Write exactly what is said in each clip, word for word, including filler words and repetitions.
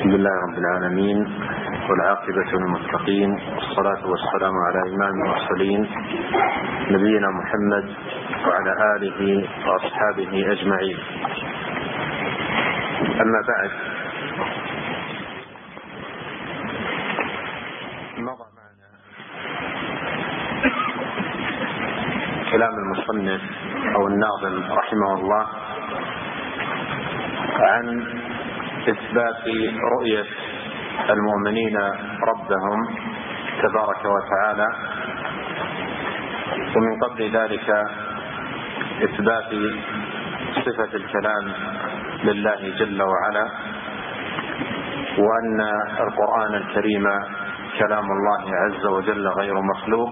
الحمد لله رب العالمين، والعاقبة للمتقين، والصلاة والسلام على إمام المرسلين نبينا محمد وعلى آله وأصحابه أجمعين. أما بعد، مضى معنا كلام المصنف أو الناظم رحمه الله عن إثبات رؤية المؤمنين ربهم تبارك وتعالى، ومن قبل ذلك إثبات صفة الكلام لله جل وعلا، وأن القرآن الكريم كلام الله عز وجل غير مخلوق،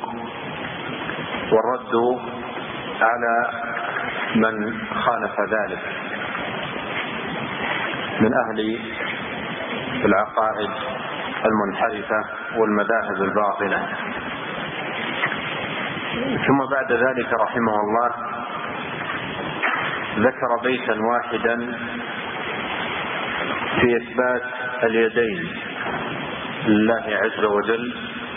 والرد على من خالف ذلك من أهل العقائد المنحرفة والمذاهب الباطلة. ثم بعد ذلك رحمه الله ذكر بيتا واحدا في إثبات اليدين لله عز وجل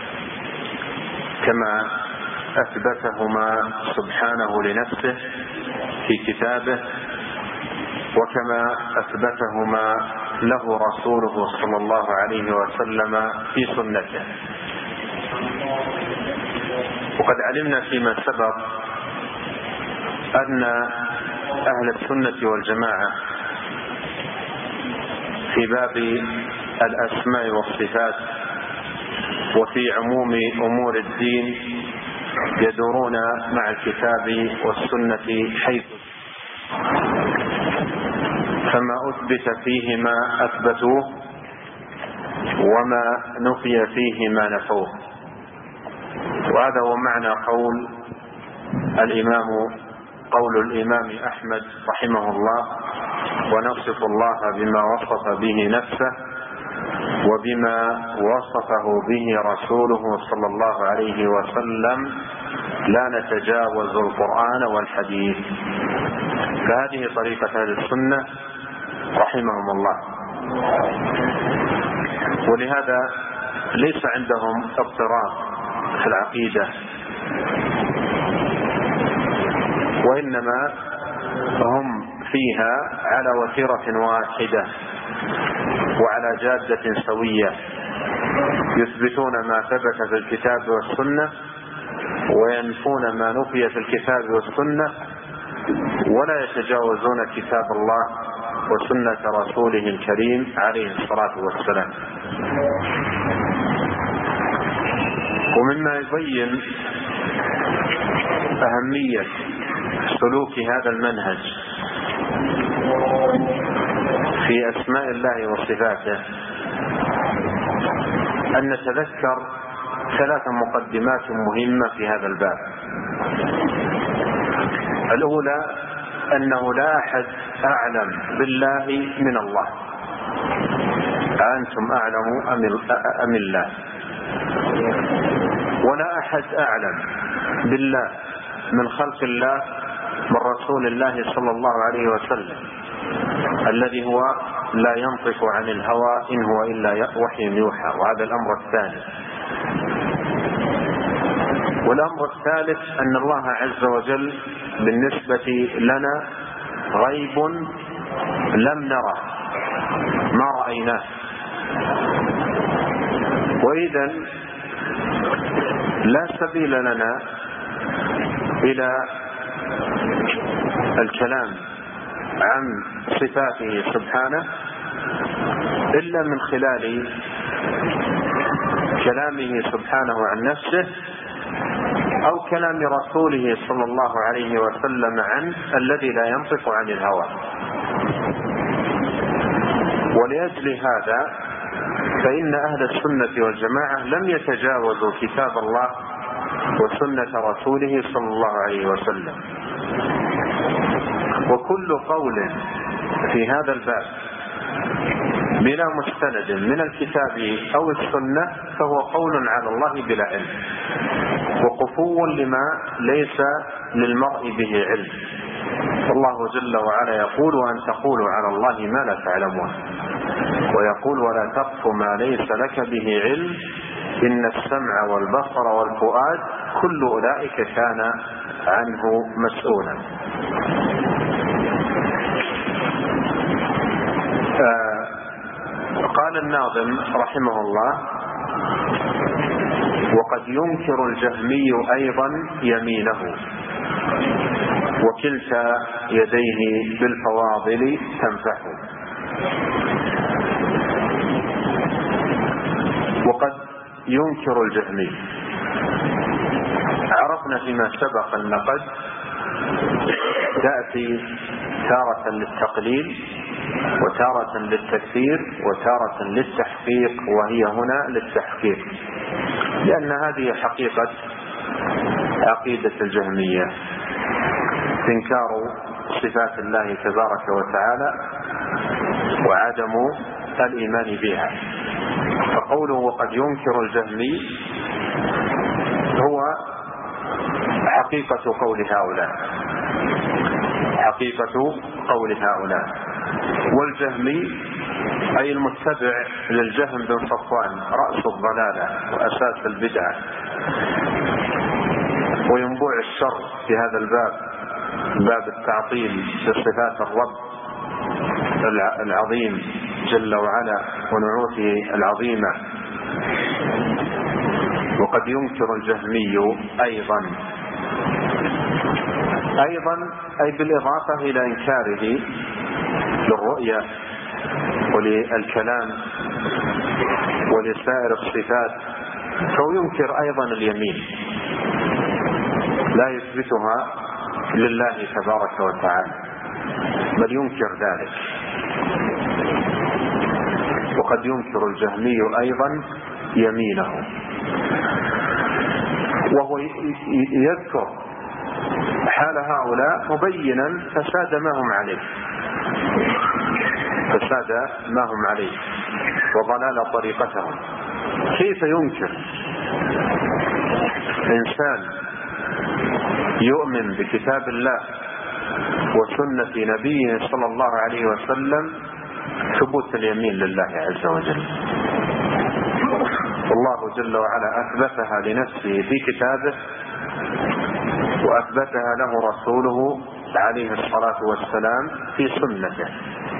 كما أثبتهما سبحانه لنفسه في كتابه، وكما أثبتهما له رسوله صلى الله عليه وسلم في سنته. وقد علمنا فيما سبق أن أهل السنة والجماعة في باب الأسماء والصفات وفي عموم أمور الدين يدورون مع الكتاب والسنة، حيث فما أثبت فيه ما أثبتوه، وما نفي فيه ما نفوه. وهذا هو معنى قول الإمام قول الإمام أحمد رحمه الله: ونصف الله بما وصف به نفسه وبما وصفه به رسوله صلى الله عليه وسلم، لا نتجاوز القرآن والحديث. فهذه طريقة أهل السنة رحمهم الله، ولهذا ليس عندهم اضطراب في العقيدة، وإنما هم فيها على وتيرة واحدة وعلى جادة سوية، يثبتون ما ثبت في الكتاب والسنة وينفون ما نفي في الكتاب والسنة، ولا يتجاوزون كتاب الله وسنة رسوله الكريم عليه الصلاة والسلام. ومما يبين أهمية سلوك هذا المنهج في أسماء الله وصفاته أن نتذكر ثلاث مقدمات مهمة في هذا الباب. الأولى أنه لا أحد أعلم بالله من الله، أنتم أعلم أم الله؟ ولا أحد أعلم بالله من خلق الله من رسول الله صلى الله عليه وسلم، الذي هو لا ينطق عن الهوى إن هو إلا وحي يوحى. وهذا الأمر الثاني. والأمر الثالث أن الله عز وجل بالنسبة لنا غيب لم نره، ما رأيناه. وإذن لا سبيل لنا إلى الكلام عن صفاته سبحانه إلا من خلال كلامه سبحانه عن نفسه، أو كلام رسوله صلى الله عليه وسلم عنه الذي لا ينطق عن الهوى. ولأجل هذا فإن أهل السنة والجماعة لم يتجاوزوا كتاب الله وسنة رسوله صلى الله عليه وسلم. وكل قول في هذا الباب بلا مستند من الكتاب أو السنة فهو قول على الله بلا علم، وقفو لما ليس للمرء به علم. والله جل وعلا يقول: وأن تقولوا على الله ما لا تعلمون. ويقول ولا تقف ما ليس لك به علم إن السمع والبصر والفؤاد كل أولئك كان عنه مسؤولا. آه قال الناظم رحمه الله وقد ينكر الجهمي أيضا يمينه وكلتا يديه بالفواضل تنفح. وقد ينكر الجهمي، عرفنا فيما سبق أن قد تأتي تارة للتقليل وتارة للتكثير وتارة للتحقيق، وهي هنا للتحقيق، لأن هذه حقيقة عقيدة الجهمية، إنكار صفات الله تبارك وتعالى وعدم الإيمان بها. فقوله وقد ينكر الجهمي هو حقيقة قول هؤلاء، حقيقة قول هؤلاء. والجهمي أي المتبع للجهم بن صفوان رأس الضلالة وأساس البدعة وينبوع الشر في هذا الباب، باب التعطيل بصفات الرب العظيم جل وعلا ونعوته العظيمة. وقد ينكر الجهمي أيضا، أيضا أي بالإضافة إلى إنكاره للرؤية وللكلام ولسائر الصفات، فهو ينكر أيضا اليمين، لا يثبتها لله تبارك وتعالى بل ينكر ذلك. وقد ينكر الجهمي أيضا يمينه، وهو يذكر حال هؤلاء مبينا فساد ما هم عليه، فساد ما هم عليه وضلال طريقتهم. كيف ينكر إنسان يؤمن بكتاب الله وسنة نبيه صلى الله عليه وسلم ثبوت اليمين لله عز وجل؟ والله جل وعلا أثبتها لنفسه في كتابه وأثبتها له رسوله عليه الصلاة والسلام في سنته.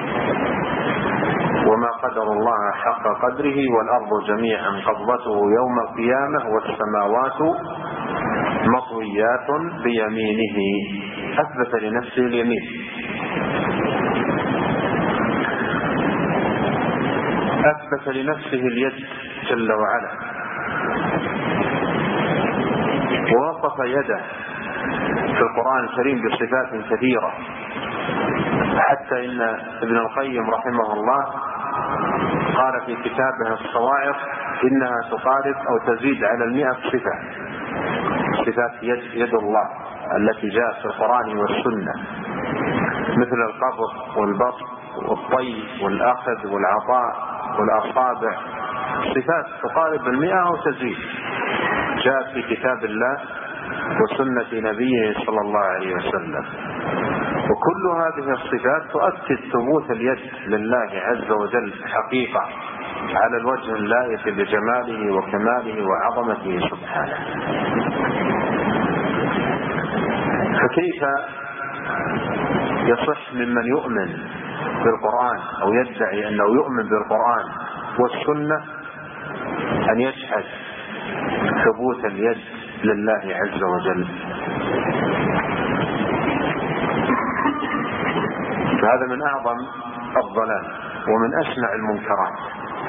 وما قدر الله حق قدره والأرض جميعا قبضته يوم القيامة والسماوات مطويات بيمينه، أثبت لنفسه اليمين. أثبت لنفسه اليد جل وعلا ووصف يده في القرآن الكريم بصفات كثيرة، حتى إن ابن القيم رحمه الله قال في كتابه الصواعق إنها تقارب أو تزيد على المئة صفة، صفات يد, يد الله التي جاءت في القرآن والسنة، مثل القبض والبسط والطي والأخذ والعطاء والأصابع، صفات تقارب المئة أو تزيد جاءت في كتاب الله وسنة نبيه صلى الله عليه وسلم. وكل هذه الصفات تؤكد ثبوت اليد لله عز وجل حقيقة على الوجه اللائق بجماله وكماله وعظمته سبحانه. فكيف يصح ممن يؤمن بالقرآن أو يدعي أنه يؤمن بالقرآن والسنة أن يشهد ثبوت اليد لله عز وجل؟ فهذا من أعظم الضلال ومن أشنع المنكرات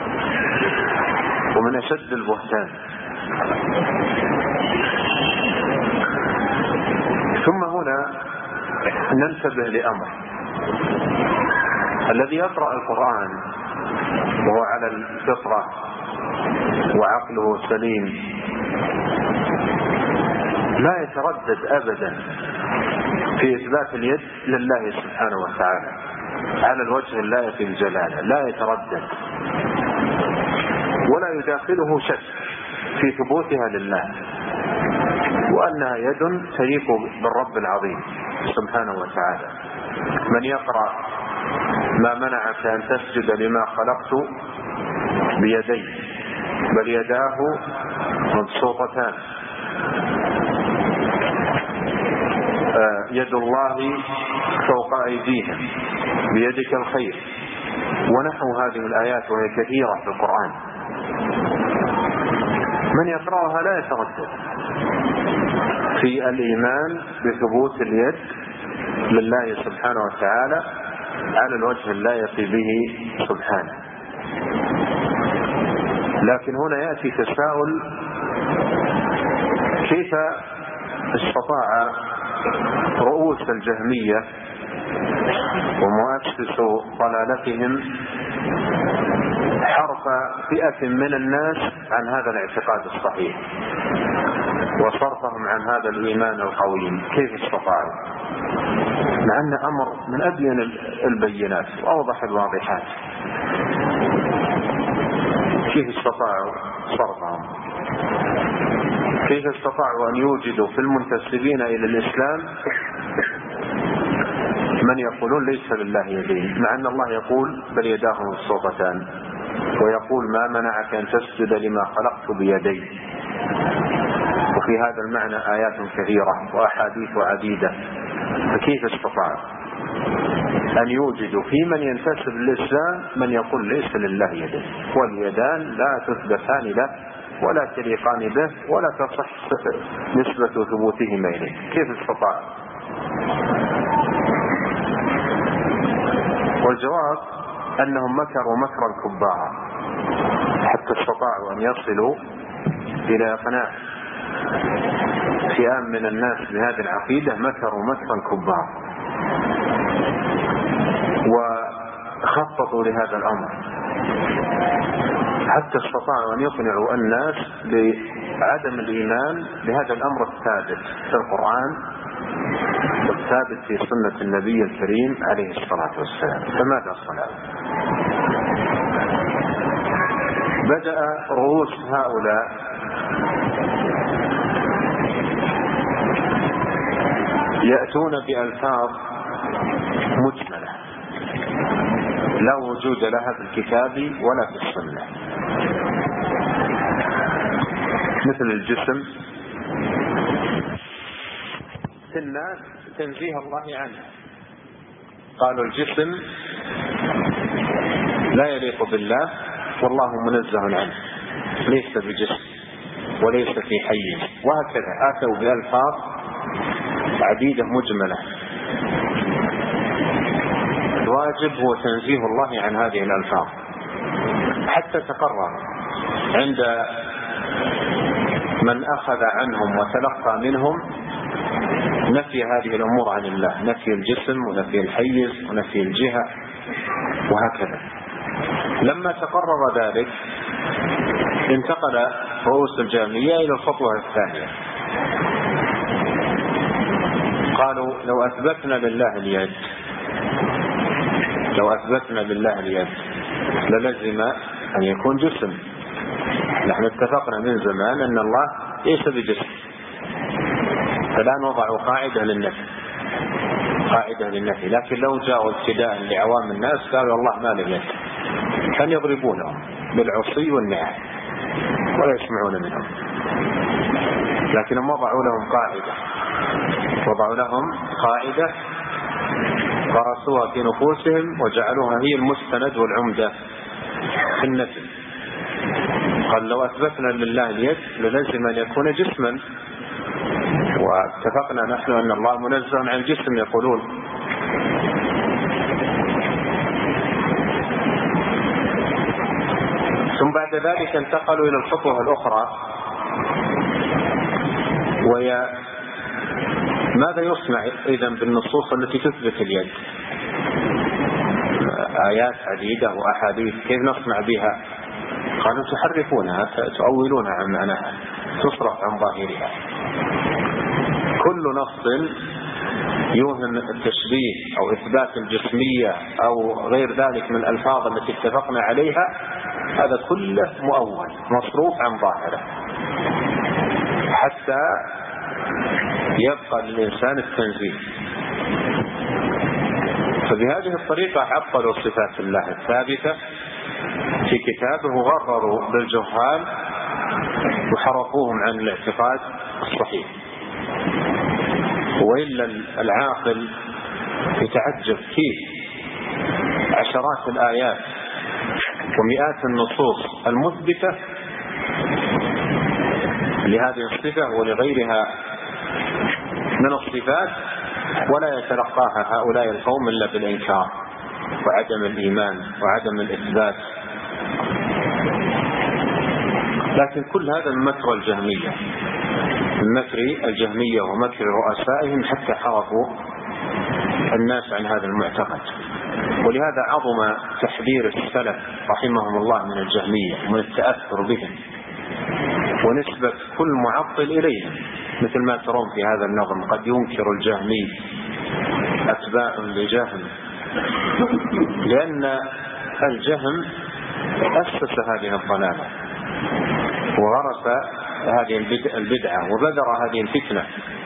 ومن أشد البهتان. ثم هنا ننتبه لأمر: الذي يقرأ القرآن وهو على الفطرة وعقله سليم لا يتردد أبدا في إثبات اليد لله سبحانه وتعالى على الوجه اللائق بالجلالة، لا يتردد ولا يداخله شك في ثبوتها لله، وأنها يد تليق بالرب العظيم سبحانه وتعالى. من يقرأ ما منعك أن تسجد لما خلقت بيدي بل يداه مبسوطتان يد الله فوق أيديهم بيدك الخير، ونحو هذه الآيات وهي كثيرة في القرآن. من يقرأها لا يتردد في الإيمان بثبوت اليد لله سبحانه وتعالى على الوجه اللائق به سبحانه. لكن هنا يأتي تساؤل: كيف استطاع رؤوس الجهمية ومؤسس ضلالتهم حرف فئة من الناس عن هذا الاعتقاد الصحيح وصرفهم عن هذا الإيمان القويم؟ كيف استطاعوا؟ مع أن أمر من أبين البينات وأوضح الواضحات. كيف استطاعوا صرفهم؟ كيف استطاعوا أن يوجدوا في المنتسبين إلى الإسلام من يقولون ليس لله يدين، مع أن الله يقول بل يداه مبسوطتان، ويقول ما منعك أن تسجد لما خلقت بيدي؟ وفي هذا المعنى آيات كثيرة وأحاديث عديدة. فكيف استطاعوا أن يوجدوا في من ينتسب للإسلام من يقول ليس لله يدين، واليدان لا تثبتان له ولا تليقان به ولا تصح نسبة ثبوتهما إليه؟ كيف استطاع؟ والجواب أنهم مكروا مكرا كبارا حتى استطاعوا أن يصلوا إلى إقناع فئام من الناس بهذه العقيدة. مكروا مكرا كبارا وخططوا لهذا الأمر حتى استطاعوا أن يقنعوا الناس بعدم الإيمان بهذا الأمر الثابت في القرآن والثابت في سنة النبي الكريم عليه الصلاة والسلام. فماذا صنعوا؟ بدأ رؤوس هؤلاء يأتون بألفاظ مجملة لا وجود لها في الكتاب ولا في السنة، مثل الجسم في الناس تنزيه الله عنه. قالوا الجسم لا يليق بالله والله منزه عنه، ليس بجسم وليس في حيز، وهكذا آتوا بألفاظ عديدة مجملة. الواجب هو تنزيه الله عن هذه الألفاظ حتى تقرر عند من أخذ عنهم وتلقى منهم نفي هذه الأمور عن الله، نفي الجسم ونفي الحيز ونفي الجهة وهكذا. لما تقرر ذلك انتقل رؤوس الجهمية إلى الخطوة الثانية. قالوا لو أثبتنا لله اليد لو أثبتنا لله اليد للزم أن يكون جسم. نحن اتفقنا من زمان أن الله ليس بجسم، فلا نضع قاعدة للنفي قاعدة للنفي لكن لو جاءوا ابتداء لعوام الناس قالوا الله ما له يد، كان يضربونهم بالعصي والنعال ولا يسمعون منهم. لكنهم وضعوا لهم قاعدة وضعوا لهم قاعدة غرسوها في نفوسهم وجعلوها هي المستند والعمدة في النفي. قال لو أثبتنا لله اليد للزم أن يكون جسما، واتفقنا نحن أن الله منزه عن الجسم يقولون. ثم بعد ذلك انتقلوا إلى الخطوة الأخرى، وهي ماذا يصنع إذن بالنصوص التي تثبت اليد؟ آيات عديدة وأحاديث، كيف نصنع بها؟ قالوا تحرفونها، تؤولونها عن معناها، تصرف عن ظاهرها. كل نص يوهم التشبيه أو إثبات الجسمية أو غير ذلك من الألفاظ التي اتفقنا عليها، هذا كله مؤول مصروف عن ظاهره حتى يبقى للإنسان التنزيه. فبهذه الطريقة عطلوا صفات الله الثابتة في كتابه وغرروا بالجهال وحرفوهم عن الاعتقاد الصحيح. وإلا العاقل يتعجب كيف عشرات الآيات ومئات النصوص المثبتة لهذه الصفة ولغيرها من الصفات ولا يتلقاها هؤلاء القوم إلا بالإنكار وعدم الإيمان وعدم الإثبات. لكن كل هذا من مكر الجهمية، من مكر الجهمية ومكر رؤسائهم حتى حرفوا الناس عن هذا المعتقد. ولهذا عظم تحذير السلف رحمهم الله من الجهمية ومن التأثر بهم ونسبة كل معطل إليهم، مثل ما ترون في هذا النظم قد ينكر الجهمي أتباع لجهم، لأن الجهم أسس هذه الضلالة وغرس هذه البدعة وبذر هذه الفتنة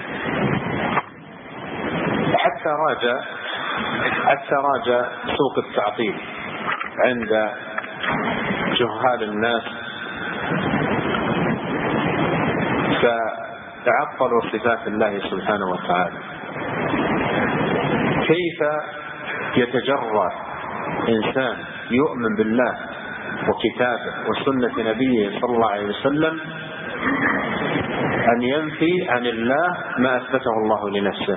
حتى راجع حتى راجع سوق التعطيل عند جهال الناس، فتعطلوا صفات الله سبحانه وتعالى. كيف يتجرأ إنسان يؤمن بالله وكتابه وسنة نبيه صلى الله عليه وسلم أن ينفي عن الله ما أثبته الله لنفسه،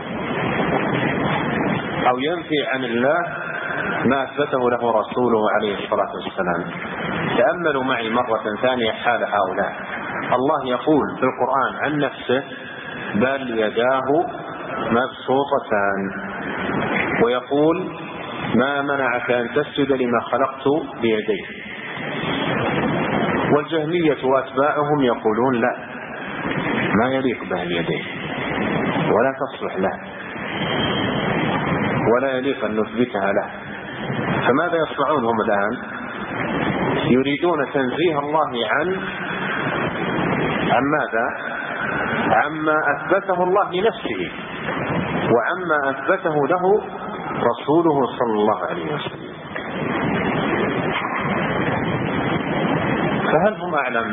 أو ينفي عن الله ما أثبته له رسوله عليه الصلاة والسلام؟ تأملوا معي مرة ثانية حال هؤلاء. الله يقول في القرآن عن نفسه بل يداه مبسوطتان، ويقول ما منعك أن تسجد لما خلقت بيدي. والجهمية وأتباعهم يقولون لا، ما يليق به اليدين ولا تصلح له ولا يليق أن نثبتها له. فماذا يصنعون هم الآن؟ يريدون تنزيه الله عن عن ماذا؟ عما أثبته الله لنفسه وعما أثبته له رسوله صلى الله عليه وسلم. فهل هم أعلم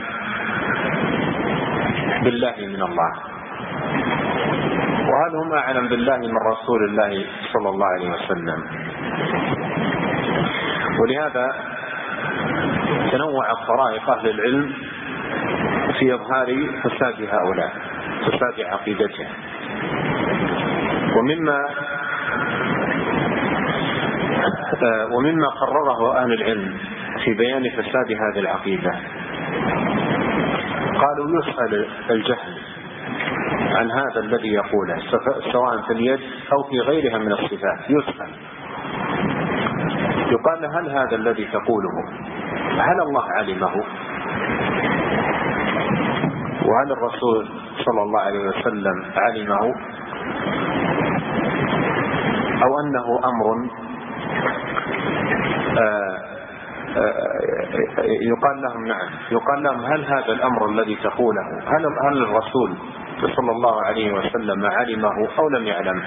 بالله من الله؟ وهل هم أعلم بالله من رسول الله صلى الله عليه وسلم؟ ولهذا تنوعت طرائق أهل العلم في إظهار فساد هؤلاء، فساد عقيدته. ومما ومما قرره أهل العلم في بيان فساد هذه العقيدة قالوا يسأل الجهل عن هذا الذي يقوله سواء في اليد أو في غيرها من الصفات، يسأل يقال هل هذا الذي تقوله هل الله علمه؟ وهل الرسول صلى الله عليه وسلم علمه؟ أو أنه أمر آآ آآ يقال لهم نعم، يقال لهم هل هذا الأمر الذي تقوله هل, هل الرسول صلى الله عليه وسلم علمه أو لم يعلم؟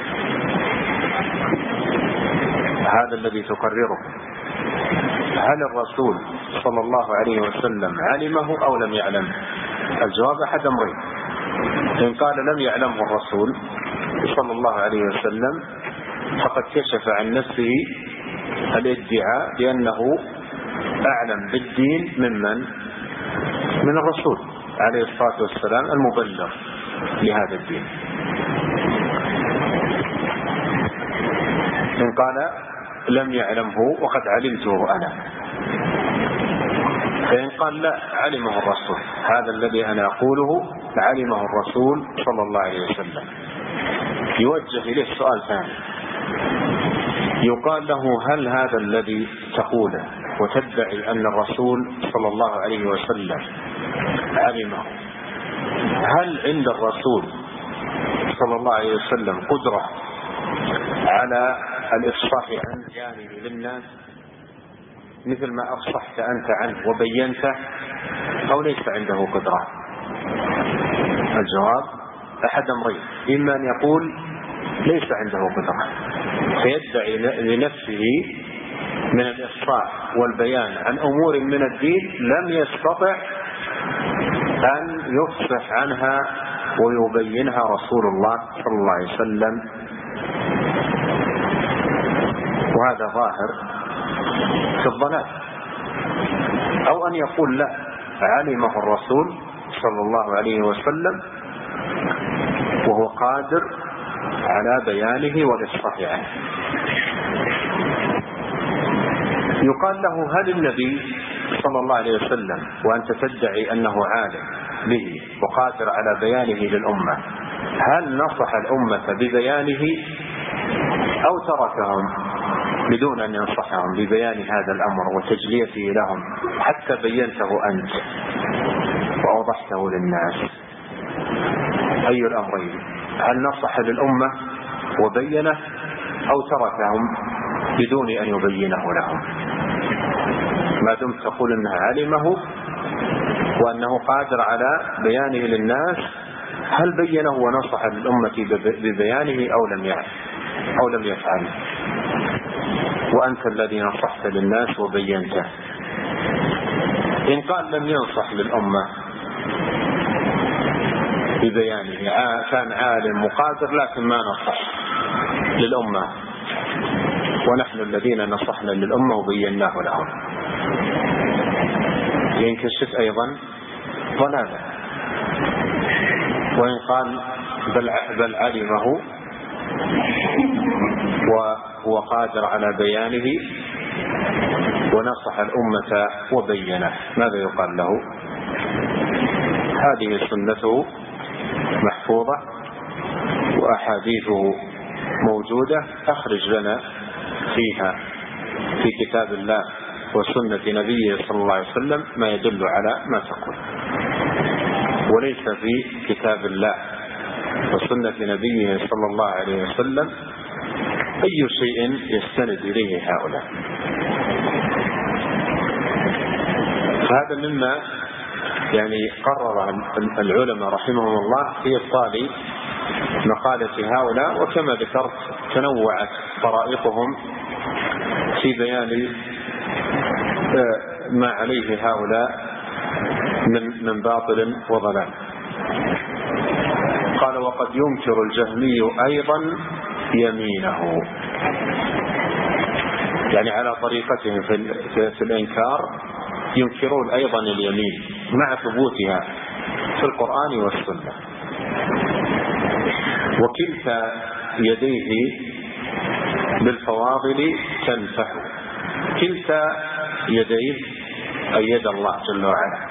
هذا الذي تقرره، هل الرسول صلى الله عليه وسلم علمه أو لم يعلم؟ الجواب أحد أمرين: إن قال لم يعلمه الرسول صلى الله عليه وسلم فقد كشف عن نفسه الادعاء بأنه أعلم بالدين ممن من الرسول عليه الصلاة والسلام المبلغ لهذا الدين. إن قال لم يعلمه وقد علمته أنا، فإن قال لا علمه الرسول، هذا الذي أنا أقوله علمه الرسول صلى الله عليه وسلم، يوجه إليه سؤال ثاني يقال له هل هذا الذي تقوله وتدعي أن الرسول صلى الله عليه وسلم علمه، هل عند الرسول صلى الله عليه وسلم قدرة على الإفصاح عن جانب للناس مثل ما أفصحت أنت عنه وبينته، أو ليس عنده قدرة؟ الجواب أحد أمرين: إما أن يقول ليس عنده قدرة فيدعي لنفسه من الإفصاح والبيان عن أمور من الدين لم يستطع أن يفصح عنها ويبينها رسول الله صلى الله عليه وسلم، وهذا ظاهر في الضلال. أو أن يقول لا، علمه الرسول صلى الله عليه وسلم وهو قادر على بيانه والإفصاح عنه. يقال له: هل النبي صلى الله عليه وسلم وأنت تدعي أنه عالم به وقادر على بيانه للأمة، هل نصح الأمة ببيانه أو تركهم بدون أن ينصحهم ببيان هذا الأمر وتجليته لهم حتى بينته أنت وأوضحته للناس؟ أي الأمرين؟ هل نصح للأمة وبينه أو تركهم بدون أن يبينه لهم؟ ما دمت تقول أنه علمه وأنه قادر على بيانه للناس، هل بينه ونصح للأمة ببيانه أو لم يفعل أو لم يفعل؟ وأنت الذي نصحت للناس وبينته. إن قال لم ينصح للأمة ببيانه، كان عالم وقادر لكن ما نصح للأمة، ونحن الذين نصحنا للأمة وبيناه لهم، ينكشف أيضا ضلالا. وإن قال بل, بل علمه وهو قادر على بيانه ونصح الأمة وبينه، ماذا يقال له؟ هذه سنته محفوظة وأحاديثه موجودة، أخرج لنا فيها في كتاب الله وسنة نبيه صلى الله عليه وسلم ما يدل على ما تقول، وليس في كتاب الله وسنة نبيه صلى الله عليه وسلم أي شيء يستند إليه هؤلاء. فهذا مما يعني قرر العلماء رحمهم الله في إبطال مقالة هؤلاء، وكما ذكرت تنوعت طرائقهم في بيان ما عليه هؤلاء من من باطل وضلال. قال: وقد ينكر الجهمي أيضا يمينه، يعني على طريقتهم في, في الإنكار ينكرون أيضا اليمين مع ثبوتها في القرآن والسنة. وكلتا يديه بالفواضل تنفح، كلتا يديه أي يد الله جل وعلا.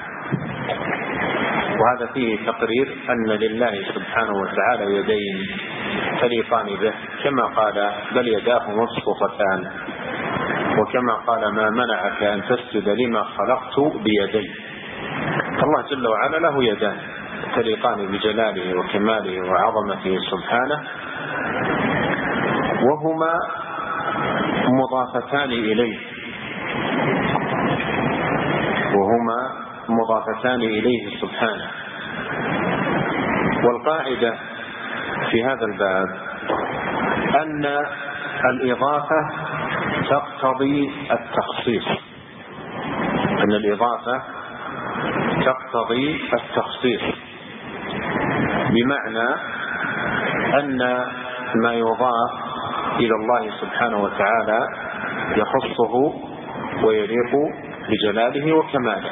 وهذا فيه تقرير أن لله سبحانه وتعالى يدين تليقان به، كما قال: بل يداه مبسوطتان، وكما قال: ما منعك أن تسجد لما خلقت بيدي. الله جل وعلا له يدان تليقان بجلاله وكماله وعظمته سبحانه، وهما مضافتان إليه وهما مضافتان إليه سبحانه. والقاعدة في هذا الباب أن الإضافة تقتضي التخصيص، أن الإضافة تقتضي التخصيص، بمعنى أن ما يضاف إلى الله سبحانه وتعالى يخصه ويليق بجلاله وكماله،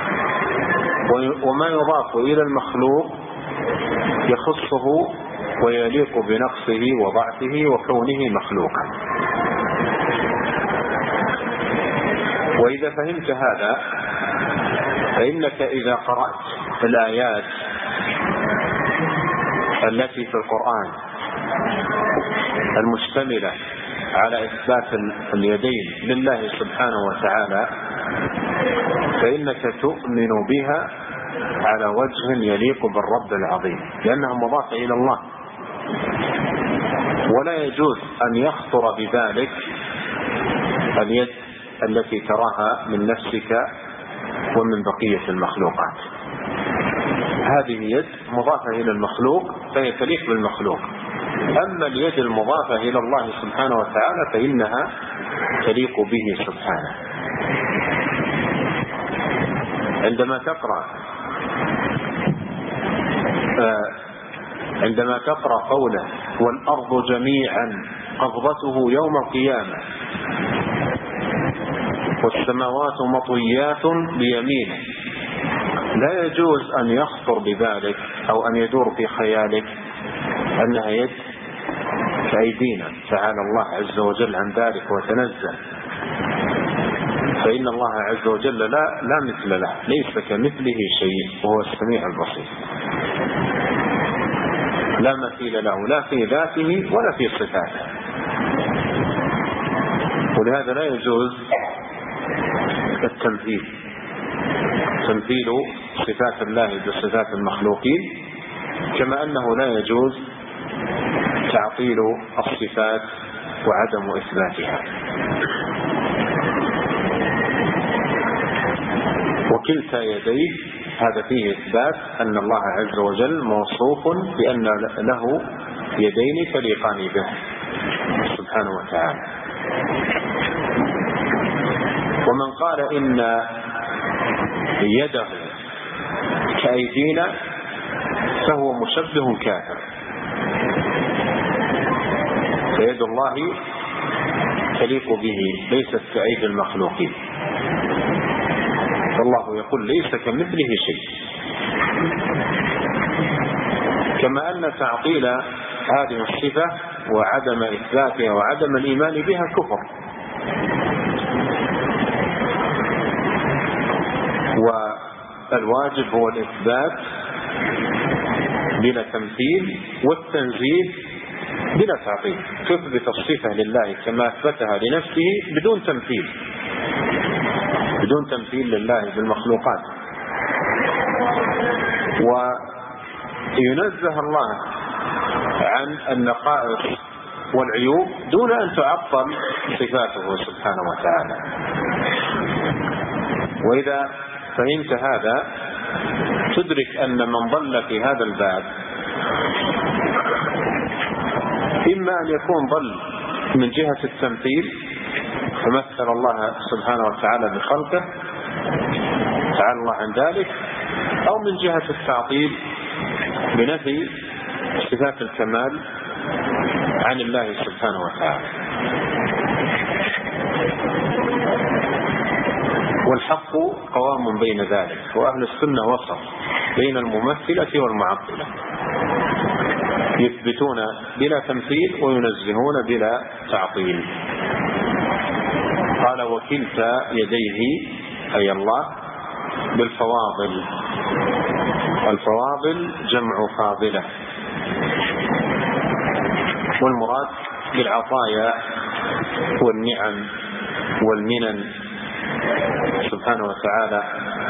وما يضاف إلى المخلوق يخصه ويليق بنقصه وضعفه وكونه مخلوقا. وإذا فهمت هذا فإنك إذا قرأت الآيات التي في القرآن المشتملة على إثبات اليدين لله سبحانه وتعالى فإنك تؤمن بها على وجه يليق بالرب العظيم، لأنها مضافة إلى الله، ولا يجوز أن يخطر بذلك اليد التي تراها من نفسك ومن بقية المخلوقات. هذه يد مضافة إلى المخلوق فهي تليق بالمخلوق، أما اليد المضافة إلى الله سبحانه وتعالى فإنها تليق به سبحانه. عندما تقرأ عندما تقرأ قوله والأرض جميعا قبضته يوم القيامة والسماوات مطويات بيمينه، لا يجوز أن يخطر بذلك أو أن يدور في خيالك أنها يد كأيدينا، تعالى الله عز وجل عن ذلك وتنزل، فإن الله عز وجل لا, لا مثل له، ليس كمثله شيء وهو السميع البصير، لا مثيل له لا في ذاته ولا في صفاته. ولهذا لا يجوز التمثيل، تمثيل صفات الله بصفات المخلوقين، كما أنه لا يجوز تعطيل الصفات وعدم إثباتها. وكلتا يديه هذا فيه إثبات أن الله عز وجل موصوف بأن له يدين تليقان به سبحانه وتعالى. ومن قال إن يده كأيدينا فهو مشبه كافر، فيد الله تليق به ليست كأيدي المخلوقين، فالله يقول ليس كمثله شيء. كما أن تعطيل هذه الصفة وعدم إثباتها وعدم الإيمان بها كفر، والواجب هو الإثبات بلا تمثيل والتنزيه بلا تعطيل. تثبت الصفة لله كما أثبتها لنفسه بدون تمثيل، بدون تمثيل لله بالمخلوقات، وينزه الله عن النقائص والعيوب دون أن تعطل صفاته سبحانه وتعالى. وإذا فهمت هذا تدرك أن من ضل في هذا الباب إما أن يكون ضل من جهة التمثيل فمثل الله سبحانه وتعالى بخلقه تعالى الله عن ذلك، أو من جهة التعطيل بنفي صفات الكمال عن الله سبحانه وتعالى. والحق قوام بين ذلك، وأهل السنة وسط بين الممثلة والمعطلة، يثبتون بلا تمثيل وينزهون بلا تعطيل. قال وكلتا يديه أي الله بالفواضل، الفواضل جمع فاضلة، والمراد بالعطايا والنعم والمنن سبحانه وتعالى،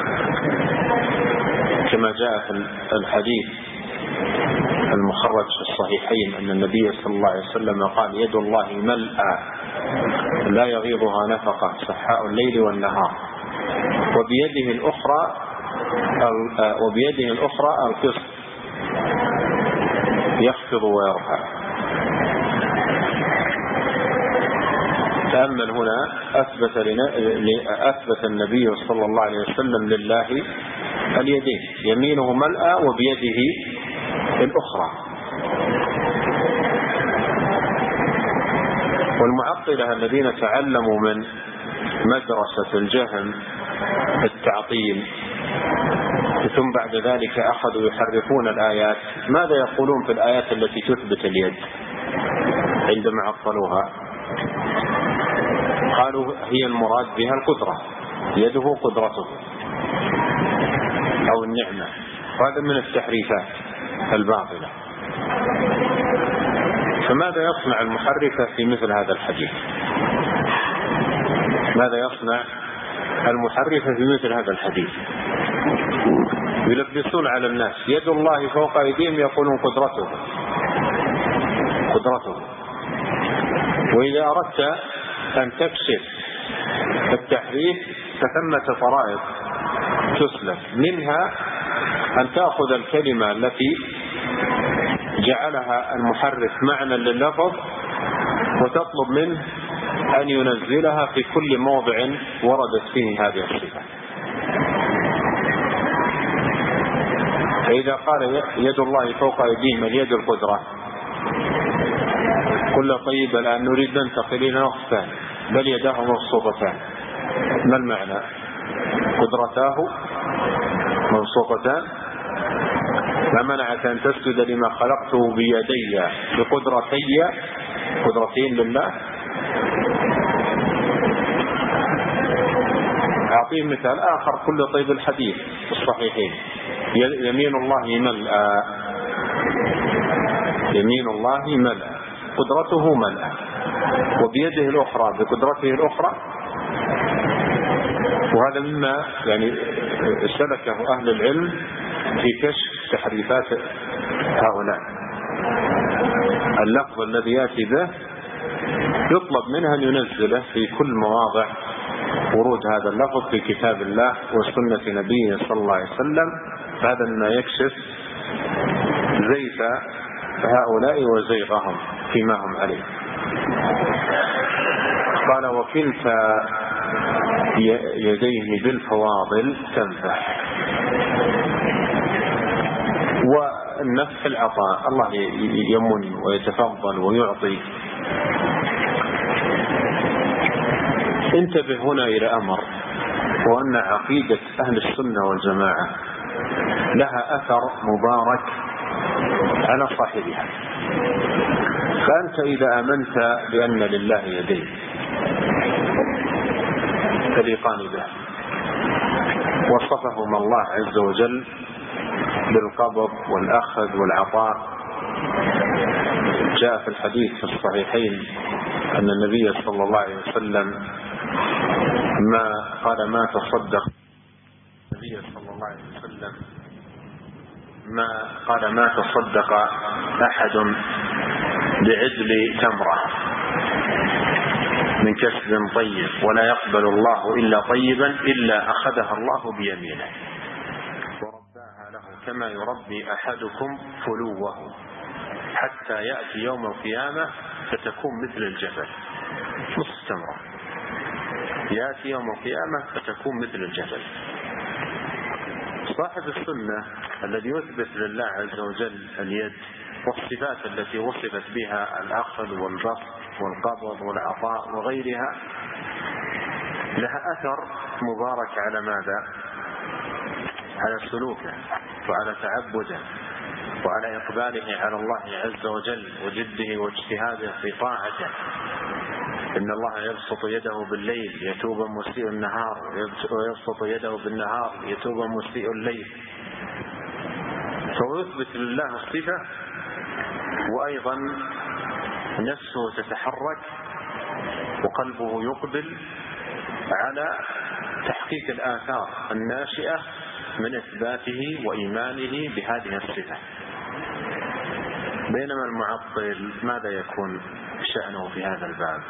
كما جاء في الحديث المخرج في الصحيحين أن النبي صلى الله عليه وسلم قال يد الله ملأى لا يغيضها نفقة سحاء الليل والنهار، وبيده الأخرى وبيده الأخرى القسط يخفض ويرفع. تأمل هنا أثبت, أثبت النبي صلى الله عليه وسلم لله اليدين، يمينه ملأى وبيده الأخرى. والمعطلة الذين تعلموا من مدرسة الجهم التعطيل ثم بعد ذلك أخذوا يحرفون الآيات، ماذا يقولون في الآيات التي تثبت اليد عندما عطلوها؟ قالوا هي المراد بها القدرة، يده قدرته أو النعمة، وهذا من التحريفات الباطلة. فماذا يصنع المحرفة في مثل هذا الحديث؟ ماذا يصنع المحرفة في مثل هذا الحديث؟ يلبسون على الناس يد الله فوق أيديهم، يقولون قدرته قدرته. وإذا أردت أن تكشف التحريف فثمة طرائق تسلك، منها أن تأخذ الكلمة التي جعلها المحرف معنى لللفظ وتطلب منه أن ينزلها في كل موضع وردت فيه هذه الصفة. فإذا قال يد الله فوق أيديهم اليد القدرة، كل طيب الآن نريد ننتقل إلى نقطة ثانية، بل يداه مبسوطتان. ما المعنى؟ قدرتاه مبسوطتان، ما منعك أن تسجد لما خلقته بيدي بقدرتي، قدرتين لله. أعطيه مثال آخر، كل طيب الحديث الصحيحين، يمين الله ملأ، يمين الله ملأ، قدرته ملأ، وبيده الأخرى بقدرته الأخرى. وهذا مما يعني سلكه أهل العلم في كشف تحريفات هؤلاء. اللفظ الذي يأتي به يطلب منها أن ينزله في كل مواضع ورود هذا اللفظ في كتاب الله وسنة نبيه صلى الله عليه وسلم. هذا ما يكشف زيف هؤلاء وزيغهم فيما هم عليه. قال وكلتا يديه بالفواضل تنفح. والنفح العطاء، الله يمن ويتفضل ويعطي. انتبه هنا إلى أمر، وأن عقيدة أهل السنة والجماعة لها أثر مبارك على صاحبها. فأنت إذا آمنت بأن لله يدين تليقان به، وصفهما الله عز وجل بالقبض والأخذ والعطاء. جاء في الحديث في الصحيحين أن النبي صلى الله عليه وسلم ما قال ما تصدق النبي صلى الله عليه وسلم ما قال ما تصدق أحد بعدل تمرة من كسب طيب ولا يقبل الله إلا طيبا إلا أخذها الله بيمينه ورباها له كما يربي أحدكم فلوه حتى يأتي يوم القيامة فتكون مثل الجبل. نصف تمرة يأتي يوم القيامة فتكون مثل الجبل. صاحب السنة الذي يثبت لله عز وجل اليد والصفات التي وصفت بها الأخذ والبسط والقبض والعطاء وغيرها لها أثر مبارك على ماذا؟ على سلوكه وعلى تعبده وعلى إقباله على الله عز وجل وجده واجتهاده في طاعته. إن الله يبسط يده بالليل يتوب مسيء النهار ويبسط يده بالنهار يتوب مسيء الليل. فهو يثبت لله الصفة، وأيضا نفسه تتحرك وقلبه يقبل على تحقيق الآثار الناشئة من إثباته وإيمانه بهذه الصفة. بينما المعطل ماذا يكون شأنه في هذا الباب؟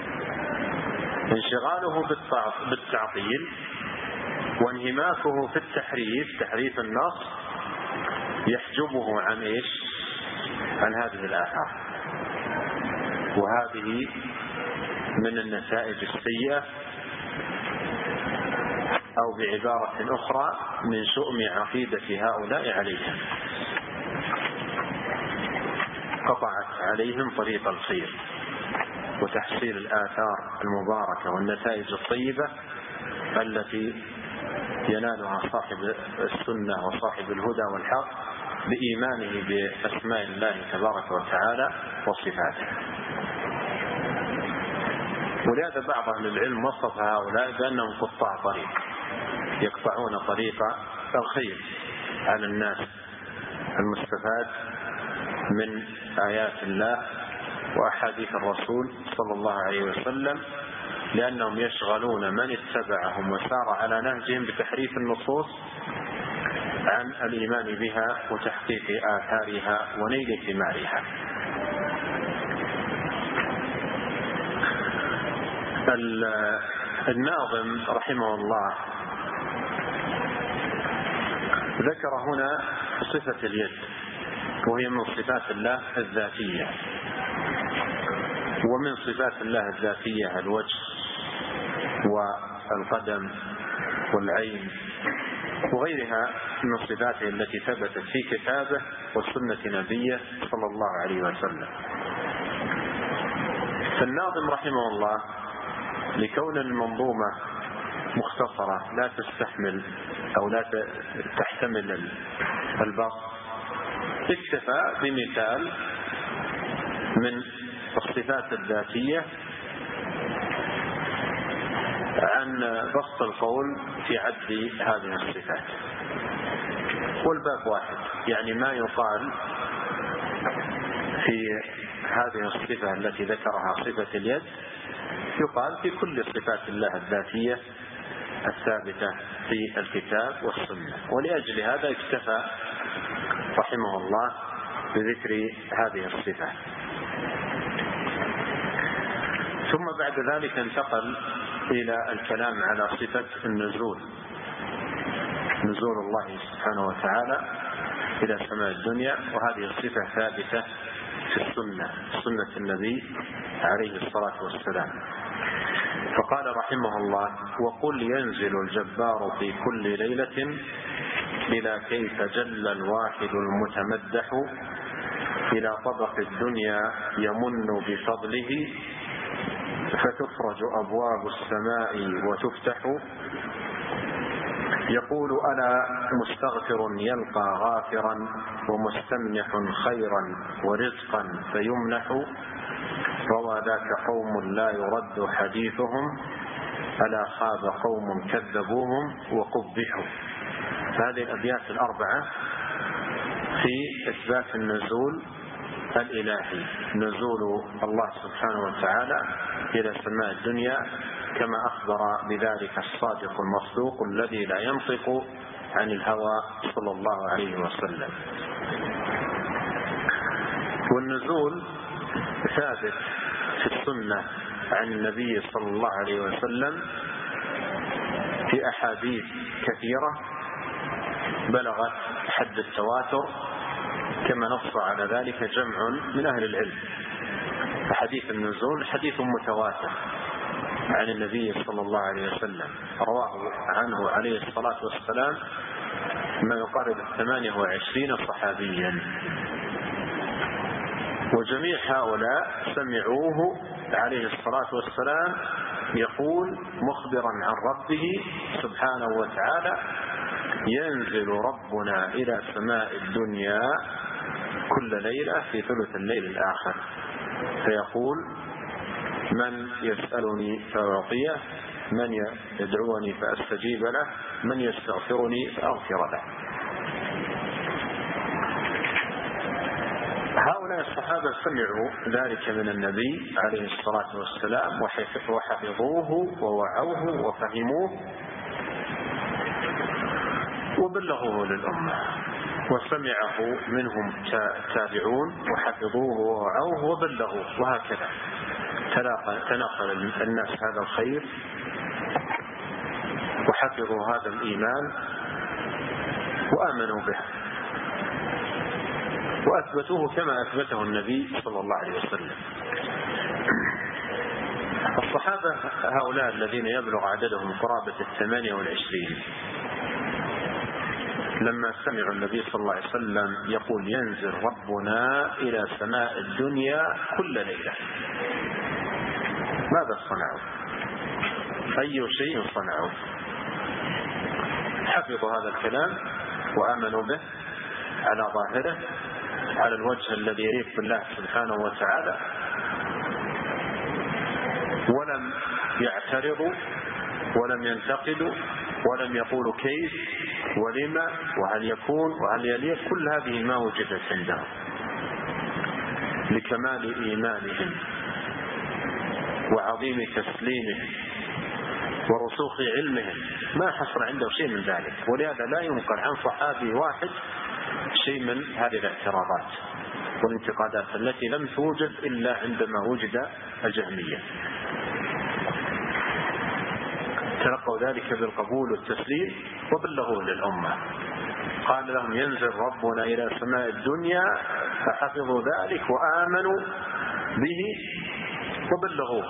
انشغاله بالتعطيل وانهماكه في التحريف، تحريف النص، يحجبه عن إيش؟ عن هذه الآثار. وهذه من النتائج السيئة، أو بعبارة أخرى من شؤم عقيدة هؤلاء عليهم. قطعت عليهم طريق الخير وتحصيل الآثار المباركة والنتائج الطيبة التي ينالها صاحب السنة وصاحب الهدى والحق بإيمانه بأسماء الله تبارك وتعالى وصفاته. ولهذا بعض أهل العلم وصف هؤلاء بأنهم قطاع طريق، يقطعون طريق الخير على الناس المستفاد من آيات الله وأحاديث الرسول صلى الله عليه وسلم، لأنهم يشغلون من اتبعهم وسار على نهجهم بتحريف النصوص عن الإيمان بها وتحقيق آثارها ونيل ثمارها. الناظم رحمه الله ذكر هنا صفة اليد وهي من صفات الله الذاتية. ومن صفات الله الذاتية الوجه والقدم والعين وغيرها من صفاته التي ثبتت في كتابه وسنة نبيه صلى الله عليه وسلم. فالناظم رحمه الله لكون المنظومة مختصرة لا تستحمل أو لا تحتمل البسط اكتفى بمثال من الصفات الذاتية عن بسط القول في عد هذه الصفات. والباب واحد، يعني ما يقال في هذه الصفة التي ذكرها صفة اليد يقال في كل صفات الله الذاتية الثابتة في الكتاب والسنة. ولأجل هذا اكتفى رحمه الله بذكر هذه الصفات. ثم بعد ذلك انتقل إلى الكلام على صفة النزول، نزول الله سبحانه وتعالى إلى سماء الدنيا، وهذه الصفة ثابتة في السنة، سنة النبي عليه الصلاة والسلام. فقال رحمه الله: وقل ينزل الجبار في كل ليلة إلى كيف جل الواحد المتمدح إلى طبق الدنيا يمن بفضله فتفرج أبواب السماء وتفتح يقول ألا مستغفر يلقى غافرا ومستمنح خيرا ورزقا فيمنح روى ذاك قوم لا يرد حديثهم ألا خاب قوم كذبوهم وقبحوا. هذه الأبيات الأربعة في إثبات النزول الإلهي، نزول الله سبحانه وتعالى إلى سماء الدنيا كما أخبر بذلك الصادق المصدوق الذي لا ينطق عن الهوى صلى الله عليه وسلم. والنزول ثابت في السنة عن النبي صلى الله عليه وسلم في أحاديث كثيرة بلغت حد التواتر كما نص على ذلك جمع من أهل العلم. فحديث النزول حديث متواتر عن النبي صلى الله عليه وسلم رواه عنه عليه الصلاة والسلام ما يقارب ثمانية وعشرين صحابيا، وجميع هؤلاء سمعوه عليه الصلاة والسلام يقول مخبرا عن ربه سبحانه وتعالى: ينزل ربنا إلى سماء الدنيا كل ليلة في ثلث الليل الآخر فيقول: من يسألني فأعطيه، من يدعوني فأستجيب له، من يستغفرني فأغفر له. هؤلاء الصحابة سمعوا ذلك من النبي عليه الصلاة والسلام وحفظوه ووعوه وفهموه وبلغوه للأمة، وسمعه منهم تابعون وحفظوه ووعوه وبلغوه، وهكذا تناقل الناس هذا الخير وحفظوا هذا الإيمان وآمنوا به وأثبتوه كما أثبته النبي صلى الله عليه وسلم. الصحابة هؤلاء الذين يبلغ عددهم قرابة الثمانية والعشرين لما سمعوا النبي صلى الله عليه وسلم يقول: ينزل ربنا إلى سماء الدنيا كل ليلة، ماذا صنعوا؟ أي شيء صنعوا؟ حفظوا هذا الكلام وآمنوا به على ظاهره على الوجه الذي يليق بالله سبحانه وتعالى، ولم يعترضوا ولم ينتقدوا ولم يقولوا كيف ولما وهل يكون وهل يليق. كل هذه ما وجدت عندهم لكمال إيمانهم وعظيم تسليمهم ورسوخ علمهم، ما حصل عنده شيء من ذلك. ولهذا لا ينقل عن صحابي واحد شيء من هذه الاعتراضات والانتقادات التي لم توجد إلا عندما وجد الجهمية. تلقوا ذلك بالقبول والتسليم وبلغوه للأمة. قال لهم ينزل ربنا إلى سماء الدنيا فحفظوا ذلك وآمنوا به وبلغوه،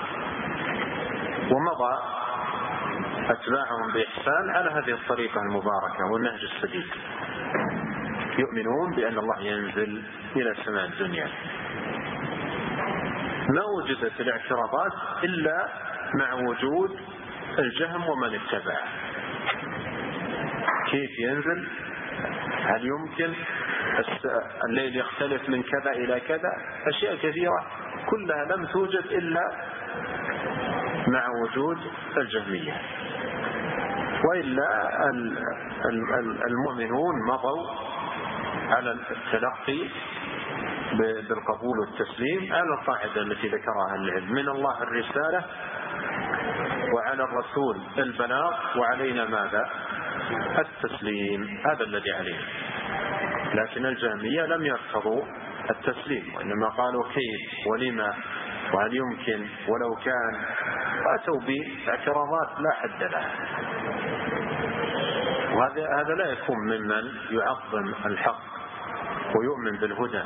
ومضى أتباعهم بإحسان على هذه الطريقة المباركة والنهج السديد، يؤمنون بأن الله ينزل إلى سماء الدنيا. ما وجدت الاعتراضات إلا مع وجود الجهم ومن اتبعه. كيف ينزل؟ هل يمكن؟ الليل يختلف من كذا إلى كذا، أشياء كثيرة كلها لم توجد إلا مع وجود الجهمية، وإلا المؤمنون مضوا على التلقي بالقبول والتسليم على القاعدة التي ذكرها العلم: من الله الرسالة وعلى الرسول البلاغ وعلينا ماذا؟ التسليم. هذا الذي عليه. لكن الجهمية لم يرفضوا التسليم، وإنما قالوا كيف ولما وهل يمكن ولو كان، وأتوا باعتراضات لا حد لها. وهذا هذا لا يكون ممن يعظم الحق ويؤمن بالهدى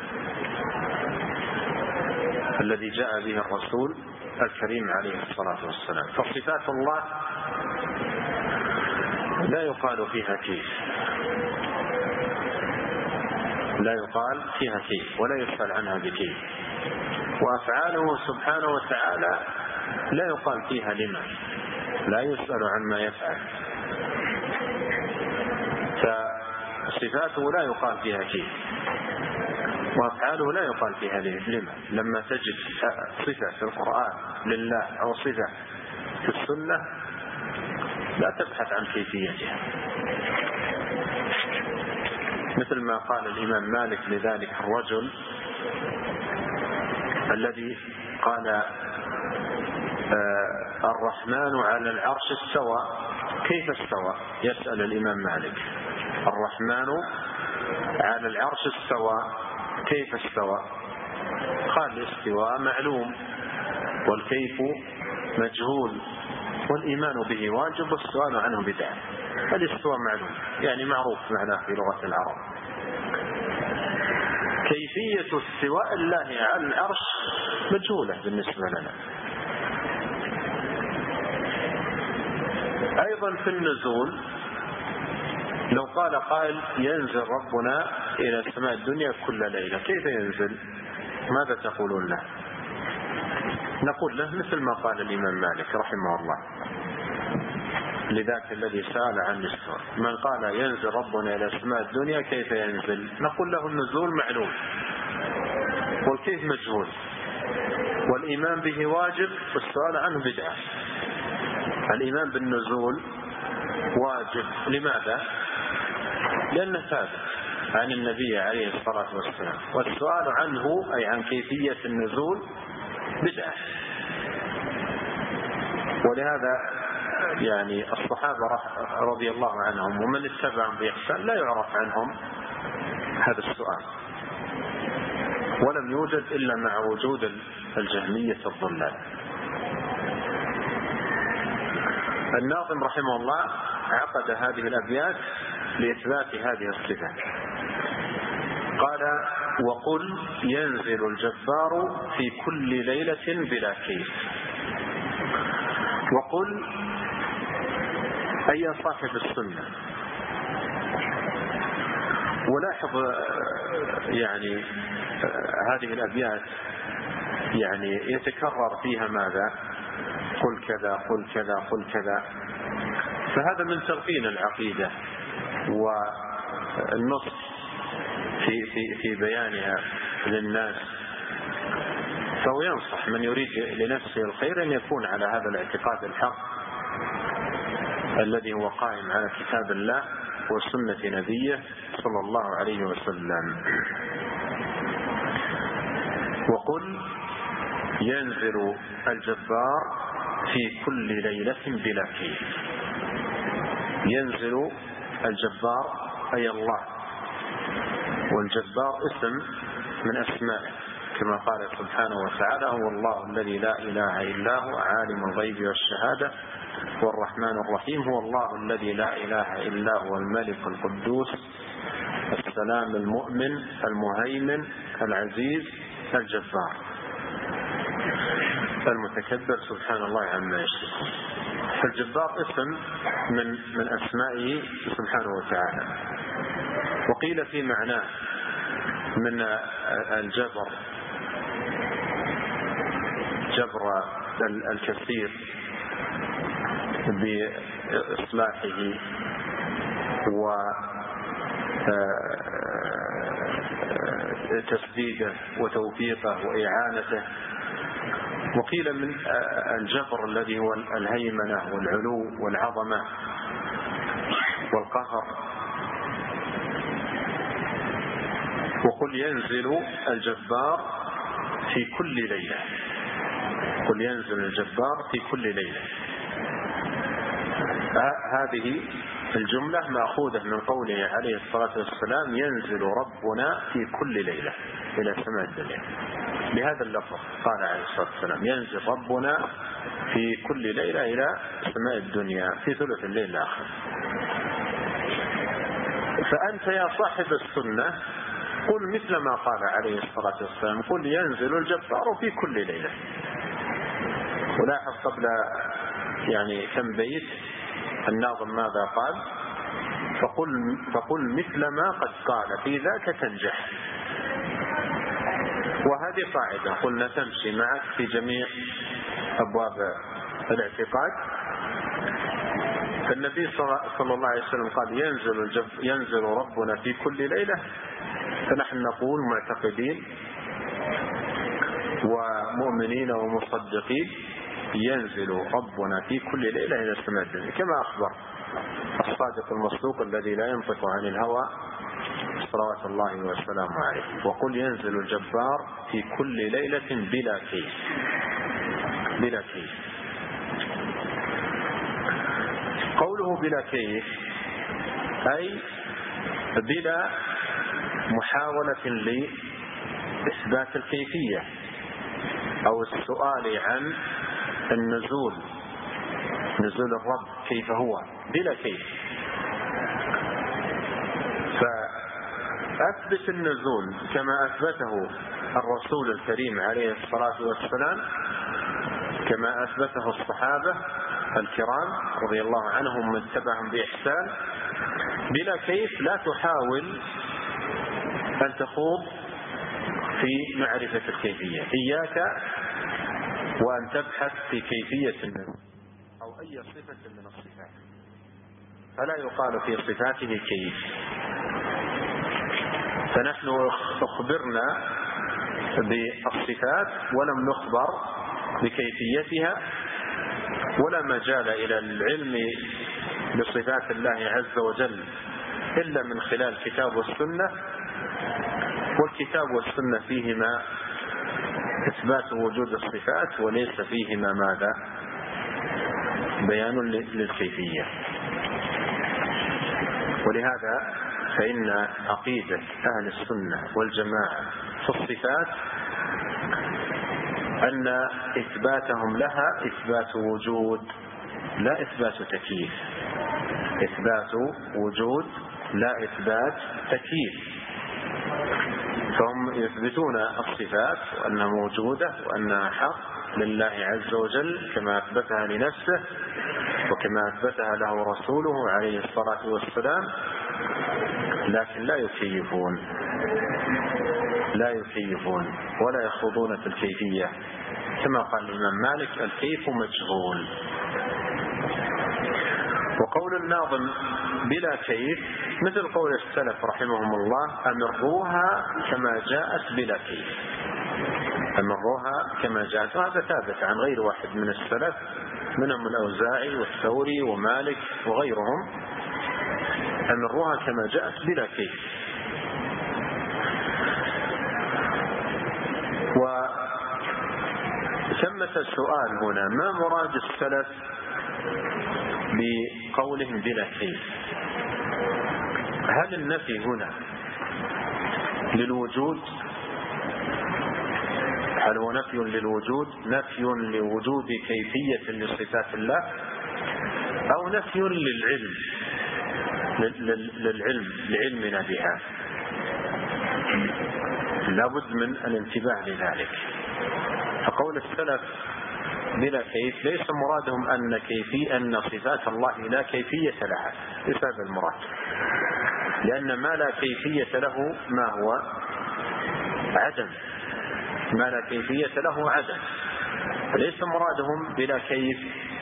الذي جاء به الرسول الكريم عليه الصلاة والسلام. فصفات الله لا يقال فيها كيف، لا يقال فيها كيف ولا يسأل عنها بكيف. وأفعاله سبحانه وتعالى لا يقال فيها لما، لا يسأل عما يفعل. فصفاته لا يقال فيها كيف، وأفعاله لا يقال فيها لما. لما تجد صفة في القرآن لله أو صفة في السنة لا تبحث عن كيفيتها، مثل ما قال الإمام مالك لذلك الرجل الذي قال آه الرحمن على العرش استوى، كيف استوى؟ يسأل الإمام مالك: الرحمن على العرش استوى، كيف استوى؟ قال: الاستواء معلوم والكيف مجهول والإيمان به واجب والسؤال عنه بدعة. الاستواء معلوم يعني معروف معناه في لغة العرب. كيفية استواء الله على العرش مجهولة بالنسبة لنا. أيضا في النزول لو قال قائل ينزل ربنا إلى سماء الدنيا كل ليلة، كيف ينزل؟ ماذا تقولون له؟ نقول له مثل ما قال الإمام مالك رحمه الله لذاك الذي سأل عن الاستواء: من قال ينزل ربنا إلى سماء الدنيا كيف ينزل؟ نقول له النزول معلوم والكيف مجهول والإيمان به واجب والسؤال عنه بدعة. الإيمان بالنزول واجب، لماذا؟ لأنه ثابت عن النبي عليه الصلاة والسلام، والسؤال عنه أي عن كيفية النزول بدعة. ولهذا يعني الصحابة رضي الله عنهم ومن اتبعهم بإحسان لا يعرف عنهم هذا السؤال، ولم يوجد إلا مع وجود الجهمية الضلال. الناظم رحمه الله عقد هذه الأبيات لإثبات هذه الصفة. قال: وقل ينزل الجبار في كل ليلة بلا كيف. وقل أي صاحب السنة. ولاحظ يعني هذه الأبيات يعني يتكرر فيها ماذا؟ قل كذا قل كذا قل كذا. فهذا من تلقين العقيدة والنص في في في بيانها للناس. فهو ينصح من يريد لنفسه الخير أن يكون على هذا الاعتقاد الحق الذي هو قائم على كتاب الله وسنة نبيه صلى الله عليه وسلم. وقل ينزل الجبار في كل ليلة بلا كيف. ينزل الجبار أي الله، والجبار اسم من أسمائه كما قال سبحانه وتعالى: هو الله الذي لا إله إلا هو عالم الغيب والشهادة والرحمن الرحيم، هو الله الذي لا إله إلا هو الملك القدوس السلام المؤمن المهيمن العزيز الجبار المتكبر سبحان الله عما يشركون. فالجبار اسم من من أسمائه سبحانه وتعالى. وقيل في معناه من الجبر جبر الكثير بإصلاحه وتسديده وتوفيقه وإعانته. وقيل من الجبر الذي هو الهيمنة والعلو والعظمة والقهر. وقل ينزل الجبار في كل ليلة، قل ينزل الجبار في كل ليلة. هذه الجملة مأخوذة من قوله عليه الصلاة والسلام: ينزل ربنا في كل ليلة إلى سماء الدنيا. بهذا اللفظ قال عليه الصلاة والسلام: ينزل ربنا في كل ليلة إلى سماء الدنيا في ثلث الليل الآخر. فأنت يا صاحب السنة قل مثل ما قال عليه الصلاة والسلام: قل ينزل الجبار في كل ليلة. ولاحظ قبل يعني كم بيت الناظم ماذا قال: فقل, فقل مثل ما قد قال في ذاك تنجح. وهذه قاعدة قلنا تمشي معك في جميع أبواب الاعتقاد. فالنبي صلى الله عليه وسلم قال: ينزل, الجب ينزل ربنا في كل ليلة، فنحن نقول معتقدين ومؤمنين ومصدقين: ينزل ربنا في كل ليلة إلى السماء الدنيا، كما أخبر الصادق المصدوق الذي لا ينطق عن الهوى صلوات الله وسلامه عليه. وقل ينزل الجبار في كل ليلة بلا كيف، بلا كيف. قوله بلا كيف أي بلا محاولة لإثبات الكيفية أو السؤال عن النزول، نزول الرب كيف هو، بلا كيف. فأثبت النزول كما أثبته الرسول الكريم عليه الصلاة والسلام، كما أثبته الصحابة الكرام رضي الله عنهم من تبعهم بإحسان، بلا كيف. لا تحاول أن تخوض في معرفة الكيفية، إياك وأن تبحث في كيفية النزول أو أي صفة من الصفات، فلا يقال في صفاته كيف. فنحن أخبرنا بالصفات ولم نخبر بكيفيتها، ولا مجال إلى العلم بصفات الله عز وجل إلا من خلال الكتاب والسنة. والكتاب والسنة فيهما إثبات وجود الصفات وليس فيهما ماذا؟ بيان للكيفية. ولهذا فإن عقيدة أهل السنة والجماعة في الصفات أن إثباتهم لها إثبات وجود لا إثبات تكييف، إثبات وجود لا إثبات تكييف. فهم يثبتون الصفات وأنها موجودة وأنها حق لله عز وجل كما أثبتها لنفسه وكما أثبتها له رسوله عليه الصلاة والسلام، لكن لا يكيفون لا يكيفون ولا يخوضون في الكيفية، كما قال الإمام مالك: الكيف مجهول. وقول الناظم بلا كيف مثل قول السلف رحمهم الله: أمروها كما جاءت بلا كيف، أمروها كما جاءت. وهذا ثابت عن غير واحد من السلف، منهم الأوزاعي والثوري ومالك وغيرهم: أمروها كما جاءت بلا كيف. وثمة السؤال هنا: ما مراد السلف بقولهم بلا كيف؟ هل النفي هنا للوجود هل هو نفي للوجود، نفي لوجود كيفية لصفات الله، أو نفي للعلم للعلم لعلمنا بها؟ لابد من الانتباه لذلك. فقول السلف بلا كيف ليس مرادهم أن كيفية أن صفات الله لا كيفية لها، ليس هذا المراد، لأن ما لا كيفية له ما هو عدم، ما لا كيفية له عدم. فليس مرادهم بلا كيف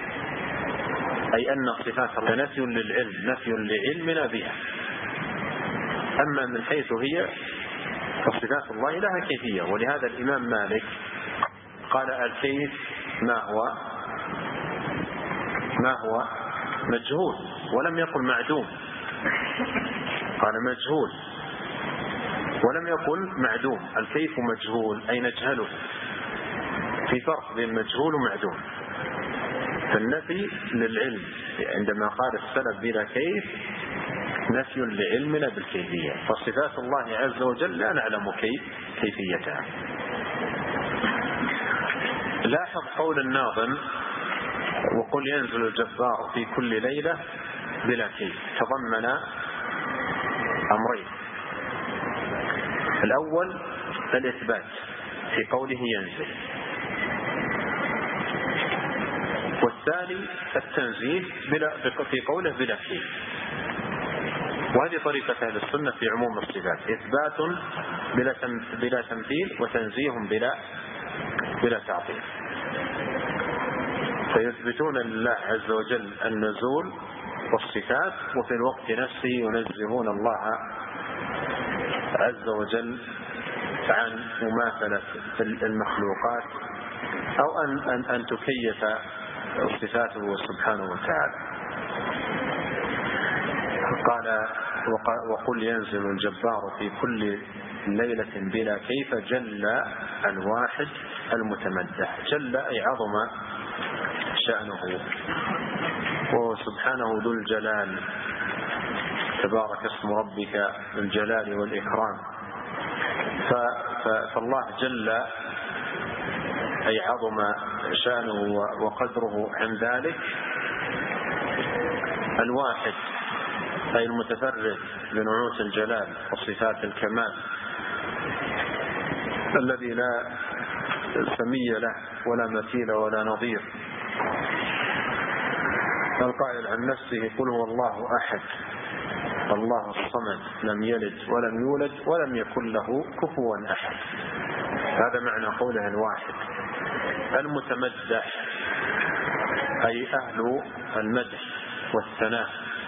أي أن صفات الله نفي للعلم، نفي لعلمنا بها. أما من حيث هي فصفات الله لها كيفية، ولهذا الإمام مالك قال الكيف ما هو ما هو مجهول، ولم يقل معدوم، قال مجهول ولم يقل معدوم. الكيف مجهول أي نجهله، في فرق بين مجهول ومعدوم. فالنفي للعلم عندما قال السلف بلا كيف نفي لعلمنا بالكيفية، فصفات الله عز وجل لا نعلم كيف كيفيتها. لاحظ قول الناظم وقل ينزل الجبار في كل ليلة بلا كيف، تضمن أمرين. الأول الإثبات في قوله ينزل، والثاني التنزيه في قوله بلا كيف. وهذه طريقة أهل السنة في عموم الصفات، إثبات بلا تمثيل وتنزيه بلا بلا تعطيل. فيثبتون لله عز وجل النزول والصفات، وفي الوقت نفسه ينزهون الله عز وجل عن مماثلة المخلوقات أو أن, أن, أن تكيف صفاته سبحانه وتعالى. قال وقل ينزل الجبار في كل ليلة بلا كيف جل الواحد المتمدح. جل أي عظم شأنه، وسبحانه ذو الجلال، تبارك اسم ربك ذو الجلال والإكرام. فالله جل أي عظم شأنه وقدره عن ذلك. الواحد أي المتفرد بنعوت الجلال وصفات الكمال، الذي لا سمي له ولا مثيل ولا نظير. القائل عن نفسه قل هو الله أحد الله الصمد لم يلد ولم يولد ولم يكن له كفوا أحد. هذا معنى قوله الواحد. المتمدح أي أهل المدح والثناء،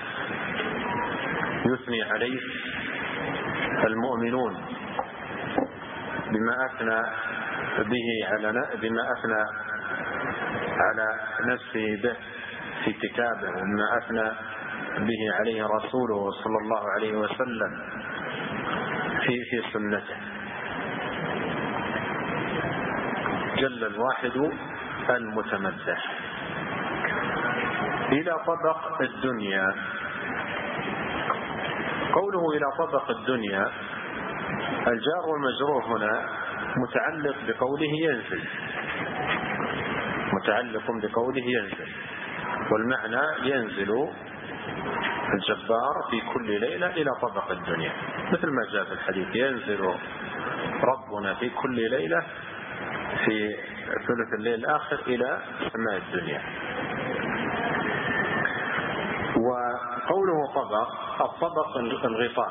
يثني عليه المؤمنون بما أثنى به على بما أثنى على نفسه به في كتابه، وما أثنى به عليه رسوله صلى الله عليه وسلم في في سنته. جل الواحد المتمدح. إلى طبق الدنيا، قوله إلى طبق الدنيا الجار والمجرور هنا متعلق بقوله ينزل، متعلق بقوله ينزل، والمعنى ينزل الجبار في كل ليلة إلى طبق الدنيا، مثل ما جاء في الحديث ينزل ربنا في كل ليلة في ثلث الليل الآخر إلى سماء الدنيا. وقوله طبق، الطبق الغطاء،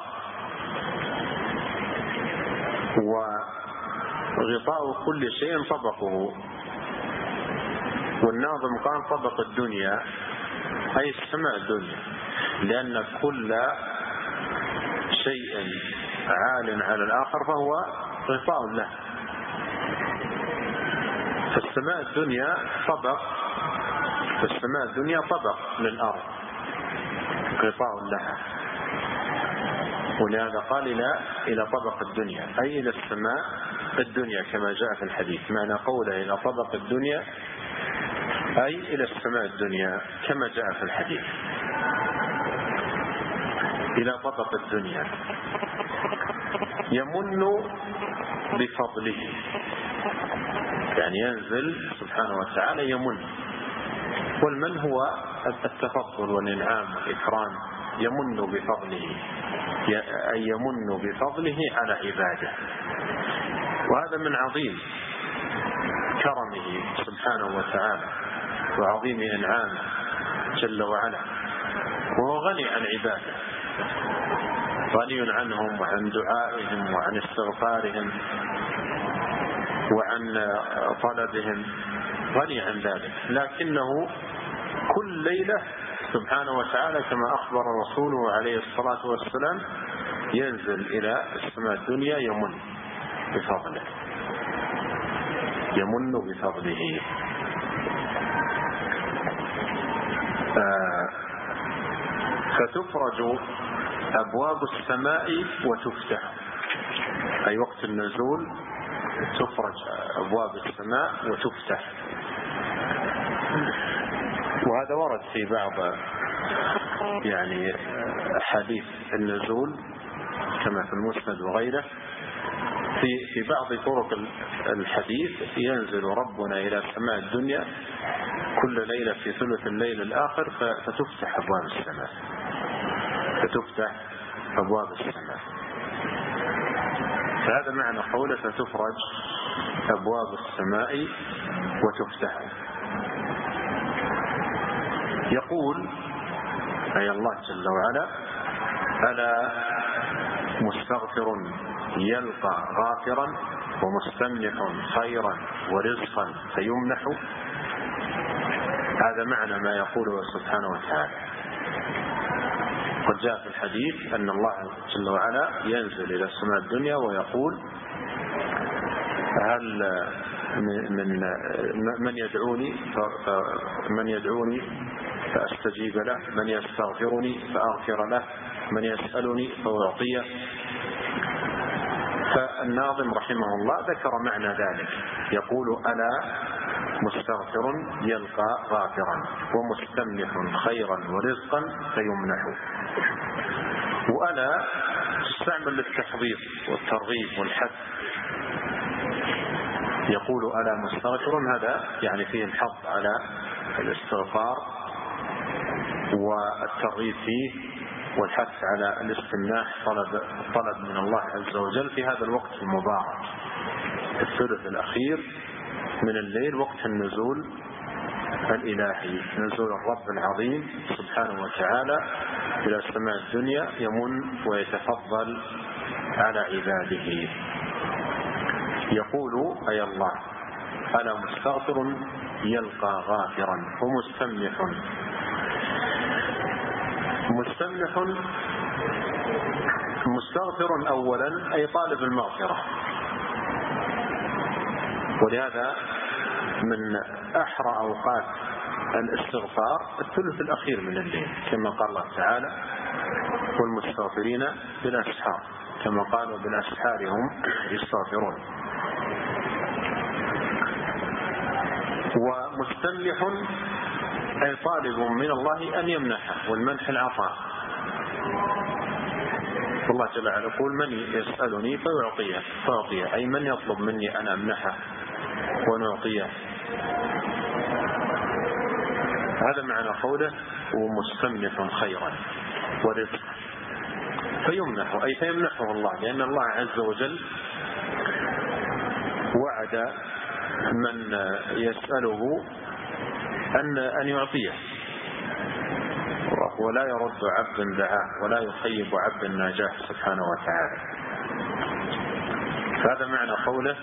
وغطاء كل شيء طبقه. والناظم قال طبق الدنيا أي السماء الدنيا، لأن كل شيء عال على الآخر فهو غطاء له. فالسماء الدنيا طبق، فالسماء الدنيا طبق للأرض غطاء لها، ولهذا قال إلى إلى طبق الدنيا أي إلى السماء الدنيا كما جاء في الحديث. معنى قوله إلى طبق الدنيا أي إلى السماء الدنيا كما جاء في الحديث. إلى طبق الدنيا يمن بفضله، يعني ينزل سبحانه وتعالى يمن. والمن هو التفضل والإنعام والإكرام، يمن بفضله، أي يمن بفضله على عباده. وهذا من عظيم كرمه سبحانه وتعالى وعظيم إنعامه جل وعلا، وهو غني عن عباده، غني عنهم وعن دعائهم وعن استغفارهم وعن طلبهم، غني عن ذلك. لكنه كل ليلة سبحانه وتعالى كما أخبر رسوله عليه الصلاة والسلام ينزل إلى السماء الدنيا يمن بفضله، يمن بفضله. آه فتفرج أبواب السماء وتفتح، أي وقت النزول تفرج أبواب السماء وتفتح. وهذا ورد في بعض يعني حديث النزول كما في المسند وغيره. في في بعض طرق الحديث ينزل ربنا إلى سماء الدنيا كل ليلة في ثلث الليل الآخر فتفتح أبواب السماء، فتفتح أبواب السماء. فهذا معنى قوله فتفرج أبواب السماء وتفتح. يقول أي الله جل وعلا: ألا مستغفر يلقى غافرا ومستمنح خيرا ورزقا فيمنح. هذا معنى ما يقوله سبحانه وتعالى. قد جاء في الحديث أن الله جل وعلا ينزل إلى السماء الدنيا ويقول: هل من من يدعوني من يدعوني فأستجيب له، من يستغفرني فأغفر له، من يسألني فأعطيه. فالناظم رحمه الله ذكر معنى ذلك، يقول: ألا مستغفر يلقى غافرا ومستمنح خيرا ورزقا فيمنح. وألا تستعمل للتحضير والترغيب والحث. يقول: ألا مستغفر، هذا يعني فيه الحث على الاستغفار والترغيب فيه والحث على الاستمناح، طلب طلب من الله عز وجل في هذا الوقت المبارك، الثلث الأخير من الليل، وقت النزول الإلهي، نزول الرب العظيم سبحانه وتعالى إلى السماء الدنيا، يمن ويتفضل على عباده. يقول أي الله: ألا مستغفر يلقى غافرا ومستمنح. مستمنح مستغفر أولا أي طالب المغفرة، ولهذا من أحرى أوقات الاستغفار الثلث الأخير من الليل، كما قال الله تعالى: والمستغفرين بالأسحار، كما قالوا بالأسحار هم يستغفرون. ومستمنح أي طالب من الله أن يمنحه، والمنح العطاء. الله جل وعلا يقول: من يسألني فيعطيه فأعطيه، أي من يطلب مني أن أمنحه ونعطيه. هذا معنى قوله: ومستمنح خيرا ورزقا فيمنح، أي فيمنحه الله، لأن الله عز وجل وعد من يسأله أن أن يعطيه، ولا يرد عبد دعاه ولا يخيب عبد ناجاه سبحانه وتعالى. فهذا معنى قوله: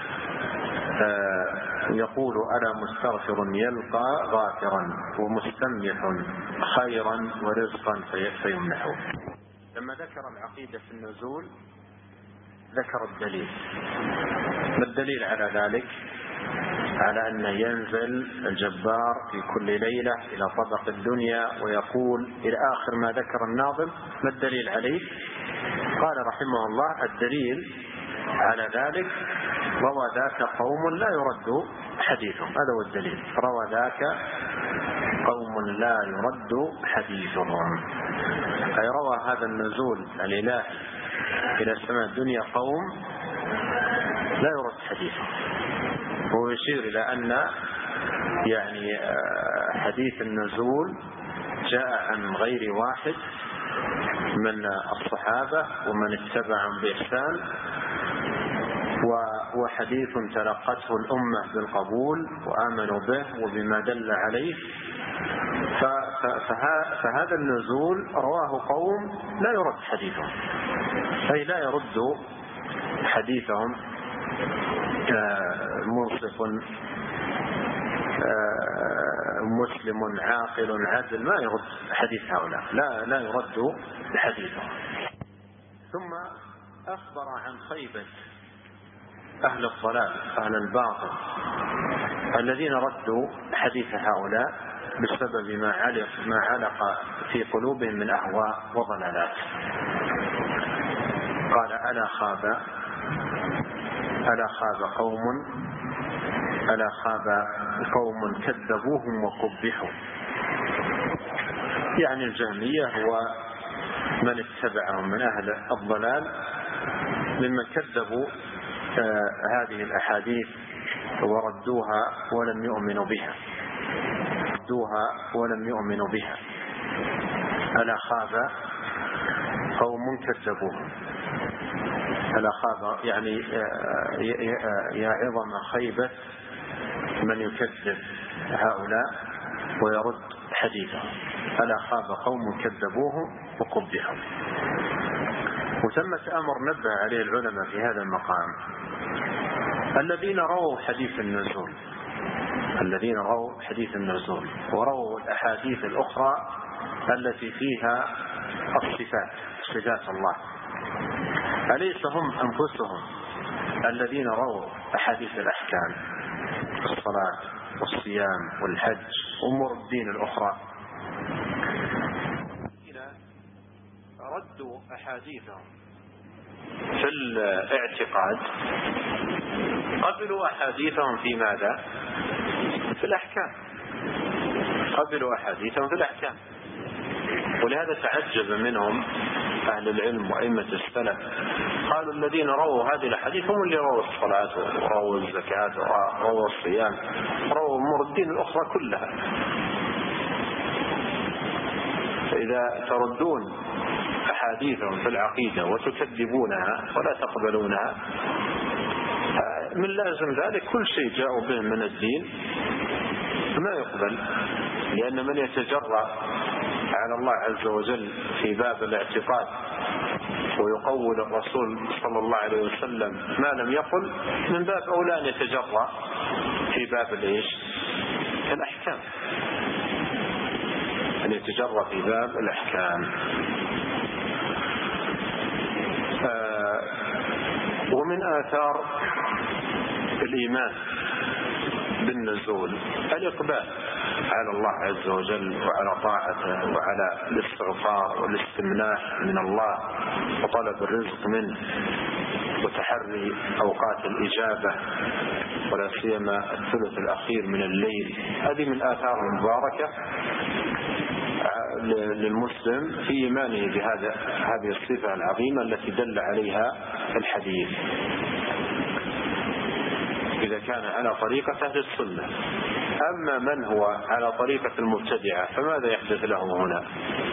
يقول: ألا مستغفر يلقى غافرا ومستمنح خيرا ورزقا فيمنحه. لما ذكر العقيدة في النزول ذكر الدليل. ما الدليل على ذلك؟ على أن ينزل الجبار في كل ليلة إلى طبق الدنيا ويقول إلى آخر ما ذكر الناظم. ما الدليل عليه؟ قال رحمه الله: الدليل على ذلك روى ذاك قوم لا يرد حديثهم. هذا هو الدليل، روى ذاك قوم لا يرد حديثهم، أي روى هذا النزول الإلهي إلى السماء الدنيا قوم لا يرد حديثهم، ويشير إلى أن يعني حديث النزول جاء عن غير واحد من الصحابة ومن اتبعهم بإحسان، وحديث تلقته الأمة بالقبول وآمنوا به وبما دل عليه. فهذا النزول رواه قوم لا يرد حديثهم، أي لا يرد حديثهم منصف مسلم عاقل عادل، ما يرد حديث هؤلاء، لا لا يرد حديثهم. ثم أخبر عن خيبة أهل الضلال أهل الباطل الذين ردوا حديث هؤلاء بسبب ما علق ما علق في قلوبهم من أهواء وضلالات. قال ألا خاب ألا خاب قوم ألا خاب قوم كذبوهم وقبحوا، يعني الجهمية ومن اتبعهم من أهل الضلال ممن كذبوا آه هذه الأحاديث وردوها ولم يؤمنوا بها ردوها ولم يؤمنوا بها ألا خاب قوم كذبوهم. ألا خاب يعني يا عظم خيبة من يكذب هؤلاء ويرد حديثهم. ألا خاب قوم كذبوهم وقبحوا. وثمة أمر نبه عليه العلماء في هذا المقام: الذين رووا حديث النزول الذين رووا حديث النزول ورووا الأحاديث الأخرى التي فيها الصفات صفات الله، أليس هم أنفسهم الذين رووا أحاديث الأحكام الصلاة والصيام والحج وأمور الدين الأخرى؟ ردوا أحاديثهم في الاعتقاد قبلوا أحاديثهم في ماذا؟ في الأحكام. قبلوا أحاديثهم في الأحكام. ولهذا تعجب منهم أهل العلم وأئمة السلف، قالوا الذين رووا هذه الأحاديث هم اللي رووا الصلاة ورووا الزكاة ورووا الصيام ورووا أمور الدين الأخرى كلها. فإذا تردون أحاديثهم في العقيدة وتكذبونها ولا تقبلونها، من لازم ذلك كل شيء جاءوا به من الدين ما يقبل، لأن من يتجرأ على الله عز وجل في باب الاعتقاد ويقول الرسول صلى الله عليه وسلم ما لم يقل، من باب أولى أن يتجرأ في باب الإيش؟ الأحكام، أن يتجرأ في باب الأحكام. آه ومن آثار الإيمان بالنزول الإقبال على الله عز وجل وعلى طاعته وعلى الاستغفار والاستمناح من الله وطلب الرزق منه وتحري أوقات الإجابة ولا سيما الثلث الأخير من الليل. هذه من آثار المباركة للمسلم في إيمانه بهذا هذه الصفة العظيمة التي دل عليها الحديث، إذا كان على طريقة أهل السنة. أما من هو على طريقة المبتدعة فماذا يحدث له هنا؟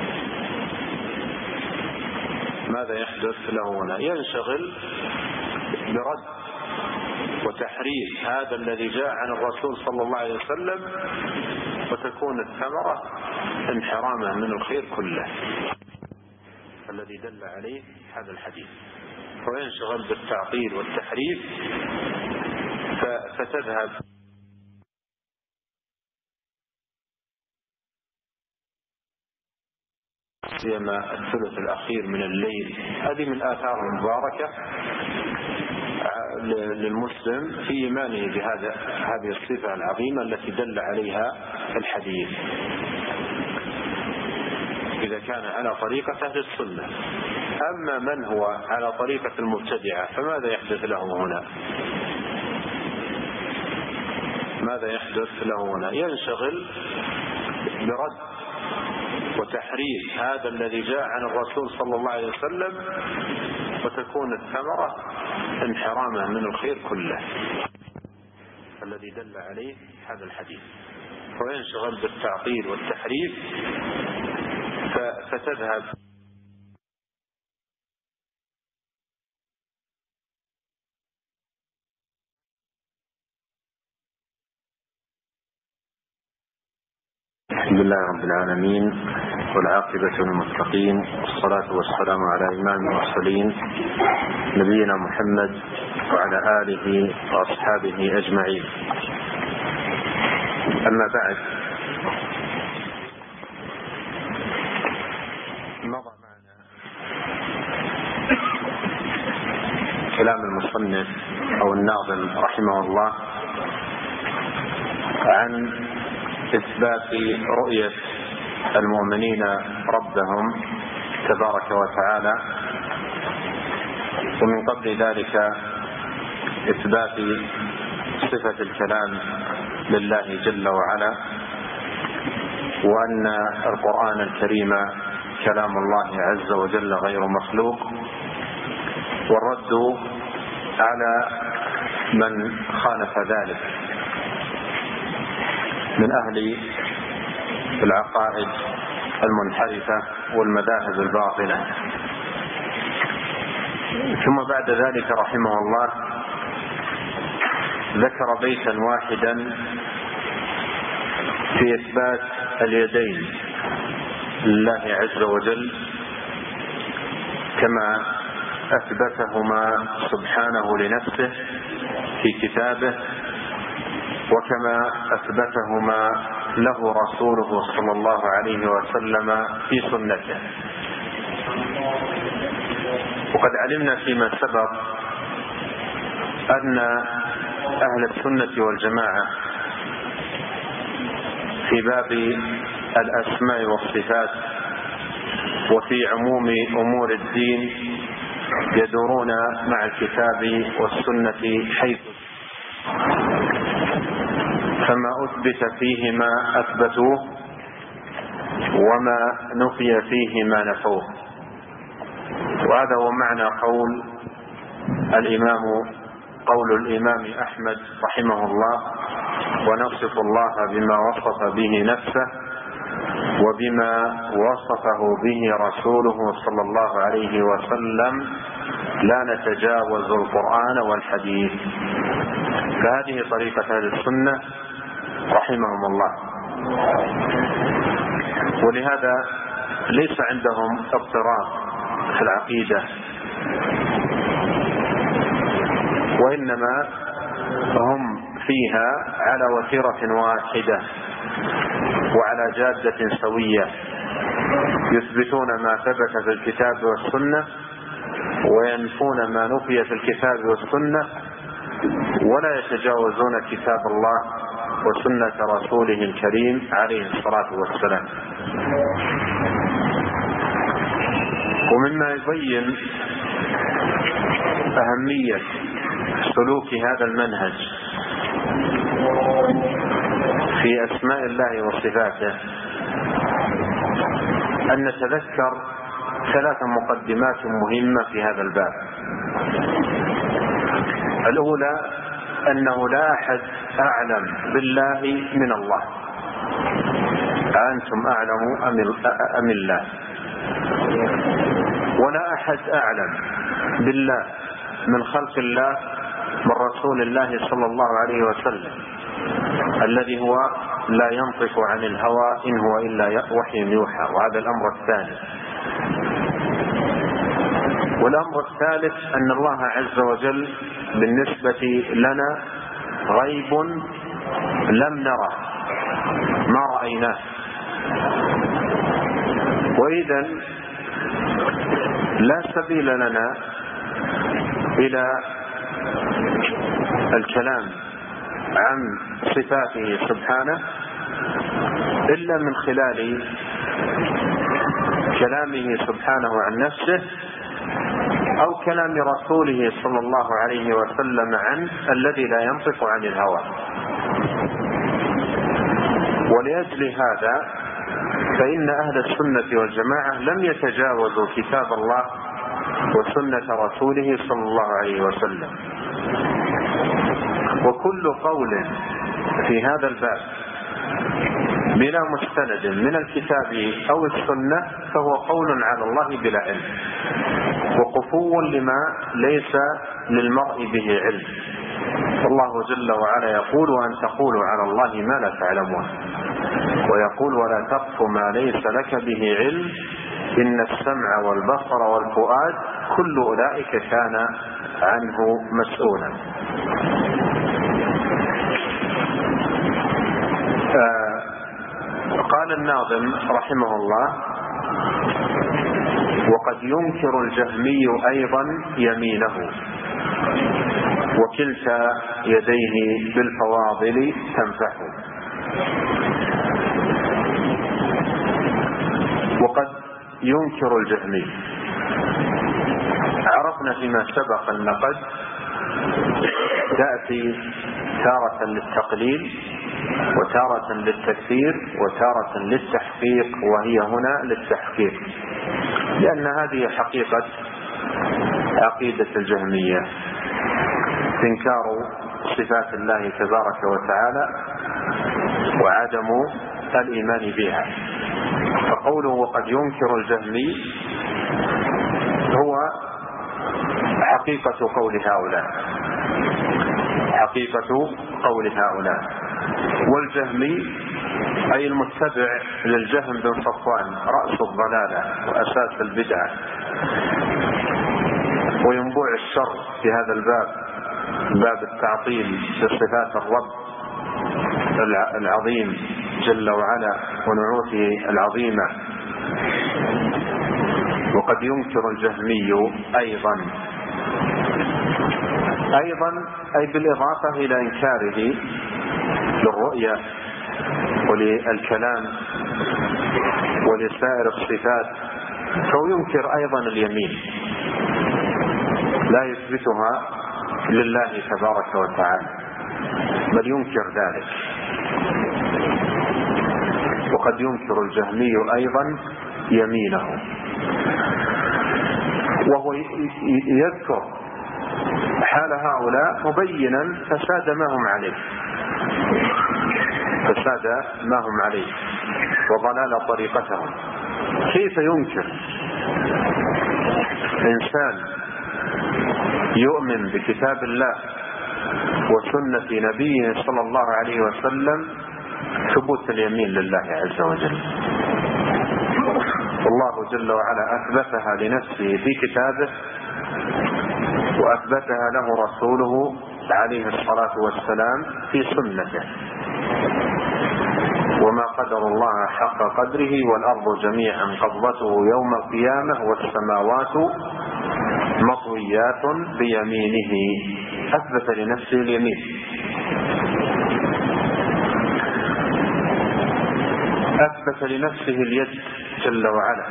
ماذا يحدث له هنا؟ ينشغل برد وتحريف هذا الذي جاء عن الرسول صلى الله عليه وسلم، وتكون الثمرة انحرامه من الخير كله الذي دل عليه هذا الحديث، وينشغل بالتعطيل والتحريف فتذهب سيما الثلث الأخير من الليل. هذه من آثار المباركة للمسلم في إيمانه بهذا هذه الصفة العظيمة التي دل عليها الحديث، إذا كان على طريقة أهل السنة. أما من هو على طريقة المبتدعة فماذا يحدث له هنا؟ ماذا يحدث له هنا؟ ينشغل برد وتحريف هذا الذي جاء عن الرسول صلى الله عليه وسلم، وتكون الثمرة انحرامه من الخير كله الذي دل عليه هذا الحديث، وينشغل بالتعطيل والتحريف فتذهب الحمد لله رب العالمين، والعاقبة للمتقين، والصلاة والسلام على إمام المرسلين نبينا محمد وعلى آله وأصحابه أجمعين. أما بعد، مضى معنا كلام المصنف أو الناظم رحمه الله عن إثبات رؤية المؤمنين ربهم تبارك وتعالى، ومن قبل ذلك إثبات صفة الكلام لله جل وعلا، وأن القرآن الكريم كلام الله عز وجل غير مخلوق، والرد على من خالف ذلك من أهل العقائد المنحرفة والمذاهب الباطلة. ثم بعد ذلك رحمه الله ذكر بيتا واحدا في إثبات اليدين لله عز وجل كما أثبتهما سبحانه لنفسه في كتابه، وكما أثبتهما له رسوله صلى الله عليه وسلم في سنته. وقد علمنا فيما سبق أن أهل السنة والجماعة في باب الأسماء والصفات وفي عموم أمور الدين يدورون مع الكتاب والسنة، حيث فما أثبت فيه ما أثبتوه، وما نفي فيه ما نفوه. وهذا هو معنى قول الإمام قول الإمام أحمد رحمه الله: ونصف الله بما وصف به نفسه وبما وصفه به رسوله صلى الله عليه وسلم، لا نتجاوز القرآن والحديث. فهذه طريقة أهل السنة رحمهم الله، ولهذا ليس عندهم اضطراب في العقيدة، وإنما هم فيها على وتيرة واحدة وعلى جادة سوية، يثبتون ما ثبت في الكتاب والسنة وينفون ما نفي في الكتاب والسنة، ولا يتجاوزون كتاب الله وسنة رسوله الكريم عليه الصلاة والسلام. ومما يبين أهمية سلوك هذا المنهج في أسماء الله وصفاته أن نتذكر ثلاث مقدمات مهمة في هذا الباب. الأولى أنه لا أحد أعلم بالله من الله، أنتم أعلم أم الله؟ ولا أحد أعلم بالله من خلق الله من رسول الله صلى الله عليه وسلم، الذي هو لا ينطق عن الهوى إن هو إلا وحي يوحى. وهذا الأمر الثاني. والأمر الثالث أن الله عز وجل بالنسبة لنا غيب لم نره، ما رأيناه. وإذا لا سبيل لنا إلى الكلام عن صفاته سبحانه إلا من خلال كلامه سبحانه عن نفسه أو كلام رسوله صلى الله عليه وسلم عنه الذي لا ينطق عن الهوى. ولأجل هذا فإن أهل السنة والجماعة لم يتجاوزوا كتاب الله وسنة رسوله صلى الله عليه وسلم، وكل قول في هذا الباب بلا مستند من الكتاب أو السنة فهو قول على الله بلا علم، وقفو لما ليس للمرء به علم. الله جل وعلا يقول: وأن تقولوا على الله ما لا تعلمون، ويقول: ولا تقف ما ليس لك به علم إن السمع والبصر والفؤاد كل أولئك كان عنه مسؤولا. آه قال الناظم رحمه الله: وقد ينكر الجهمي أيضا يمينه وكلتا يديه بالفواضل تنفح. وقد ينكر الجهمي، عرفنا فيما سبق أن قد تأتي تارة للتقليل وتارة للتكثير وتارة للتحقيق، وهي هنا للتحقيق، لأن هذه حقيقة عقيدة الجهمية، إنكار صفات الله تبارك وتعالى وعدم الإيمان بها. فقوله وقد ينكر الجهمي هو حقيقة قول هؤلاء، حقيقة قول هؤلاء. والجهمي أي المتبع للجهم بن صفوان رأس الضلالة وأساس البدعة وينبوع الشر في هذا الباب، باب التعطيل بصفات الرب العظيم جل وعلا ونعوته العظيمة. وقد ينكر الجهمي أيضا، أيضا أي بالإضافة إلى إنكاره للرؤية وللكلام ولسائر الصفات، فهو ينكر أيضا اليمين، لا يثبتها لله تبارك وتعالى بل ينكر ذلك. وقد ينكر الجهمي أيضا يمينه، وهو يذكر حال هؤلاء مبينا فساد ما هم عليه، فساد ما هم عليه وضلال طريقتهم. كيف ينكر إنسان يؤمن بكتاب الله وسنة نبيه صلى الله عليه وسلم ثبوت اليمين لله عز وجل؟ والله جل وعلا أثبتها لنفسه في كتابه وأثبتها له رسوله عليه الصلاة والسلام في سنته. وما قدر الله حق قدره والأرض جميعا قبضته يوم القيامة والسماوات مطويات بيمينه، أثبت لنفسه اليمين. أثبت لنفسه اليد جل وعلا،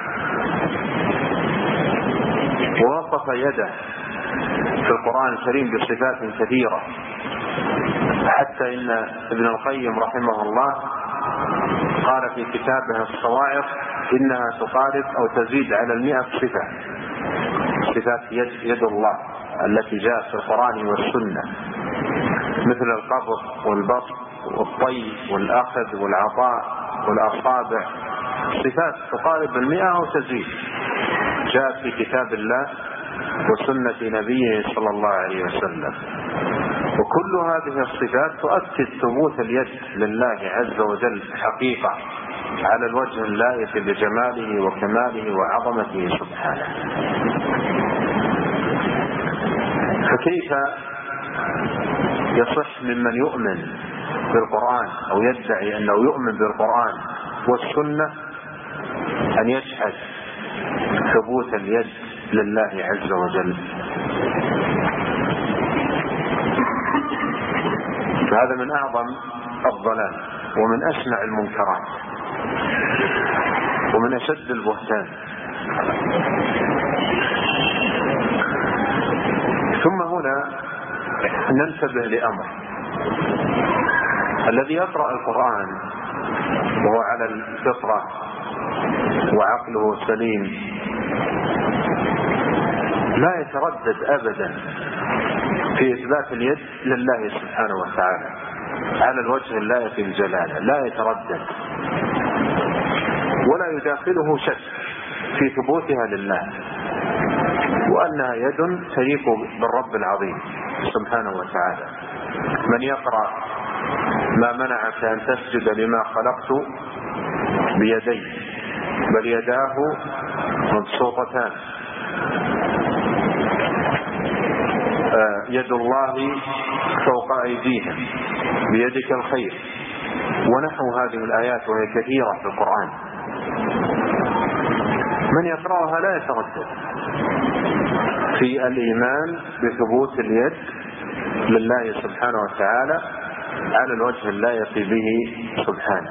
ووصف يده في القرآن الكريم بصفات كثيرة، حتى إن ابن القيم رحمه الله قال في كتابه الصواعق إنها تقارب أو تزيد على المئة صفة، صفات يد, يد الله التي جاءت في القرآن والسنة، مثل القبض والبسط والطي والأخذ والعطاء والأصابع، صفات تقارب المئة أو تزيد جاءت في كتاب الله وسنة نبيه صلى الله عليه وسلم. وكل هذه الصفات تؤكد ثبوت اليد لله عز وجل حقيقة على الوجه اللائق بجماله وكماله وعظمته سبحانه. فكيف يصح ممن يؤمن بالقرآن أو يدعي أنه يؤمن بالقرآن والسنة أن يجحد ثبوت اليد لله عز وجل؟ فهذا من أعظم الضلال ومن أشنع المنكرات ومن أشد البهتان. ثم هنا ننتبه لأمر: الذي يقرأ القرآن وهو على الفطرة وعقله سليم لا يتردد أبدا في إثبات اليد لله سبحانه سبحانه وتعالى على الوجه اللائق بالجلالة، لا يتردد ولا يداخله شك في ثبوتها لله، وأنها يد تليق بالرب العظيم سبحانه وتعالى. من يقرأ ما منعك أن تسجد لما خلقت بيدي بل يداه مبسوطتان يد الله فوق أيديهم بيدك الخير ونحو هذه الآيات وهي كثيرة في القرآن، من يقرأها لا يتردد في الإيمان بثبوت اليد لله سبحانه وتعالى على الوجه اللائق به سبحانه.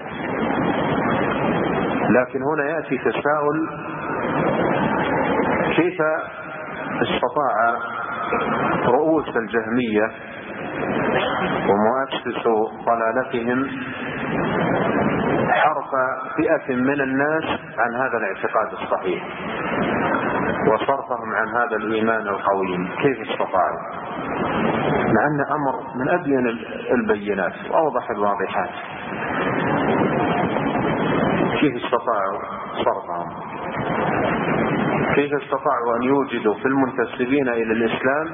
لكن هنا يأتي تساؤل: كيف استطاع رؤوس الجهمية ومؤسس ضلالتهم حرف فئة من الناس عن هذا الاعتقاد الصحيح وصرفهم عن هذا الإيمان القويم؟ كيف استطاعوا؟ مع أن أمر من أبين البينات وأوضح الواضحات، كيف استطاعوا صرفهم؟ كيف استطاعوا أن يوجدوا في المنتسبين إلى الإسلام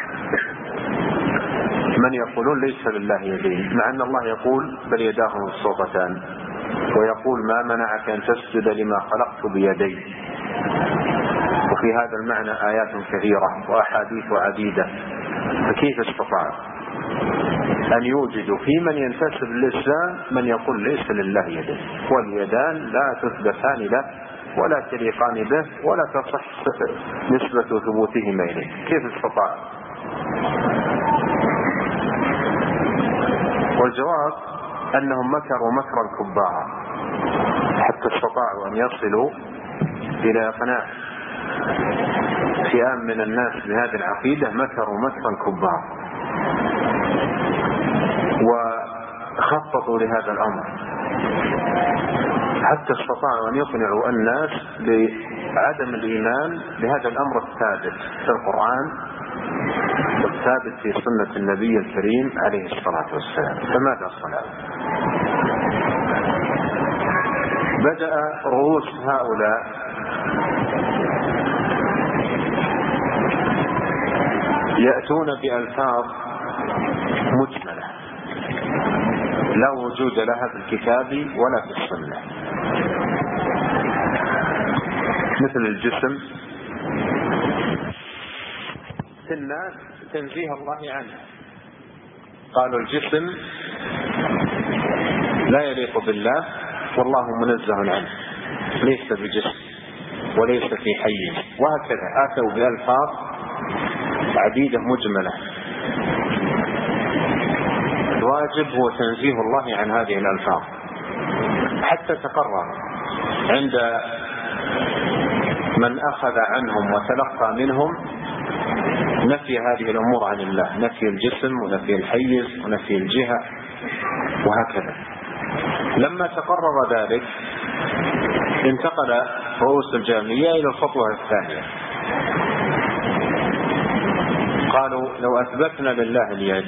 من يقولون ليس لله يدين، مع أن الله يقول بل يداه مبسوطتان، ويقول ما منعك أن تسجد لما خلقت بيدي، وفي هذا المعنى آيات كثيرة وأحاديث عديدة. فكيف استطاعوا أن يوجدوا في من ينتسب للإسلام من يقول ليس لله يدين، واليدان لا تثبتان له ولا تليقان به ولا تصح نسبة ثبوتهما إليه؟ كيف استطاع؟ والجواب أنهم مكروا مكرا كبارا حتى استطاعوا أن يصلوا إلى إقناع فئام من الناس بهذه العقيدة، مكروا مكرا كبارا وخططوا لهذا الأمر حتى استطاعوا أن يقنعوا الناس بعدم الإيمان بهذا الأمر الثابت في القرآن والثابت في سنة النبي الكريم عليه الصلاة والسلام. فماذا صنعوا؟ بدأ رؤوس هؤلاء يأتون بألفاظ مجملة لا وجود لها في الكتاب ولا في السنة، مثل الجسم في الناس تنزيه الله عنه، قالوا الجسم لا يليق بالله والله منزه عنه، ليس بجسم وليس في حي، وهكذا آتوا بألفاظ عديدة مجملة. الواجب هو تنزيه الله عن هذه الألفاظ حتى تقرر عند من أخذ عنهم وتلقى منهم نفي هذه الأمور عن الله، نفي الجسم ونفي الحيز ونفي الجهة وهكذا. لما تقرر ذلك انتقل رؤوس الجهمية إلى الخطوة الثانية، قالوا لو أثبتنا لله اليد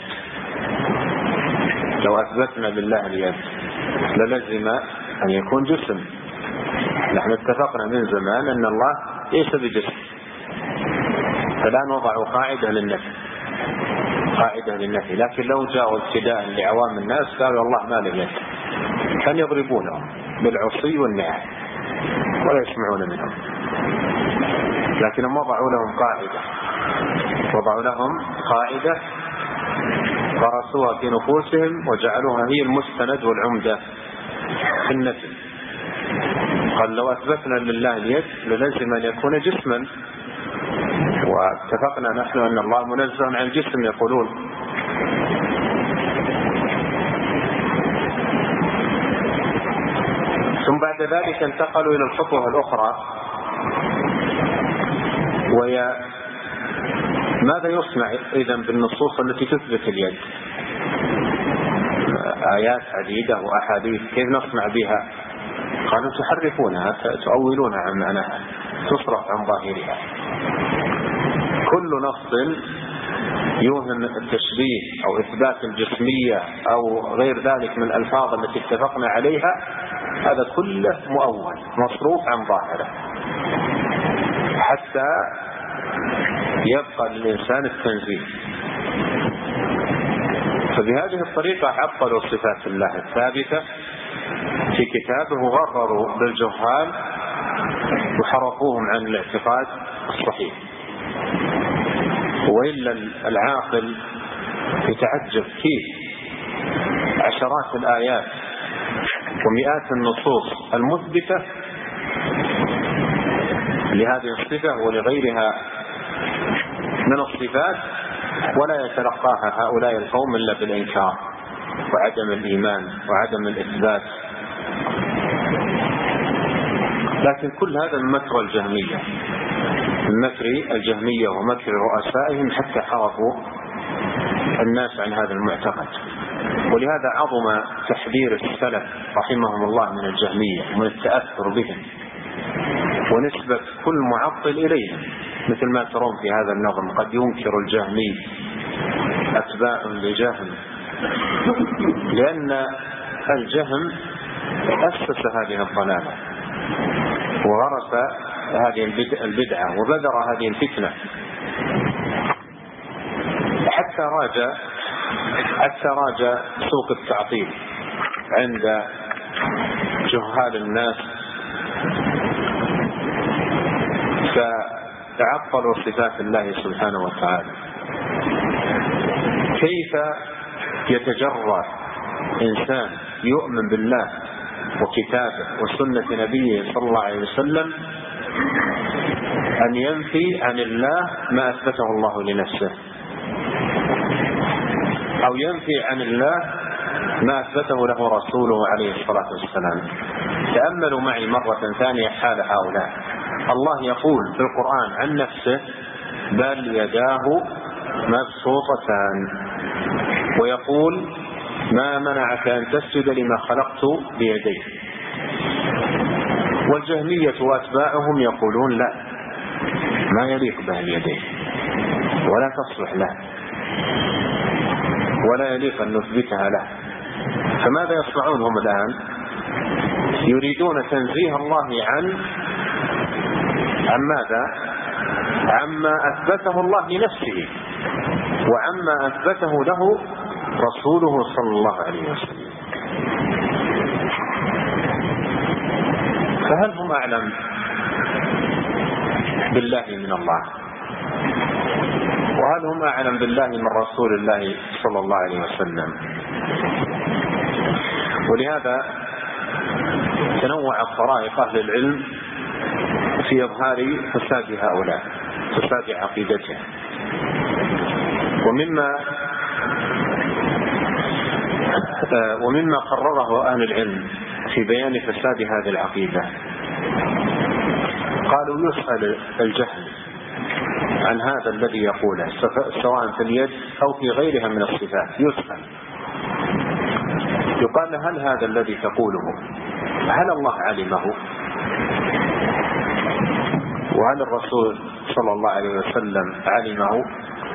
لو أثبتنا لله اليد للزم أن يكون جسم. نحن اتفقنا من زمان أن الله ليس بجسم، فالآن وضعوا قاعدة للنفي قاعدة للنفي لكن لو جاءوا ابتداء لعوام الناس قالوا الله ما له يد، كان يضربونهم بالعصي والنعال ولا يسمعون منهم، لكنهم وضعوا لهم قاعدة وضعوا لهم قاعدة غرسوها في نفوسهم وجعلوها هي المستند والعمدة في النفي. قال لو أثبتنا لله اليد للزم أن يكون جسما، واتفقنا نحن أن الله منزه عن الجسم يقولون. ثم بعد ذلك انتقلوا إلى الخطوة الأخرى، وهي ماذا يصنع إذن بالنصوص التي تثبت اليد؟ آيات عديدة وأحاديث، كيف نصنع بها؟ قالوا تحرفونها، تؤولونها عن معناها، تصرف عن ظاهرها. كل نص يوهم التشبيه أو إثبات الجسمية أو غير ذلك من الألفاظ التي اتفقنا عليها، هذا كله مؤول مصروف عن ظاهره حتى يبقى للإنسان التنزيه. فبهذه الطريقة عطلوا صفات الله الثابتة في كتابه وغرروا بالجهال وحرفوهم عن الاعتقاد الصحيح. وإلا العاقل يتعجب كيف عشرات الآيات ومئات النصوص المثبتة لهذه الصفة ولغيرها من الصفات ولا يتلقاها هؤلاء القوم إلا بالإنكار وعدم الإيمان وعدم الإثبات. لكن كل هذا من مكر الجهمية، من مكر الجهمية ومكر رؤسائهم حتى حرفوا الناس عن هذا المعتقد. ولهذا عظم تحذير السلف رحمهم الله من الجهمية ومن التأثر بهم ونسبة كل معطل إليهم، مثل ما ترون في هذا النظم قد ينكر الجهمي أتباع لجهم، لأن الجهم أسس هذه الضلالة وغرس هذه البدعة وبذر هذه الفتنة حتى راجع حتى راجع سوق التعطيل عند جهال الناس، فتعطلوا صفات الله سبحانه وتعالى. كيف يتجرأ إنسان يؤمن بالله وكتابه وسنة نبيه صلى الله عليه وسلم أن ينفي عن الله ما أثبته الله لنفسه، أو ينفي عن الله ما أثبته له رسوله عليه الصلاة والسلام؟ تأملوا معي مرة ثانية حال هؤلاء. الله يقول في القرآن عن نفسه بل يداه مبسوطتان، ويقول ما منعك أن تسجد لما خلقت بيدي. والجهمية وأتباعهم يقولون لا، ما يليق به اليدين ولا تصلح له ولا يليق أن نثبتها له. فماذا يصنعون هم الآن؟ يريدون تنزيه الله عن عن ماذا؟ عما أثبته الله لنفسه وعما أثبته له رسوله صلى الله عليه وسلم. فهل هم أعلم بالله من الله؟ وهل هم أعلم بالله من رسول الله صلى الله عليه وسلم؟ ولهذا تنوع طرائق أهل العلم في إظهار فساد هؤلاء، فساد عقيدته. ومما ومما قرره أهل العلم في بيان فساد هذه العقيدة قالوا يسأل الجهل عن هذا الذي يقوله سواء في اليد أو في غيرها من الصفات، يسأل يقال هل هذا الذي تقوله هل الله علمه؟ وهل الرسول صلى الله عليه وسلم علمه؟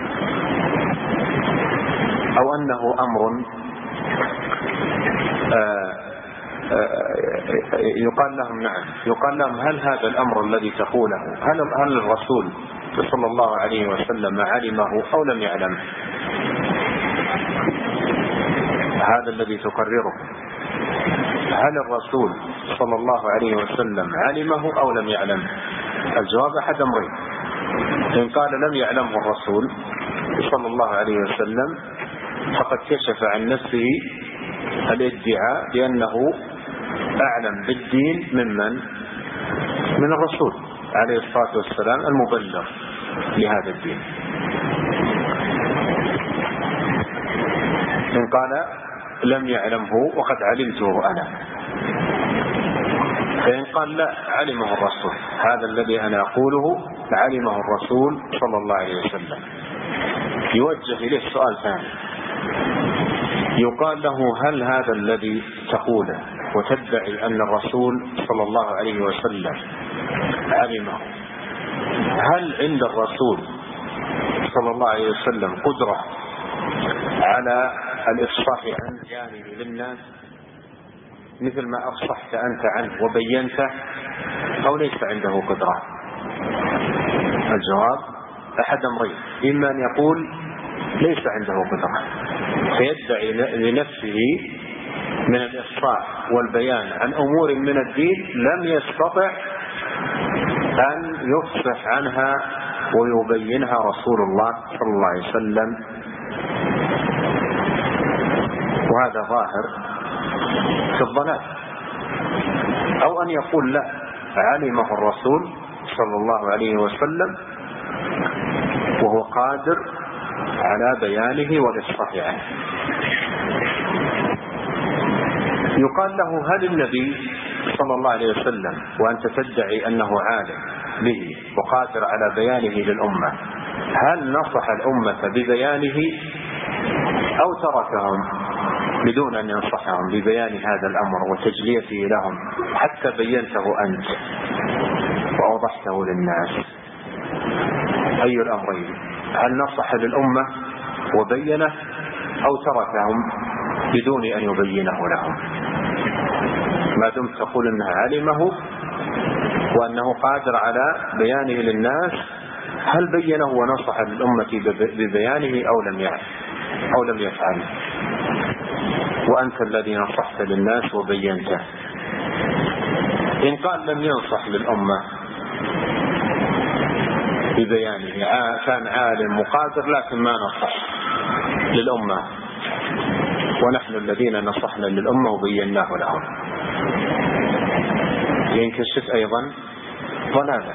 أو أنه أمر آآ آآ يقال لهم نعم، يقال لهم هل هذا الأمر الذي تقوله هل هل الرسول صلى الله عليه وسلم علمه أو لم يعلم؟ هذا الذي تقرره هل الرسول صلى الله عليه وسلم علمه أو لم يعلم؟ الجواب أحد أمرين: إن قال لم يعلمه الرسول صلى الله عليه وسلم فقد كشف عن نفسه الادعاء بأنه أعلم بالدين ممن من الرسول عليه الصلاة والسلام المبلغ لهذا الدين. إن قال لم يعلمه وقد علمته أنا، فإن قال لا علمه الرسول، هذا الذي أنا أقوله علمه الرسول صلى الله عليه وسلم، يوجه إليه سؤال ثاني يقال له هل هذا الذي تقوله وتدعي أن الرسول صلى الله عليه وسلم علمه هل عند الرسول صلى الله عليه وسلم قدرة على الإفصاح عن بيانه للناس مثل ما أفصحت أنت عنه وبينته، أو ليس عنده قدرة؟ الجواب أحد أمرين: إما أن يقول ليس عنده قدرة فيدعي لنفسه من الإفصاح والبيان عن أمور من الدين لم يستطع أن يفصح عنها ويبينها رسول الله صلى الله عليه وسلم، وهذا ظاهر في الضلال. أو أن يقول لا، علمه الرسول صلى الله عليه وسلم وهو قادر على بيانه والإفصاح عنه. يقال له: هل النبي صلى الله عليه وسلم وأنت تدعي أنه عالم به وقادر على بيانه للأمة، هل نصح الأمة ببيانه أو تركهم بدون أن ينصحهم ببيان هذا الأمر وتجليته لهم حتى بينته أنت وأوضحته للناس؟ أي الأمرين؟ هل نصح للأمة وبينه أو تركهم بدون أن يبينه لهم؟ ما دمت تقول أنه علمه وأنه قادر على بيانه للناس، هل بينه ونصح للأمة ببيانه أو لم يفعل أو لم يفعل؟ وأنت الذي نصحت للناس وبينته. إن قال لم ينصح للأمة ببيانه، كان عالم وقادر لكن ما نصح للأمة، ونحن الذين نصحنا للأمة وبيناه لهم، ينكشف أيضا ضلالا.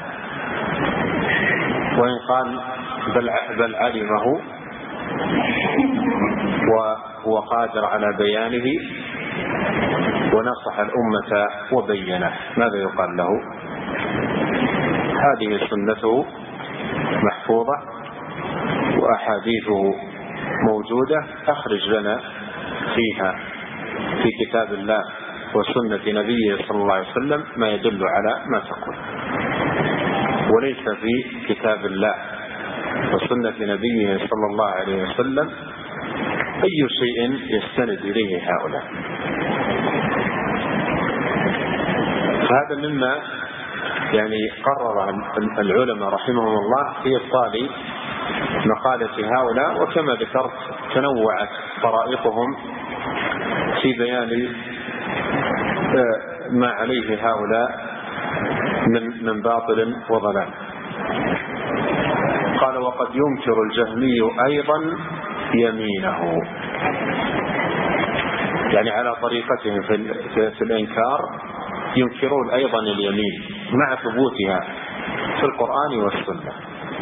وإن قال بل, بل علمه وهو قادر على بيانه ونصح الأمة وبينه، ماذا يقال له؟ هذه سنته محفوظة وأحاديثه موجودة، أخرج لنا فيها في كتاب الله وسنة نبيه صلى الله عليه وسلم ما يدل على ما تقول، وليس في كتاب الله وسنة نبيه صلى الله عليه وسلم أي شيء يستند إليه هؤلاء. فهذا مما يعني قرر العلماء رحمهم الله في إبطال مقالة هؤلاء، وكما ذكرت تنوعت طرائقهم في بيان ما عليه هؤلاء من من باطل وضلال. قال: وقد ينكر الجهمي أيضا يمينه، يعني على طريقتهم في, في الإنكار ينكرون أيضا اليمين مع ثبوتها في القرآن والسنة.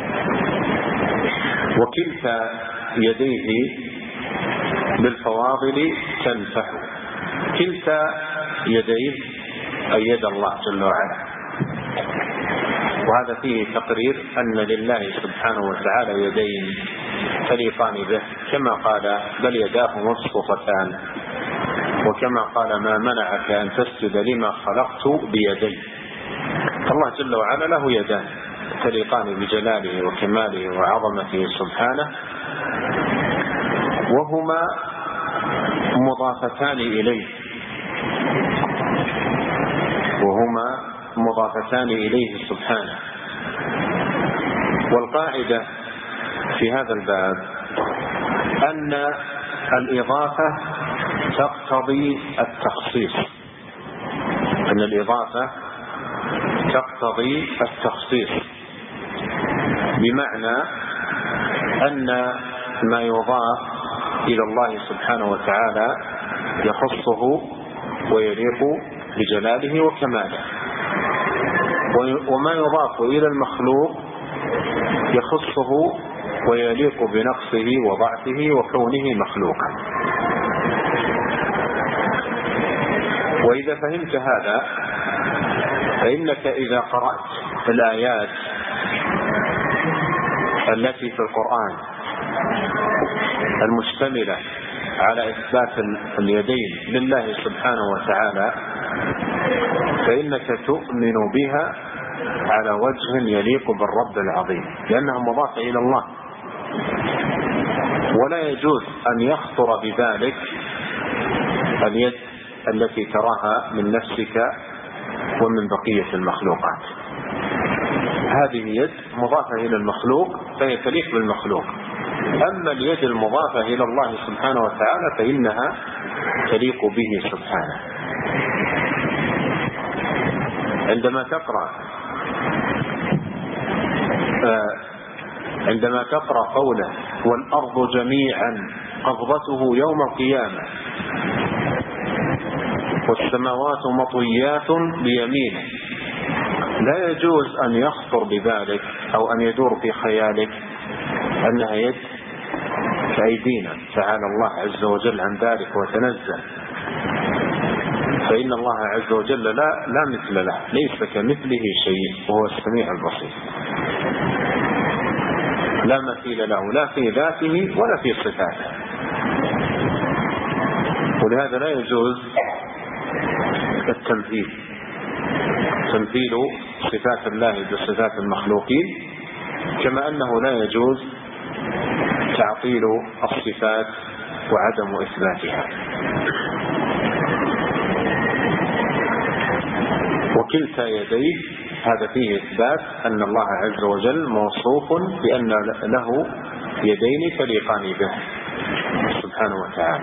وكلتا يديه بالفواضل تنفح، كلتا يديه أي يد الله جل وعلا. وهذا فيه تقرير أن لله سبحانه وتعالى يدين تليقان به، كما قال: بل يداه مبسوطتان، وكما قال: ما منعك أن تسجد لما خلقت بيدي. الله جل وعلا له يدان تليقان بجلاله وكماله وعظمته سبحانه، وهما مضافتان إليه وهما مضافتان إليه سبحانه. والقاعدة في هذا الباب أن الإضافة تقتضي التخصيص، أن الإضافة تقتضي التخصيص، بمعنى أن ما يضاف إلى الله سبحانه وتعالى يخصه ويليق بجلاله وكماله، وما يضاف إلى المخلوق يخصه ويليق بنقصه وضعفه وكونه مخلوقا. وإذا فهمت هذا فإنك إذا قرأت الآيات التي في القرآن المشتملة على إثبات اليدين لله سبحانه وتعالى فإنك تؤمن بها على وجه يليق بالرب العظيم، لأنها مضافة إلى الله ولا يجوز أن يخطر بذلك اليد التي تراها من نفسك ومن بقية المخلوقات. هذه يد مضافة إلى المخلوق فهي تليق بالمخلوق، أما اليد المضافة إلى الله سبحانه وتعالى فإنها تليق به سبحانه. عندما تقرأ عندما تقرأ قوله والأرض جميعا قبضته يوم القيامة والسماوات مطويات بيمينه، لا يجوز أن يخطر بذلك أو أن يدور في خيالك أنها يد كأيدينا، تعالى الله عز وجل عن ذلك وتنزه، فإن الله عز وجل لا, لا مثل له، ليس كمثله شيء وهو السميع البصير، لا مثيل له لا في ذاته ولا في صفاته. ولهذا لا يجوز التمثيل، تمثيل صفات الله بصفات المخلوقين، كما أنه لا يجوز تعطيل الصفات وعدم إثباتها. وكلتا يديه هذا فيه إثبات أن الله عز وجل موصوف بأن له يدين تليقان به سبحانه وتعالى.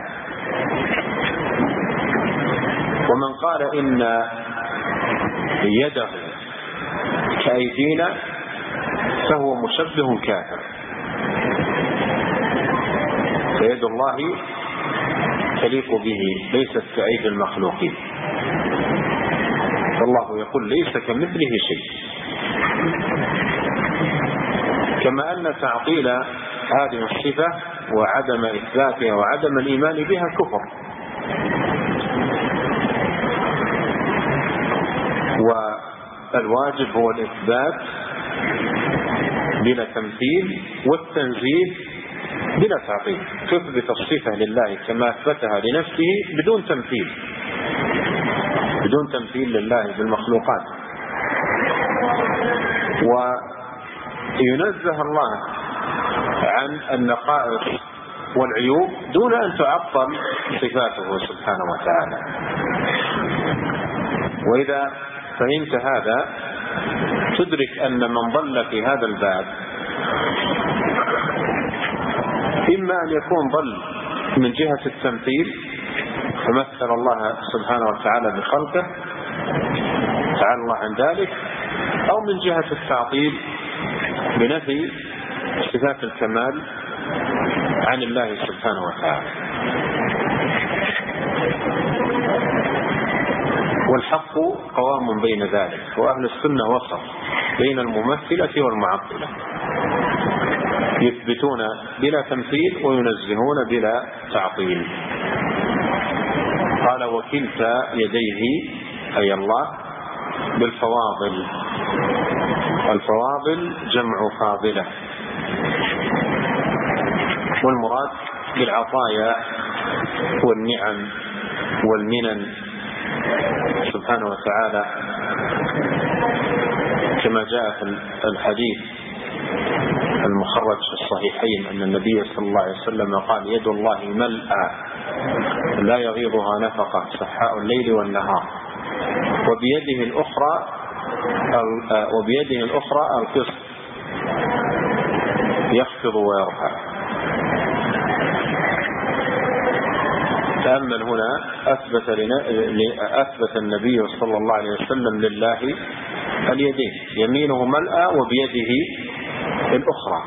ومن قال إن يده كأيدينا فهو مشبه كافر، فيد الله تليق به ليست كأيدي المخلوقين، فالله يقول ليس كمثله شيء. كما أن تعطيل هذه الصفة وعدم إثباتها وعدم الإيمان بها كفر، والواجب هو الإثبات بلا تمثيل والتنزيه بلا تعطيل، تثبت الصفة لله كما أثبتها لنفسه بدون تمثيل، بدون تمثيل لله بالمخلوقات. وينزه الله عن النقائص والعيوب دون أن تعطل صفاته سبحانه وتعالى. وإذا فهمت هذا تدرك أن من ضل في هذا الباب إما أن يكون ضل من جهة التمثيل فمثل الله سبحانه وتعالى بخلقه تعالى الله عن ذلك، أو من جهة التعطيل بنفي صفات الكمال عن الله سبحانه وتعالى. والحق قوام بين ذلك، وأهل السنة وسط بين الممثلة والمعطلة، يثبتون بلا تمثيل وينزهون بلا تعطيل. قال وكلتا يديه أي الله بالفواضل، الفواضل جمع فاضلة، والمراد بالعطايا والنعم والمنن سبحانه وتعالى، كما جاء في الحديث المخرج في الصحيحين أن النبي صلى الله عليه وسلم قال يد الله ملأى لا يغيضها نفقة سحاء الليل والنهار، وبيده الأخرى وبيده الأخرى القسط يخفض ويرفع. تأمل هنا أثبت, أثبت النبي صلى الله عليه وسلم لله اليدين، يمينه ملأى وبيده الأخرى.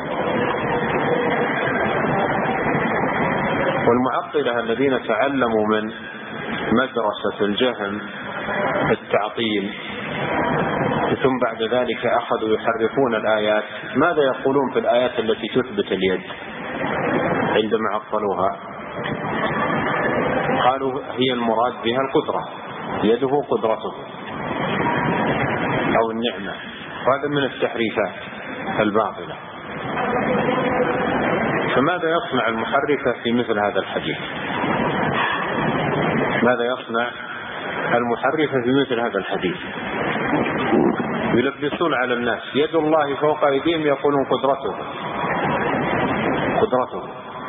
والمعطلة الذين تعلموا من مدرسة الجهم التعطيل ثم بعد ذلك أخذوا يحرفون الآيات، ماذا يقولون في الآيات التي تثبت اليد عندما عطلوها؟ قالوا هي المراد بها القدرة، يده قدرته أو النعمة، هذا من التحريفات الباطلة. فماذا يصنع المحرفة في مثل هذا الحديث؟ ماذا يصنع المحرفة في مثل هذا الحديث؟ يلبسون على الناس يد الله فوق أيديهم، يقولون قدرته قدرته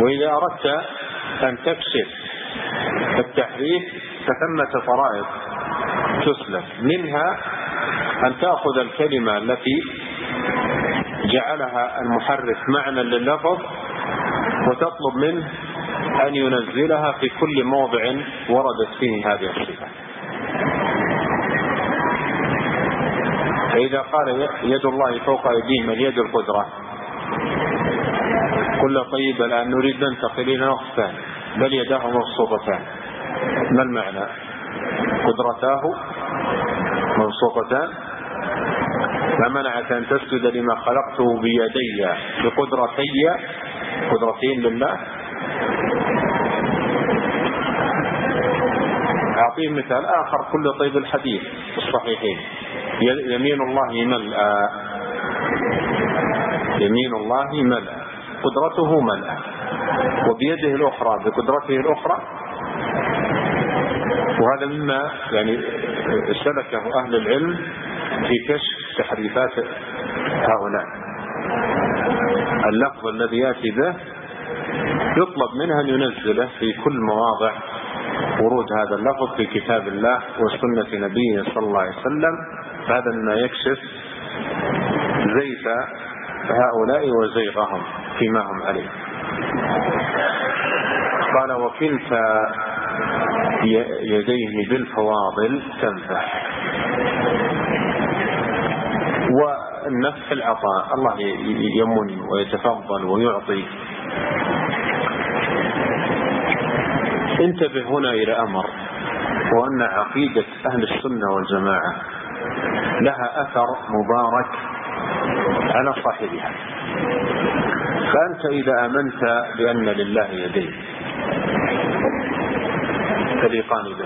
وإذا أردت أن تكشف التحريف فثمة فرائض تسلك، منها أن تأخذ الكلمة التي جعلها المحرف معنى لللفظ وتطلب منه أن ينزلها في كل موضع وردت فيه هذه الصفة. فإذا قال يد الله فوق أيديهم اليد القدرة، كل طيب الآن نريد ننتقل إلى نقطة ثانية، بل يداه مبسوطتان. ما المعنى؟ قدرتاه مبسوطتان، ما منعك أن تسجد لما خلقته بيدي بقدرتي، قدرتين لله. أعطيه مثال آخر، كل طيب الحديث في الصحيحين، يمين الله ملأ، يمين الله ملأ، قدرته ملأ، وبيده الأخرى بقدرته الأخرى. وهذا مما يعني سلكه أهل العلم في كشف تحريفات هؤلاء. اللفظ الذي يأتي به يطلب منها أن ينزله في كل مواضع ورود هذا اللفظ في كتاب الله وسنة نبيه صلى الله عليه وسلم. هذا مما يكشف زيف هؤلاء وزيغهم فيما هم عليه. قال وكلتا يديه بالفواضل تنفح. والنفح العطاء، الله يمن ويتفضل ويعطي. انتبه هنا إلى أمر، وأن عقيدة أهل السنة والجماعة لها أثر مبارك على صاحبها. فأنت إذا آمنت بأن لله يدين تليقان به،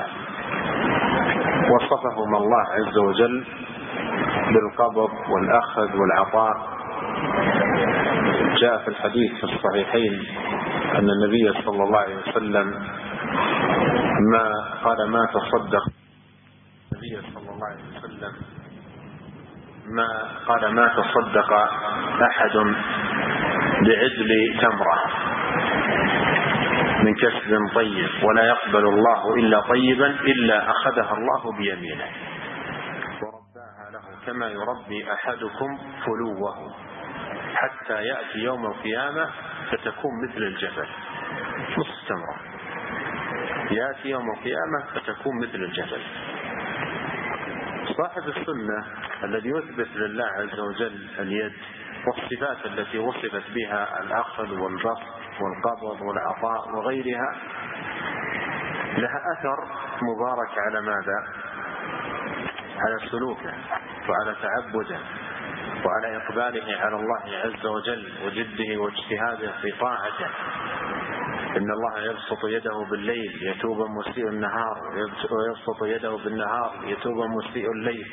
وصفهما الله عز وجل بالقبض والأخذ والعطاء. جاء في الحديث في الصحيحين أن النبي صلى الله عليه وسلم ما قال ما تصدق النبي صلى الله عليه وسلم ما قال ما تصدق أحد بعدل تمرة من كسب طيب ولا يقبل الله إلا طيبا إلا أخذها الله بيمينه ورباها له كما يربي أحدكم فلوه حتى يأتي يوم القيامة فتكون مثل الجبل، نصف تمرة يأتي يوم القيامة فتكون مثل الجبل. صاحب السنة الذي يثبت لله عز وجل اليد والصفات التي وصفت بها الأخذ والبسط والقبض والعطاء وغيرها لها أثر مبارك على ماذا؟ على سلوكه وعلى تعبده وعلى إقباله على الله عز وجل وجده واجتهاده في طاعته. إن الله يبسط يده بالليل يتوب مسيء النهار ويبسط يده بالنهار يتوب مسيء الليل.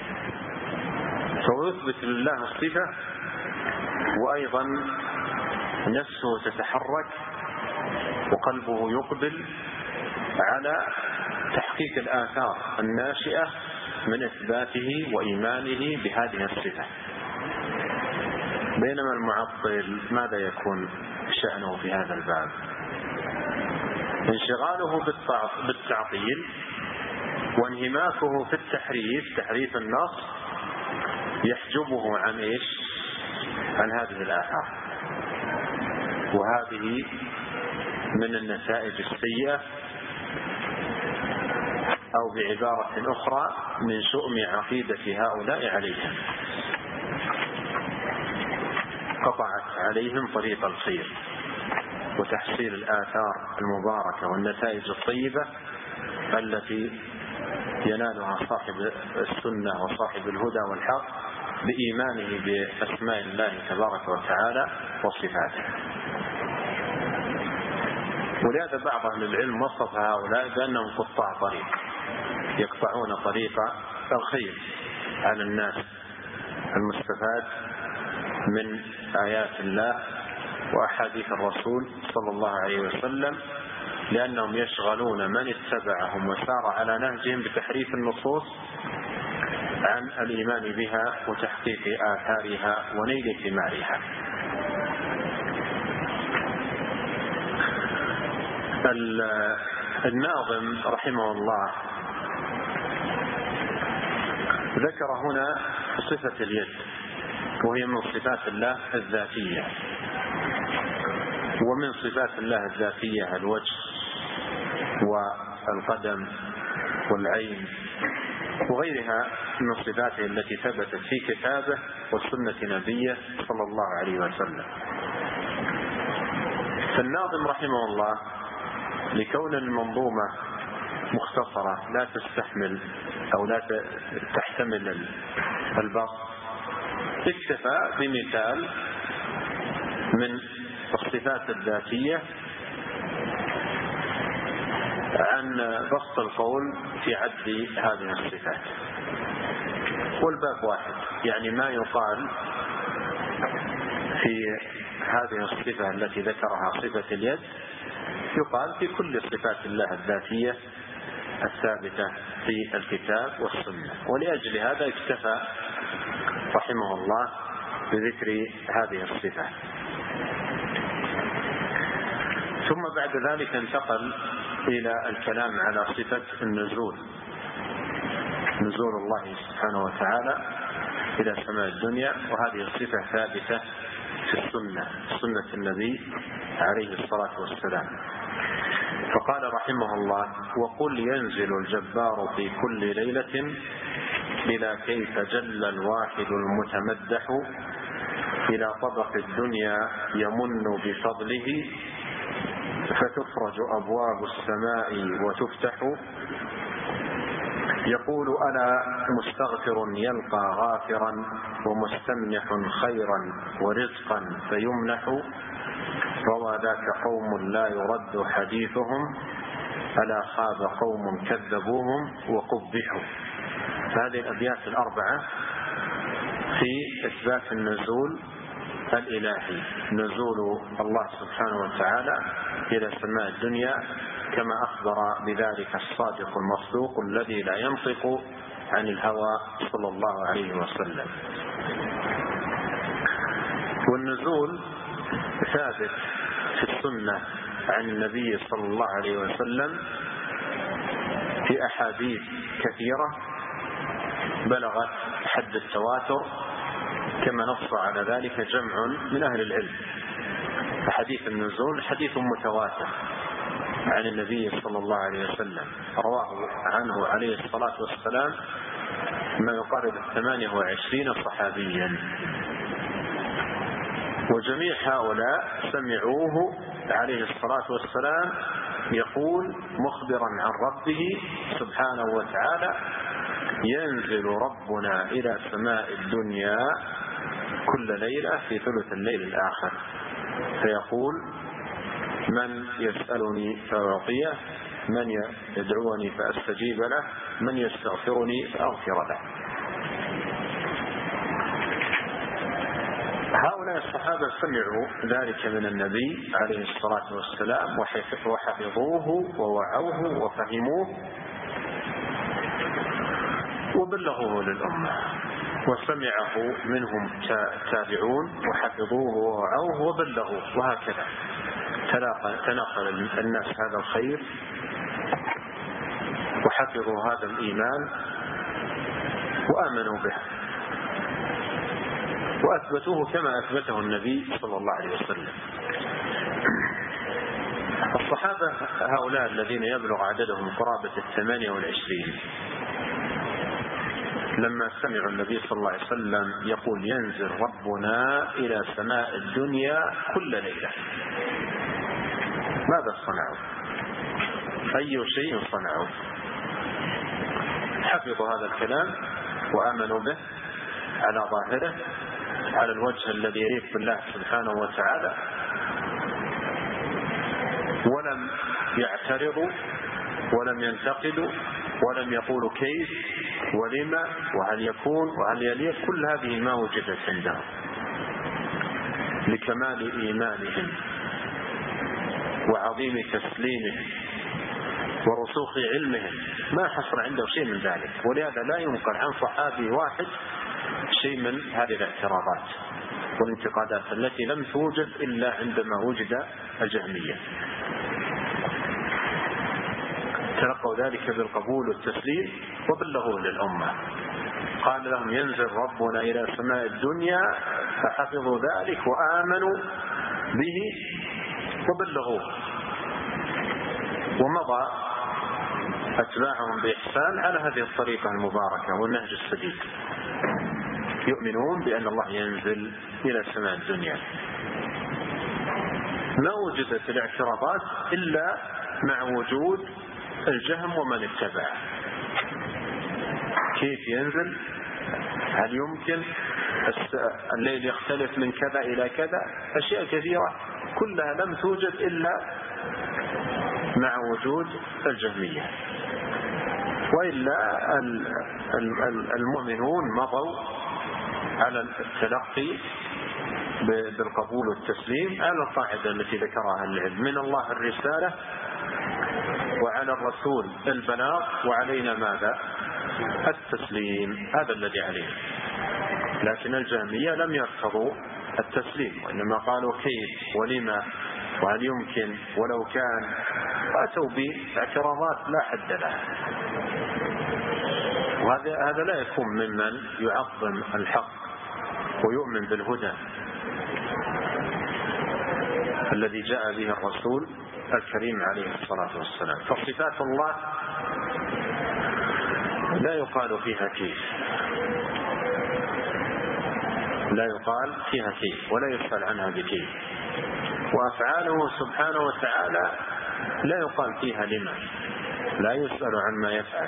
فيثبت لله الصفة، وأيضا نفسه تتحرك وقلبه يقبل على تحقيق الآثار الناشئة من إثباته وإيمانه بهذه الصفة. بينما المعطل ماذا يكون شأنه في هذا الباب؟ انشغاله بالتعطيل وانهماكه في التحريف، تحريف النص، يحجبه عن إيش؟ عن هذه الآثار. وهذه من النتائج السيئة، أو بعبارة أخرى من شؤم عقيدة هؤلاء عليهم، قطعت عليهم طريق الخير وتحصيل الآثار المباركة والنتائج الطيبة التي ينالها صاحب السنة وصاحب الهدى والحق بإيمانه بأسماء الله تبارك وتعالى وصفاته. ولهذا بعض أهل العلم وصف هؤلاء بأنهم قطاع طريق، يقطعون طريق الخير على الناس المستفاد من آيات الله وأحاديث الرسول صلى الله عليه وسلم، لأنهم يشغلون من اتبعهم وسار على نهجهم بتحريف النصوص عن الإيمان بها وتحقيق آثارها ونيل ثمارها. الناظم رحمه الله ذكر هنا صفة اليد، وهي من صفات الله الذاتية، ومن صفات الله الذاتية الوجه والقدم والعين وغيرها من صفاته التي ثبتت في كتابه وسنة نبيه صلى الله عليه وسلم. فالناظم رحمه الله لكون المنظومة مختصرة لا تستحمل أو لا تحتمل البسط، اكتفى بمثال من الصفات الذاتية عن بسط القول في عد هذه الصفات، والباب واحد، يعني ما يقال في هذه الصفة التي ذكرها صفة اليد يقال في كل صفات الله الذاتية الثابتة في الكتاب والسنة، ولأجل هذا اكتفى رحمه الله بذكر هذه الصفات. ثم بعد ذلك انتقل إلى الكلام على صفة النزول، نزول الله سبحانه وتعالى إلى سماء الدنيا، وهذه الصفة ثابتة في السنة، سنة النبي عليه الصلاة والسلام. فقال رحمه الله: وقل ينزل الجبار في كل ليلة إلى كيف جل الواحد المتمدح، إلى طبق الدنيا يمن بفضله، فتفرج أبواب السماء وتفتح، يقول: ألا مستغفر يلقى غافرا، ومستمنح خيرا ورزقا فيمنح، روى ذاك قوم لا يرد حديثهم، ألا خاب قوم كذبوهم وقبحوا. هذه الأبيات الأربعة في إثبات النزول الإلهي، نزول الله سبحانه وتعالى إلى سماء الدنيا كما أخبر بذلك الصادق المصدوق الذي لا ينطق عن الهوى صلى الله عليه وسلم. والنزول ثابت في السنة عن النبي صلى الله عليه وسلم في أحاديث كثيرة بلغت حد التواتر، كما نص على ذلك جمع من أهل العلم. حديث النزول حديث متواتر عن النبي صلى الله عليه وسلم، رواه عنه عليه الصلاة والسلام ما يقارب ثمانية وعشرين صحابيا، وجميع هؤلاء سمعوه عليه الصلاة والسلام يقول مخبرا عن ربه سبحانه وتعالى: ينزل ربنا إلى سماء الدنيا كل ليلة في ثلث الليل الآخر، فيقول: من يسألني فأعطيه، من يدعوني فأستجيب له، من يستغفرني فأغفر له. هؤلاء الصحابة سمعوا ذلك من النبي عليه الصلاة والسلام وحفظوه ووعوه وفهموه وبلغوه للأمة، وسمعه منهم تابعون وحفظوه ووعوه وبلغوه، وهكذا تناقل الناس هذا الخير وحفظوا هذا الإيمان وآمنوا به وأثبتوه كما أثبته النبي صلى الله عليه وسلم. الصحابة هؤلاء الذين يبلغ عددهم قرابة الثمانية والعشرين لما سمعوا النبي صلى الله عليه وسلم يقول: ينزل ربنا إلى سماء الدنيا كل ليلة، ماذا صنعوا؟ أي شيء صنعوا؟ حفظوا هذا الكلام وآمنوا به على ظاهره على الوجه الذي يليق بالله سبحانه وتعالى، ولم يعترضوا ولم ينتقدوا ولم يقولوا كيف ولما وهل يكون وهل يليق. كل هذه ما وجدت عندهم لكمال إيمانهم وعظيم تسليمهم ورسوخ علمهم، ما حصل عنده شيء من ذلك. ولهذا لا ينقل عن صحابي واحد شيء من هذه الاعتراضات والانتقادات التي لم توجد إلا عندما وجد الجهمية. رأوا ذلك بالقبول والتسليم وبلغوه للأمة. قال لهم ينزل ربنا إلى سماء الدنيا فحفظوا ذلك وآمنوا به وبلغوه، ومضى أتباعهم بإحسان على هذه الطريقة المباركة والنهج السديد، يؤمنون بأن الله ينزل إلى سماء الدنيا. ما وجدت الاعتراضات إلا مع وجود الجهم ومن اتبعه. كيف ينزل؟ هل يمكن؟ الليل يختلف من كذا إلى كذا، أشياء كثيرة كلها لم توجد إلا مع وجود الجهمية، وإلا المؤمنون مضوا على التلقي بالقبول والتسليم على القاعدة التي ذكرها العلم: من الله الرسالة وعلى الرسول البلاغ وعلينا ماذا؟ التسليم. هذا الذي عليه. لكن الجهمية لم يرفضوا التسليم، وإنما قالوا كيف ولما وهل يمكن ولو كان، وأتوا باعتراضات لا حد لها. وهذا هذا لا يكون ممن يعظم الحق ويؤمن بالهدى الذي جاء به الرسول الكريم عليه الصلاة والسلام. فصفات الله لا يقال فيها كيف، لا يقال فيها كيف ولا يسأل عنها بكيف. وأفعاله سبحانه وتعالى لا يقال فيها لما، لا يسأل عما يفعل.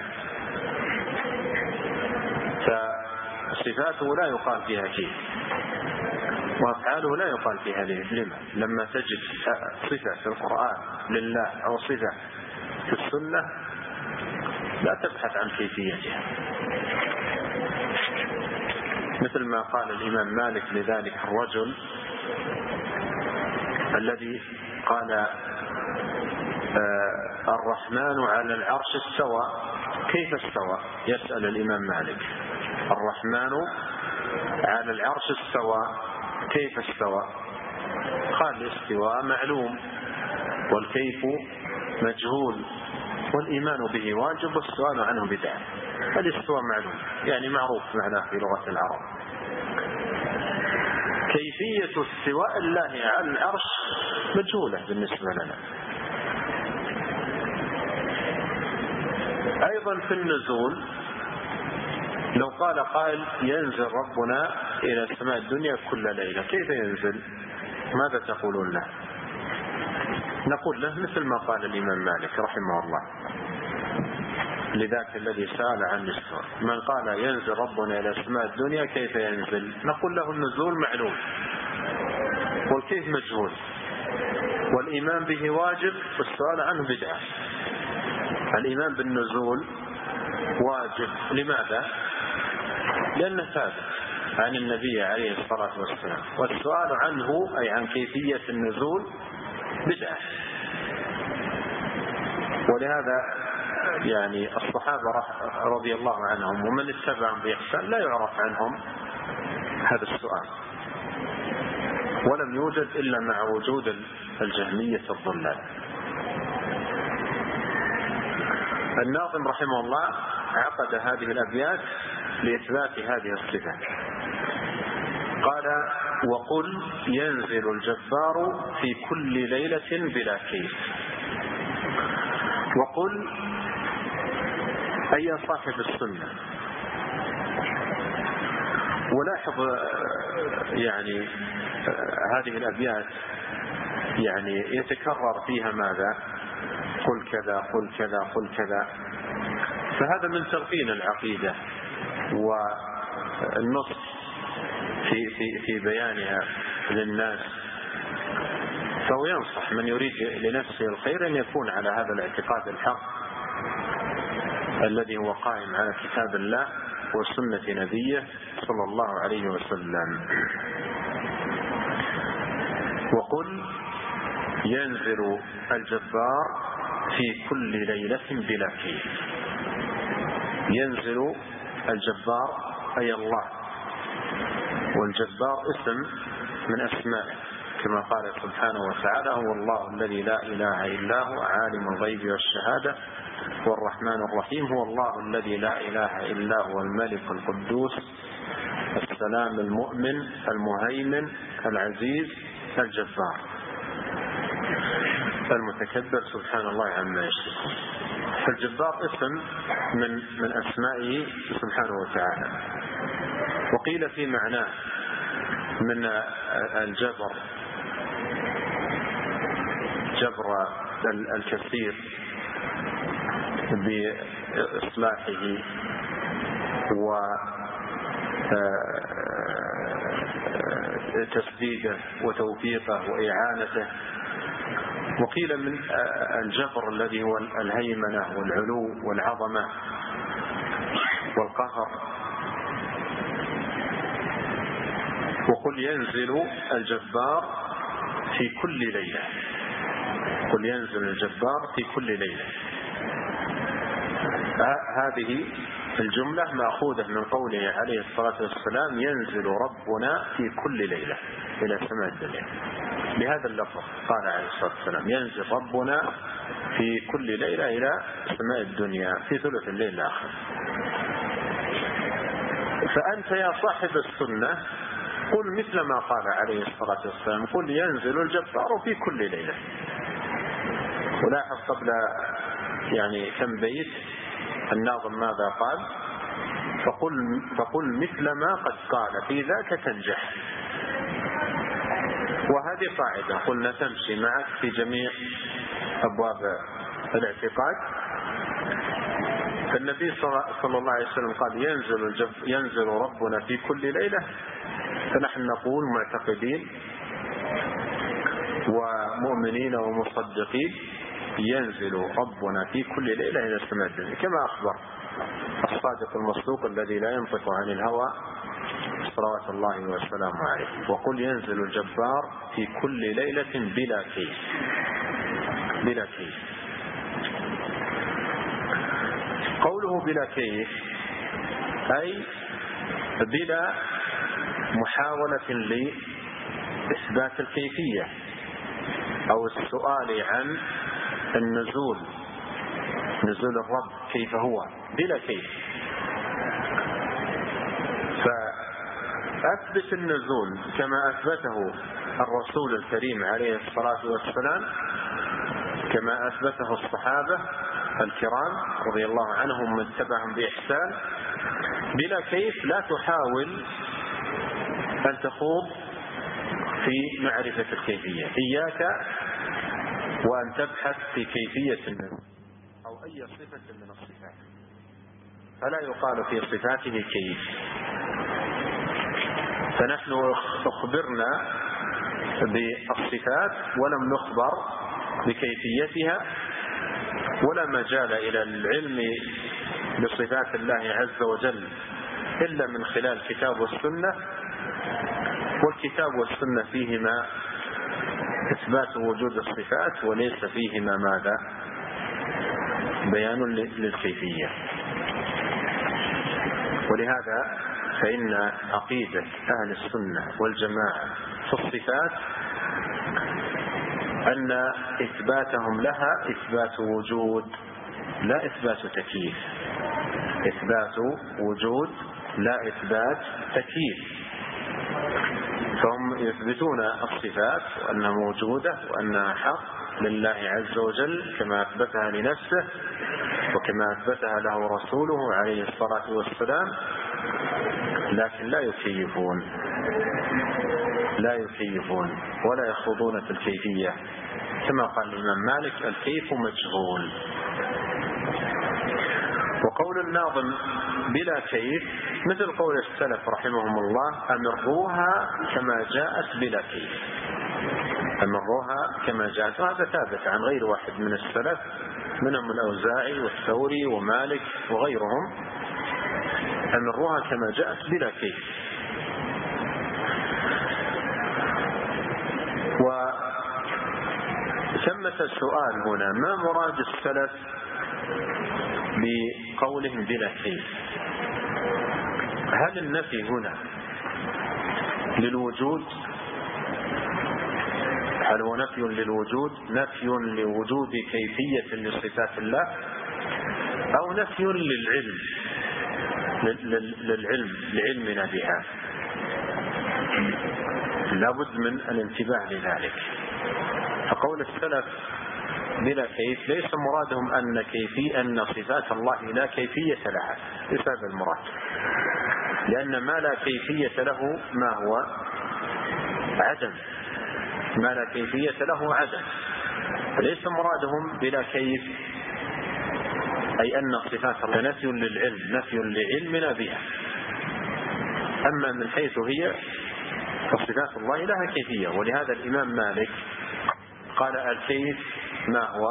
فصفاته لا يقال فيها كيف، وأفعاله لا يقال فيها لما. لما تجد صفة في القرآن لله أو صفة في السنة لا تبحث عن كيفيتها، مثل ما قال الإمام مالك لذلك الرجل الذي قال آه الرحمن على العرش استوى، كيف استوى؟ يسأل الإمام مالك: الرحمن على العرش استوى، كيف استوى؟ قال: الاستواء معلوم والكيف مجهول والإيمان به واجب والسؤال عنه بدعة. الاستواء معلوم يعني معروف معناه في لغة العرب. كيفية استواء الله على العرش مجهولة بالنسبة لنا. أيضا في النزول لو قال قائل ينزل ربنا إلى سماء الدنيا كل ليلة، كيف ينزل؟ ماذا تقولون له؟ نقول له مثل ما قال الإمام مالك رحمه الله لذاك الذي سأل عن الاستواء: من قال ينزل ربنا إلى سماء الدنيا كيف ينزل؟ نقول له النزول معلوم والكيف مجهول والإيمان به واجب والسؤال عنه بدعة. الإيمان بالنزول واجب، لماذا؟ لأنه ثابت عن النبي عليه الصلاة والسلام، والسؤال عنه أي عن كيفية النزول بدعة. ولهذا يعني الصحابة رضي الله عنهم ومن اتبعهم بإحسان لا يعرف عنهم هذا السؤال، ولم يوجد إلا مع وجود الجهمية الضلال. الناظم رحمه الله عقد هذه الأبيات لإثبات هذه الصفة. قال: وقل ينزل الجبار في كل ليلة بلا كيف. وقل أي صاحب السنة. ولاحظ يعني هذه الأبيات يعني يتكرر فيها ماذا؟ قل كذا قل كذا قل كذا. فهذا من تلقين العقيدة والنص في في في بيانها للناس. فهو ينصح من يريد لنفسه الخير أن يكون على هذا الاعتقاد الحق الذي هو قائم على كتاب الله وسنة نبيه صلى الله عليه وسلم. وقل ينزل الجبار في كل ليلة بلا كيف. ينزل الجبار أي الله، والجبار اسم من أسمائه كما قال سبحانه وتعالى: هو الله الذي لا إله إلا هو عالم الغيب والشهادة والرحمن الرحيم هو الله الذي لا إله إلا هو الملك القدوس السلام المؤمن المهيمن العزيز الجبار المتكبر سبحان الله عما يشركون. فالجبار اسم من من أسمائه سبحانه وتعالى. وقيل في معناه من الجبر جبر الكثير بإصلاحه وتسديده وتوفيقه وإعانته. وقيل من الجبر الذي هو الهيمنة والعلو والعظمة والقهر. وقل ينزل الجبار في كل ليلة قل ينزل الجبار في كل ليلة. هذه الجملة مأخوذة من قوله عليه الصلاة والسلام ينزل ربنا في كل ليلة إلى سماء الدنيا. بهذا اللفظ قال عليه الصلاة والسلام ينزل ربنا في كل ليلة إلى سماء الدنيا في ثلث الليل الآخر. فأنت يا صاحب السنة قل مثل ما قال عليه الصلاة والسلام قل ينزل الجبار في كل ليلة. ولاحظ قبل يعني كم بيت الناظم ماذا قال؟ فقل, فقل مثل ما قد قال في ذاك تنجح. وهذه قاعدة قلنا تمشي معك في جميع أبواب الاعتقاد. فالنبي صلى الله عليه وسلم قال ينزل, الجب ينزل ربنا في كل ليلة، فنحن نقول معتقدين ومؤمنين ومصدقين ينزل ربنا في كل ليلة إلى السماء الدنيا كما أخبر الصادق المصدوق الذي لا ينطق عن الهوى صلوات الله وسلامه عليه. وقل ينزل الجبار في كل ليلة بلا كيف بلا كيف. قوله بلا كيف أي بلا محاولة لإثبات الكيفية أو السؤال عن النزول نزول الرب كيف هو بلا كيف. فأثبت النزول كما أثبته الرسول الكريم عليه الصلاة والسلام، كما أثبته الصحابة الكرام رضي الله عنهم من تبعهم بإحسان بلا كيف. لا تحاول أن تخوض في معرفة الكيفية، إياك وأن تبحث في كيفية النزول أو أي صفة من الصفات، فلا يقال في صفاته كيف. فنحن أخبرنا بالصفات ولم نخبر بكيفيتها، ولا مجال إلى العلم بصفات الله عز وجل إلا من خلال الكتاب والسنة. والكتاب والسنة فيهما إثبات وجود الصفات وليس فيهما ماذا؟ بيان للكيفية. ولهذا فإن عقيدة أهل السنة والجماعة في الصفات أن إثباتهم لها إثبات وجود لا إثبات تكييف، إثبات وجود لا إثبات تكييف. فهم يثبتون الصفات وأنها موجودة وأنها حق لله عز وجل كما أثبتها لنفسه وكما أثبتها له رسوله عليه الصلاة والسلام، لكن لا يكيفون لا يكيفون ولا يخوضون في الكيفية، كما قال الإمام مالك الكيف مجهول. وقول الناظم بلا كيف مثل قول السلف رحمهم الله أمروها كما جاءت بلا كيف، أمروها كما جاءت. وهذا ثابت عن غير واحد من السلف منهم الأوزاعي والثوري ومالك وغيرهم، أمروها كما جاءت بلا كيف. وثمة السؤال هنا ما مراد السلف بقولهم بلا كيف؟ هل النفي هنا للوجود؟ هل هو نفي للوجود، نفي لوجود كيفية لصفات الله، أو نفي للعلم للعلم لعلمنا بها، لابد من الانتباه لذلك. فقول السلف بلا كيف ليس مرادهم أن كيفية أن صفات الله لا كيفية لها، ليس هذا المراد، لأن ما لا كيفية له ما هو عدم، ما لا كيفية له عدم. فليس مرادهم بلا كيف أي أن صفات الله نفي للعلم، نفي لعلمنا بها. أما من حيث هي فصفات الله لها كيفية، ولهذا الإمام مالك قال الكيف ما هو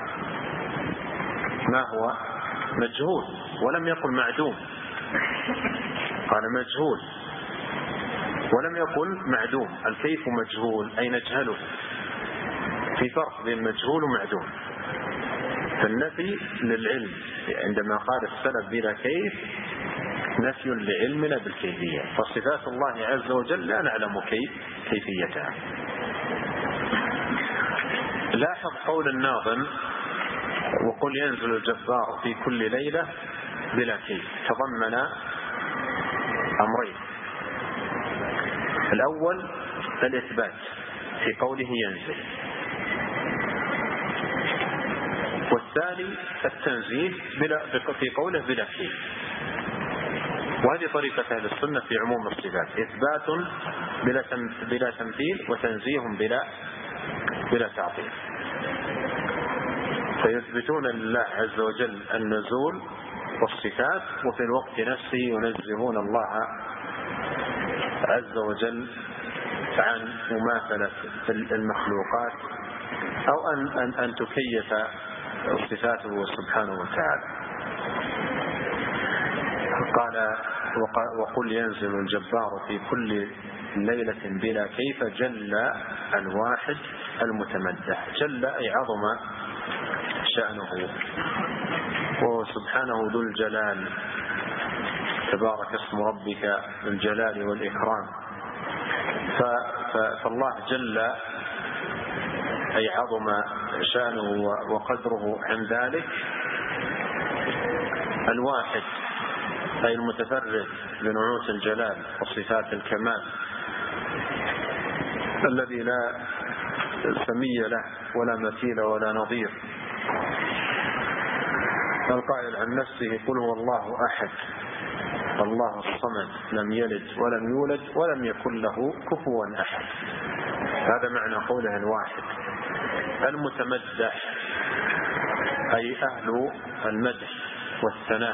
ما هو مجهول، ولم يقل معدوم، قال مجهول ولم يقل معدوم. الكيف مجهول أي نجهله، في فرق بين مجهول ومعدوم. فالنفي للعلم عندما قال السلف بلا كيف نفي لعلمنا بالكيفية، فصفات الله عز وجل لا نعلم كيف كيفيتها. لاحظ قول الناظم وقل ينزل الجبار في كل ليلة بلا كيف، تضمن أمرين. الأول الإثبات في قوله ينزل، والثاني التنزيه بلا في قوله بلا كيف. وهذه طريقة أهل السنة في عموم الصفات، إثبات بلا بلا تمثيل، وتنزيه بلا بلا تعطيل. فيثبتون لله عز وجل النزول والصفات، وفي الوقت نفسه ينزهون الله عز وجل عن مماثلة المخلوقات أو أن أن, أن تكيف صفاته سبحانه وتعالى. قال وقل ينزل الجبار في كل ليلة بلا كيف جل الواحد المتمدح. جل أي عظم شأنه، وهو سبحانه ذو الجلال، تبارك اسم ربك ذو الجلال والإكرام. فالله جل أي عظم شأنه وقدره عن ذلك. الواحد أي المتفرد بنعوت الجلال وصفات الكمال، الذي لا سمي له ولا مثيل ولا نظير. القائل عن نفسه قل هو الله أحد الله الصمد لم يلد ولم يولد ولم يكن له كفوا أحد. هذا معنى قوله الواحد. المتمدح أي أهل المدح والثناء،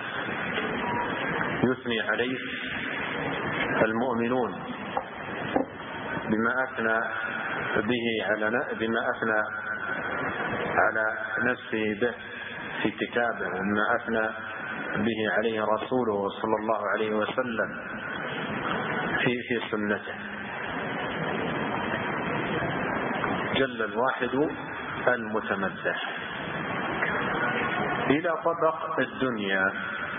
يثني عليه المؤمنون بما أثنى به على بما أثنى على نفسه به في كتابه، وما أثنى به عليه رسوله صلى الله عليه وسلم في في سنته. جل الواحد المتمدح. إلى طبق الدنيا،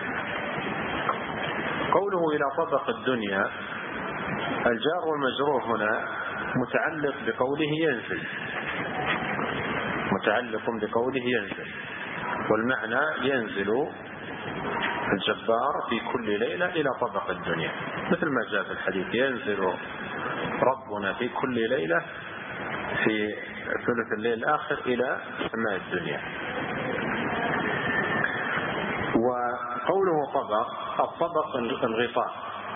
قوله إلى طبق الدنيا الجار والمجرور هنا متعلق بقوله ينزل، متعلق بقوله ينزل، والمعنى ينزل الجبار في كل ليلة إلى طبق الدنيا، مثل ما جاء في الحديث ينزل ربنا في كل ليلة في ثلث الليل الآخر إلى سماء الدنيا. وقوله طبق، الطبق الغطاء،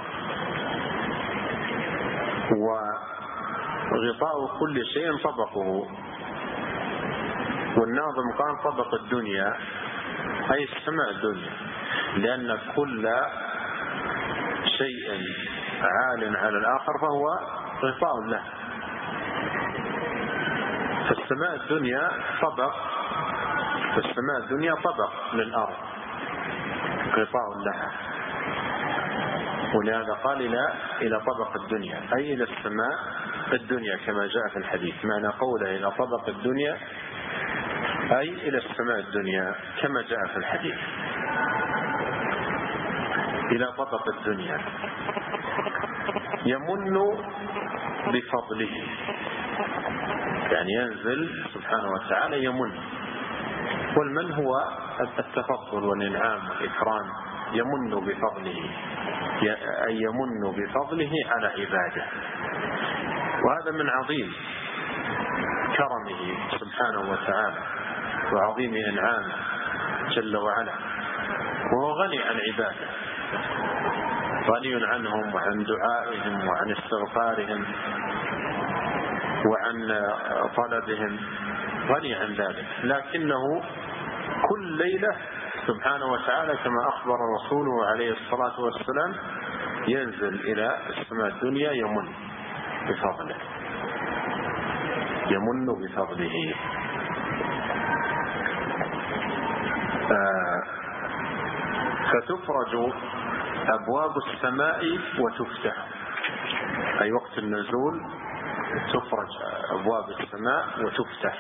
وغطاء كل شيء طبقه. والناظم قال طبق الدنيا أي السماء الدنيا، لأن كل شيء عال على الآخر فهو غطاء له. فالسماء الدنيا طبق، فالسماء الدنيا طبق للأرض غطاء لها، ولهذا قال إلى إلى طبق الدنيا أي إلى السماء الدنيا كما جاء في الحديث. معنى قوله إلى طبق الدنيا أي إلى السماء الدنيا كما جاء في الحديث، إلى طبق الدنيا. يمن بفضله، يعني ينزل سبحانه وتعالى يمن والمن هو التفضل والإنعام والإكرام، يمن بفضله، أي يمن بفضله على عباده. وهذا من عظيم كرمه سبحانه وتعالى وعظيم إنعامه جل وعلا، وهو غني عن عباده، غني عنهم وعن دعائهم وعن استغفارهم وعن طلبهم، غني عن ذلك، لكنه كل ليلة سبحانه وتعالى كما أخبر رسوله عليه الصلاة والسلام ينزل إلى السماء الدنيا يمن بفضله، يمن بفضله. آه فتفرج أبواب السماء وتفتح، أي وقت النزول تفرج أبواب السماء وتفتح.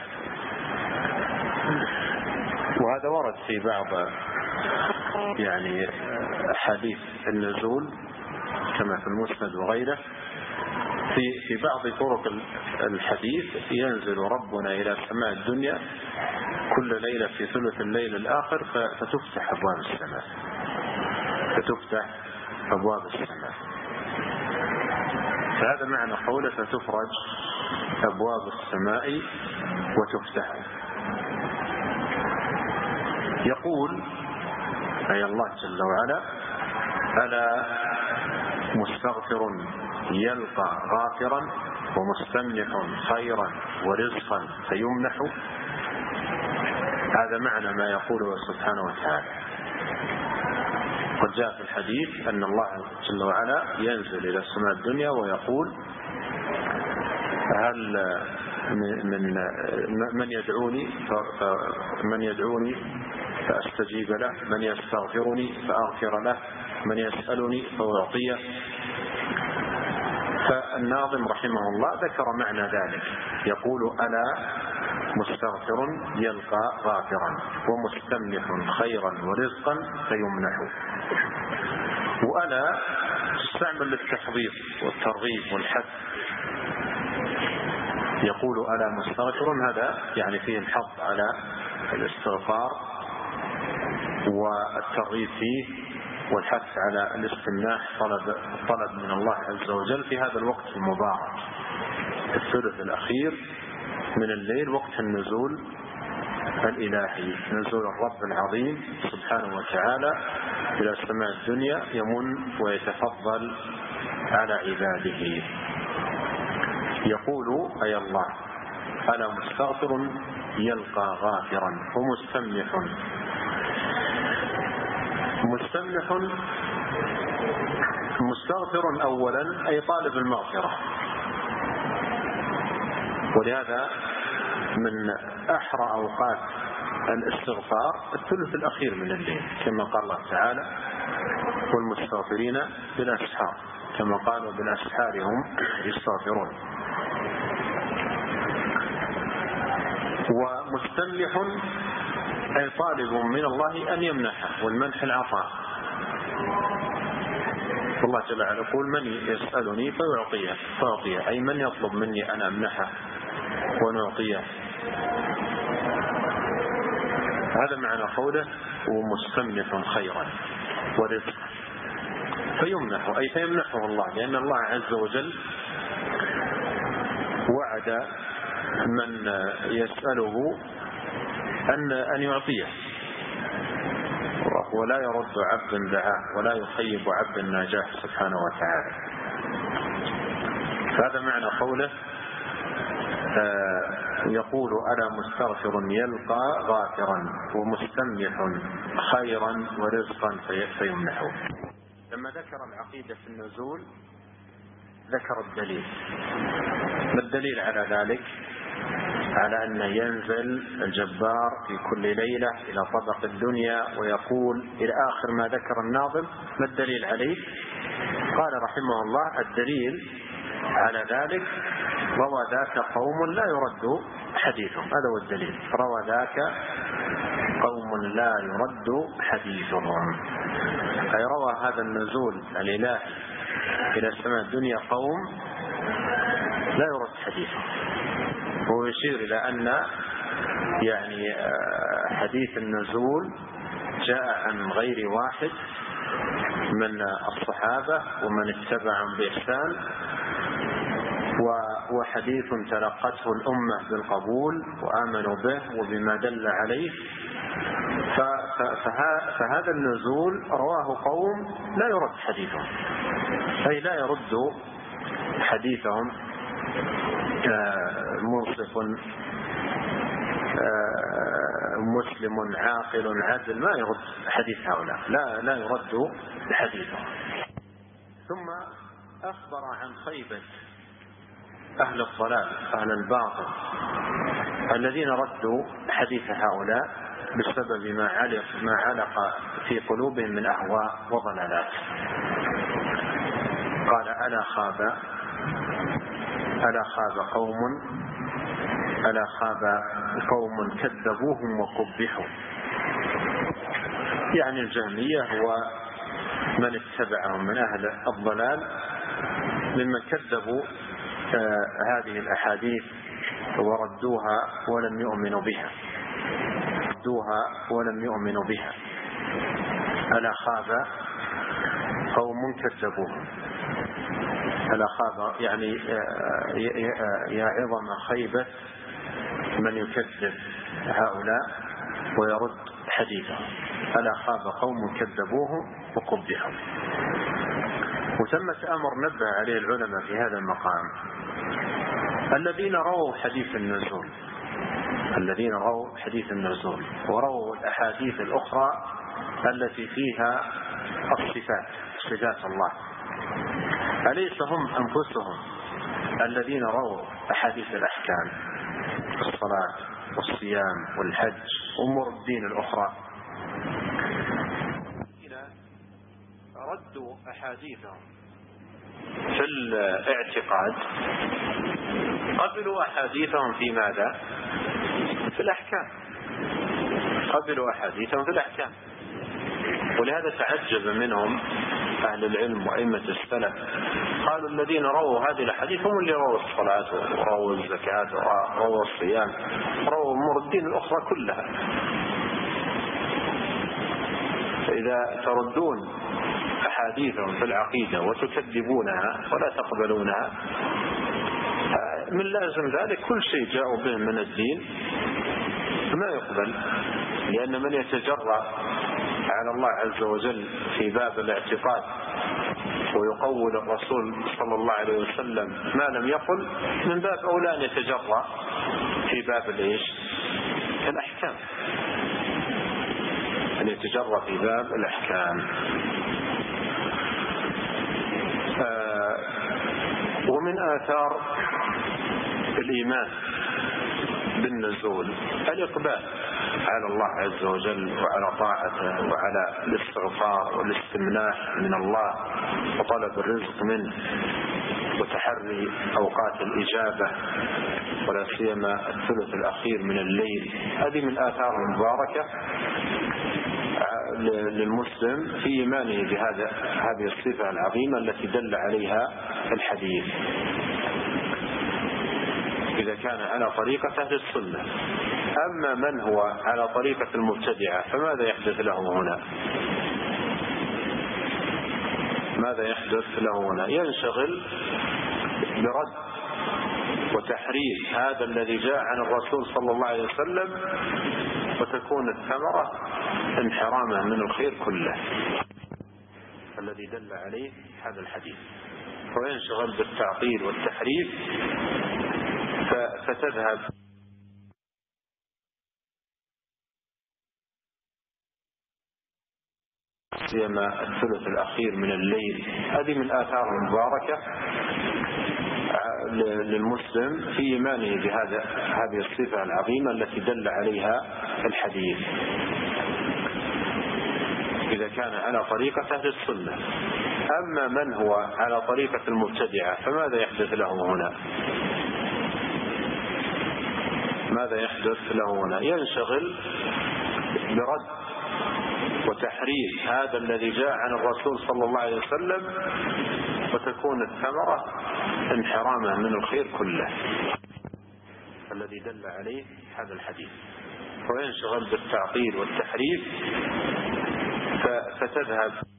وهذا ورد في بعض يعني حديث النزول كما في المسند وغيره. في في بعض طرق الحديث ينزل ربنا إلى سماء الدنيا كل ليلة في ثلث الليل الآخر فتفتح أبواب السماء، فتفتح أبواب السماء. فهذا معنى قوله فتفرج أبواب السماء وتفتح. يقول أي الله جل وعلا: ألا مستغفر يلقى غافرا ومستمنح خيرا ورزقا فيمنح. هذا معنى ما يقوله سبحانه وتعالى. قد جاء في الحديث أن الله جل وعلا ينزل إلى السماء الدنيا ويقول: هل من من يدعوني من يدعوني فأستجيب له، من يستغفرني فأغفر له، من يسألني فأعطيه. فالناظم رحمه الله ذكر معنى ذلك، يقول: ألا مستغفر يلقى غافرا ومستمنح خيرا ورزقا فيمنح. وألا تستعمل للتحضير والترغيب والحث، يقول: ألا مستغفر، هذا يعني فيه الحث على الاستغفار والترغيب فيه والحث على الاستمناح، طلب الطلب من الله عز وجل في هذا الوقت المبارك، الثلث الأخير من الليل، وقت النزول الإلهي، نزول الرب العظيم سبحانه وتعالى إلى السماء الدنيا، يمن ويتفضل على عباده. يقول أي الله: ألا مستغفر يلقى غافرا ومستمنح. مستمنح مستغفر أولا أي طالب المغفرة، ولهذا من أحرى أوقات الاستغفار الثلث الأخير من الليل، كما قال الله تعالى: والمستغفرين بالأسحار، كما قالوا بالأسحار هم يستغفرون. ومستمنح أي طالب من الله أن يمنحه، والمنح العطاء. الله جل وعلا يقول: من يسألني فيعطيه فأعطيه، أي من يطلب مني أن أمنحه ونعطيه. هذا معنى قوله: ومستمنح خيرا ورزقا فيمنحه، أي فيمنحه الله، لأن الله عز وجل وعد من يسأله أن أن يعطيه، ولا يرد عبد دعاه ولا يخيب عبد ناجاه سبحانه وتعالى. فهذا معنى قوله: يقول: ألا مستغفر يلقى غافرا ومستمنح خيرا ورزقا فيمنحه. لما ذكر العقيدة في النزول ذكر الدليل. ما الدليل على ذلك؟ على أن ينزل الجبار في كل ليلة إلى طبق الدنيا ويقول إلى آخر ما ذكر الناظم. ما الدليل عليه؟ قال رحمه الله: الدليل على ذلك روى ذاك قوم لا يرد حديثهم. هذا هو الدليل، روى ذاك قوم لا يرد حديثهم، أي روى هذا النزول الإلهي إلى السماء الدنيا قوم لا يرد حديثهم. هو يشير إلى أن يعني حديث النزول جاء عن غير واحد من الصحابة ومن اتبعهم بإحسان، وحديث تلقته الأمة بالقبول وآمنوا به وبما دل عليه. فهذا النزول رواه قوم لا يرد حديثهم، أي لا يرد حديثهم منصف مسلم عاقل عادل، ما يرد حديث هؤلاء، لا لا يرد حديثهم. ثم أخبر عن خيبة أهل الضلال أهل الباطل الذين ردوا حديث هؤلاء بسبب ما علق ما علق في قلوبهم من أهواء وضلالات. قال ألا خاب ألا خاب قوم ألا خاب قوم كذبوهم وقبحوا، يعني الجهمية ومن اتبعهم من أهل الضلال ممن كذبوا آه هذه الأحاديث وردوها ولم يؤمنوا بها ردوها ولم يؤمنوا بها. ألا خاب قوم كذبوهم، ألا خاب يعني آه يا عظم خيبة من يكذب هؤلاء ويرد حديثهم. ألا خاب قوم كذبوهم وقبحوا. وثمة أمر نبه عليه العلماء في هذا المقام، الذين رووا حديث النزول الذين رووا حديث النزول ورووا الأحاديث الأخرى التي فيها الصفات صفات الله، أليس هم أنفسهم الذين رووا أحاديث الأحكام الصلاة والصيام والحج أمور الدين الأخرى؟ ردوا أحاديثهم في الاعتقاد قبلوا أحاديثهم في ماذا؟ في الأحكام. قبلوا أحاديثهم في الأحكام. ولهذا تعجب منهم أهل العلم وأئمة السلف، قالوا الذين رووا هذه الأحاديث هم اللي رووا الصلاة ورووا الزكاة ورووا الصيام ورووا أمور الدين الأخرى كلها. فإذا تردون أحاديثهم في العقيدة وتكذبونها ولا تقبلونها، من لازم ذلك كل شيء جاءوا به من الدين ما يقبل، لأن من يتجرأ على الله عز وجل في باب الاعتقاد ويقول الرسول صلى الله عليه وسلم ما لم يقل، من باب أولى أن يتجرأ في باب الإيش؟ الأحكام، أن يتجرأ في باب الأحكام. آه ومن آثار الإيمان بالنزول الإقبال على الله عز وجل وعلى طاعته وعلى الاستغفار والاستمناح من الله وطلب الرزق منه وتحري أوقات الإجابة ولا سيما الثلث الأخير من الليل. هذه من آثار المباركة للمسلم في إيمانه بهذا هذه الصفة العظيمة التي دل عليها الحديث، إذا كان على طريقة أهل السنة. أما من هو على طريقة المبتدعة فماذا يحدث له هنا؟ ماذا يحدث له هنا؟ ينشغل برد وتحريف هذا الذي جاء عن الرسول صلى الله عليه وسلم، وتكون الثمرة انحرامه من الخير كله الذي دل عليه هذا الحديث، وينشغل بالتعطيل والتحريف فتذهب سيما الثلث الأخير من الليل. هذه من آثار المباركة للمسلم في إيمانه بهذا هذه الصفة العظيمة التي دل عليها الحديث، إذا كان على طريقة أهل السنة. أما من هو على طريقة المبتدعة فماذا يحدث له هنا؟ ماذا يحدث له هنا؟ ينشغل برد وتحريف هذا الذي جاء عن الرسول صلى الله عليه وسلم، وتكون الثمرة انحرامه من الخير كله الذي دل عليه هذا الحديث، وينشغل بالتعطيل والتحريف فتذهب